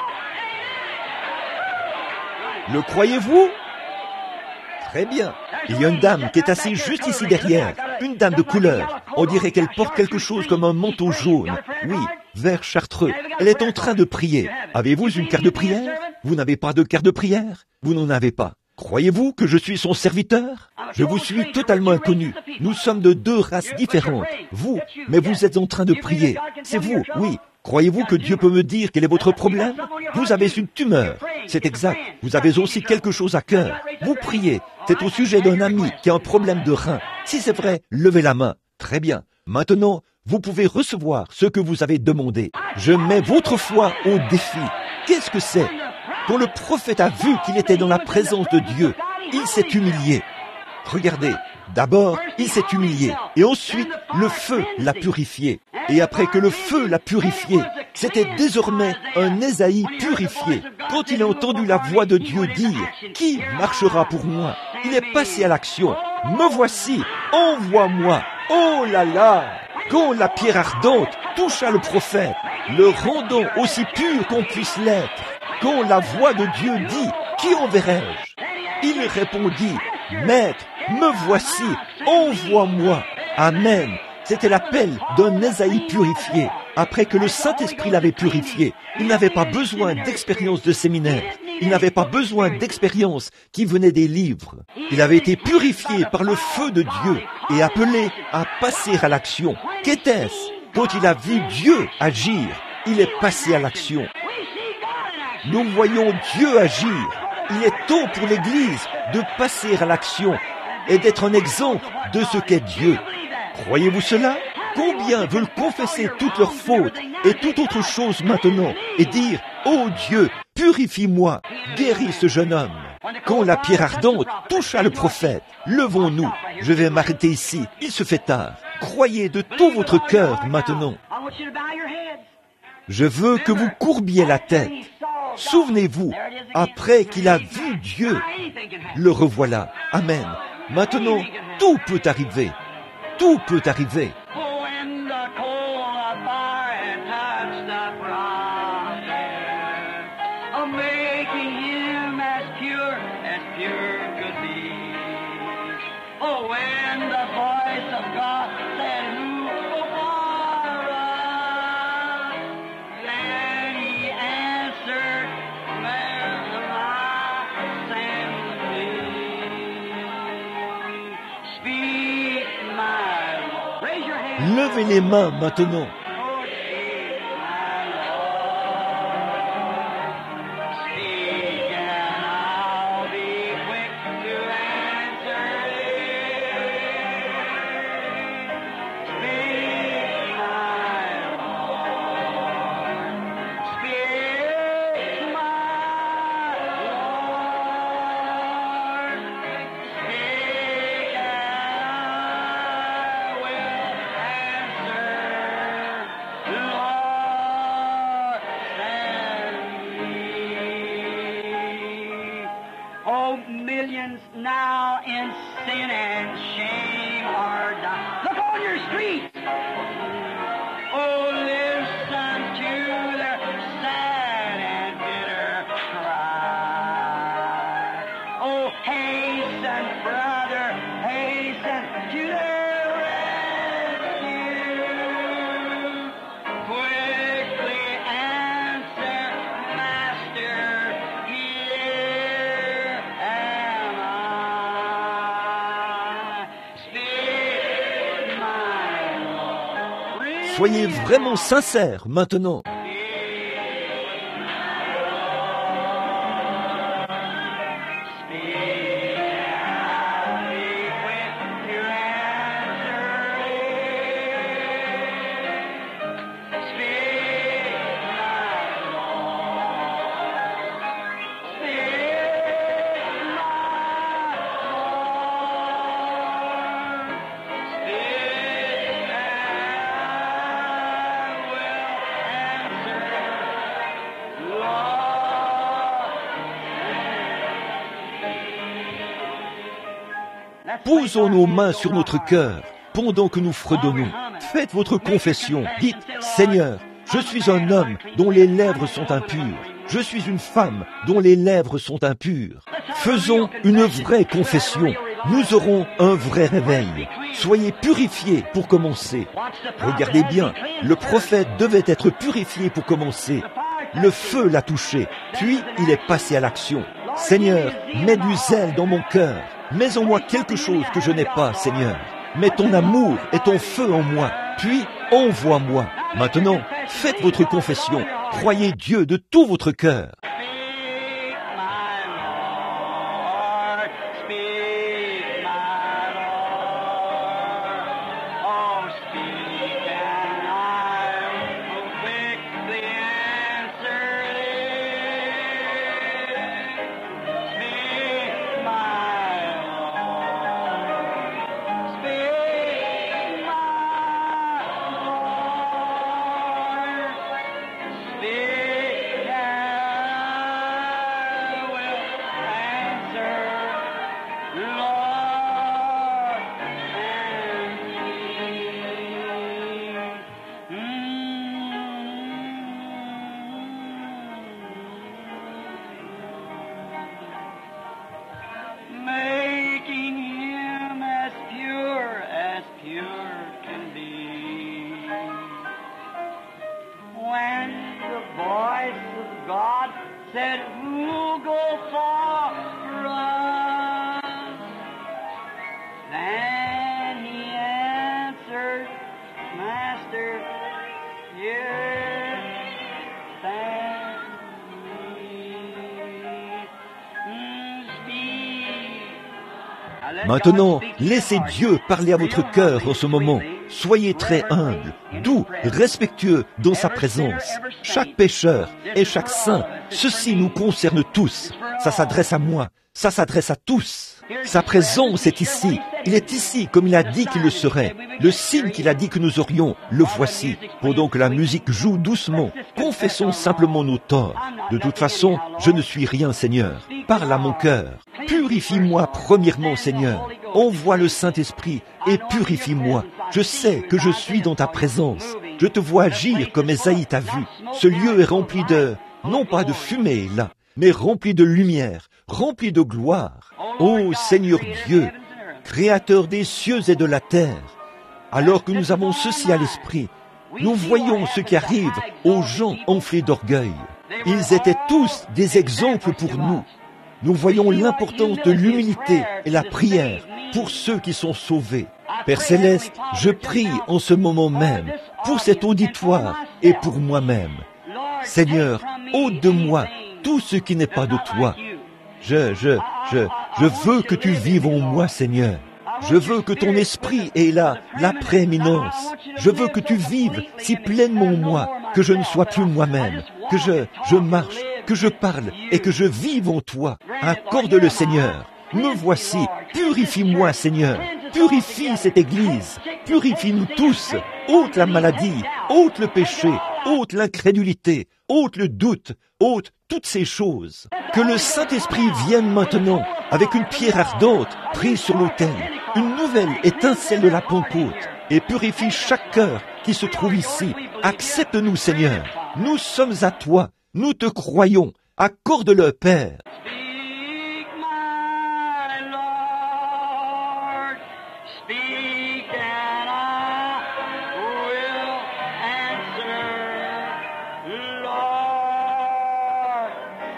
Le croyez-vous? Très bien. Il y a une dame qui est assise juste ici derrière. Une dame de couleur. On dirait qu'elle porte quelque chose comme un manteau jaune. Oui, vert chartreux. Elle est en train de prier. Avez-vous une carte de prière? Vous n'avez pas de carte de prière? Vous n'en avez pas. Croyez-vous que je suis son serviteur? Je vous suis totalement inconnu. Nous sommes de deux races différentes. Vous, mais vous êtes en train de prier. C'est vous, oui. Croyez-vous que Dieu peut me dire quel est votre problème? Vous avez une tumeur. C'est exact. Vous avez aussi quelque chose à cœur. Vous priez. C'est au sujet d'un ami qui a un problème de rein. Si c'est vrai, levez la main. Très bien. Maintenant, vous pouvez recevoir ce que vous avez demandé. Je mets votre foi au défi. Qu'est-ce que c'est? Quand le prophète a vu qu'il était dans la présence de Dieu, il s'est humilié. Regardez, d'abord, il s'est humilié, et ensuite, le feu l'a purifié. Et après que le feu l'a purifié, c'était désormais un Ésaïe purifié. Quand il a entendu la voix de Dieu dire « Qui marchera pour moi ?» il est passé à l'action. « Me voici, envoie-moi !» Oh là là! quand la pierre ardente toucha le prophète, le rendant aussi pur qu'on puisse l'être, quand la voix de Dieu dit, qui enverrai-je? Il répondit, Maître, me voici, envoie-moi. Amen. C'était l'appel d'un Ésaïe purifié, après que le Saint-Esprit l'avait purifié. Il n'avait pas besoin d'expérience de séminaire. Il n'avait pas besoin d'expérience qui venait des livres. Il avait été purifié par le feu de Dieu et appelé à passer à l'action. Qu'était-ce? Quand il a vu Dieu agir, il est passé à l'action. Nous voyons Dieu agir. Il est temps pour l'Église de passer à l'action et d'être un exemple de ce qu'est Dieu. Croyez-vous cela? Combien veulent confesser toutes leurs fautes et toute autre chose maintenant et dire « Oh Dieu, purifie-moi, guéris ce jeune homme ». Quand la pierre ardente toucha le prophète, levons-nous. Je vais m'arrêter ici, il se fait tard. Croyez de tout votre cœur maintenant. Je veux que vous courbiez la tête. Souvenez-vous, après qu'il a vu Dieu, le revoilà. Amen. Maintenant, tout peut arriver. Tout peut arriver. Levez les mains maintenant.
Now in sin and shame are down. Look on your streets. Oh, listen to their sad and bitter cry. Oh, hasten, brother, hasten to their rescue. Quickly answer, Master, here am I.
Soyez vraiment sincères maintenant. Posons nos mains sur notre cœur pendant que nous fredonnons. Faites votre confession. Dites, Seigneur, je suis un homme dont les lèvres sont impures. Je suis une femme dont les lèvres sont impures. Faisons une vraie confession. Nous aurons un vrai réveil. Soyez purifiés pour commencer. Regardez bien, le prophète devait être purifié pour commencer. Le feu l'a touché, puis il est passé à l'action. Seigneur, mets du zèle dans mon cœur. Mets en moi quelque chose que je n'ai pas, Seigneur. Mets ton amour et ton feu en moi, puis envoie-moi. Maintenant, faites votre confession. Croyez Dieu de tout votre cœur.
will go for us. Then he answered, Master, here stand we.
Maintenant, laissez Dieu parler à votre cœur en ce moment. Soyez très humble, doux, respectueux dans sa présence. Chaque pécheur et chaque saint, ceci nous concerne tous. Ça s'adresse à moi, ça s'adresse à tous. Sa présence est ici. Il est ici comme il a dit qu'il le serait. Le signe qu'il a dit que nous aurions, le voici. Pendant que la musique joue doucement, confessons simplement nos torts. De toute façon, je ne suis rien, Seigneur. Parle à mon cœur. Purifie-moi premièrement, Seigneur. Envoie le Saint-Esprit et purifie-moi. Je sais que je suis dans ta présence. Je te vois agir comme Ésaïe t'a vu. Ce lieu est rempli de, non pas de fumée là, mais rempli de lumière, rempli de gloire. Ô Seigneur Dieu, Créateur des cieux et de la terre, alors que nous avons ceci à l'esprit, nous voyons ce qui arrive aux gens enflés d'orgueil. Ils étaient tous des exemples pour nous. Nous voyons l'importance de l'humilité et la prière pour ceux qui sont sauvés. Père Céleste, je prie en ce moment même pour cet auditoire et pour moi-même. Seigneur, ôte de moi tout ce qui n'est pas de toi. Je, je, je, je veux que tu vives en moi, Seigneur. Je veux que ton esprit ait là la prééminence. Je veux que tu vives si pleinement en moi, que je ne sois plus moi-même, que je, je marche, que je parle et que je vive en toi. Accorde-le, Seigneur. Me voici. Purifie-moi, Seigneur. Purifie cette Église. Purifie-nous tous. Ôte la maladie, ôte le péché, ôte l'incrédulité, ôte le doute, ôte toutes ces choses. Que le Saint-Esprit vienne maintenant avec une pierre ardente prise sur l'autel, une nouvelle étincelle de la Pentecôte, et purifie chaque cœur qui se trouve ici. Accepte-nous, Seigneur. Nous sommes à toi. Nous te croyons. Accorde-le, Père.
Speak, my Lord, speak, and I will answer. Lord,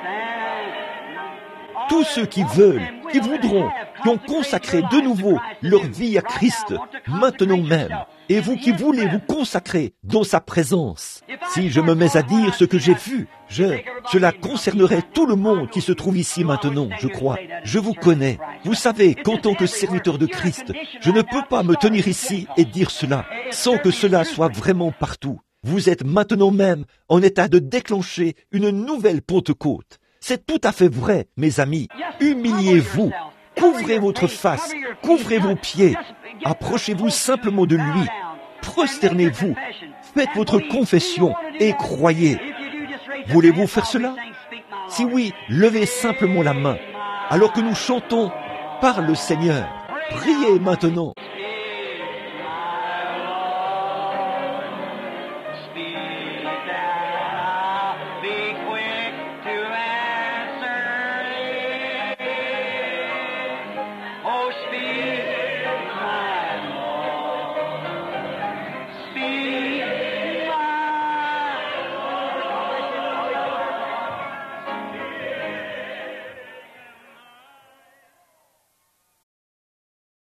thank
Tous ceux qui veulent, qui voudront, qui ont consacré de nouveau leur vie à Christ, maintenant même, et vous qui voulez vous consacrer dans sa présence. Si je me mets à dire ce que j'ai vu, je, cela concernerait tout le monde qui se trouve ici maintenant, je crois. Je vous connais. Vous savez qu'en tant que serviteur de Christ, je ne peux pas me tenir ici et dire cela, sans que cela soit vraiment partout. Vous êtes maintenant même en état de déclencher une nouvelle Pentecôte. C'est tout à fait vrai, mes amis. Humiliez-vous. Couvrez votre face. Couvrez vos pieds. Approchez-vous simplement de lui. Prosternez-vous. Faites votre confession et croyez. Voulez-vous faire cela? Si oui, levez simplement la main. Alors que nous chantons, parle le Seigneur. Priez maintenant.
Speak,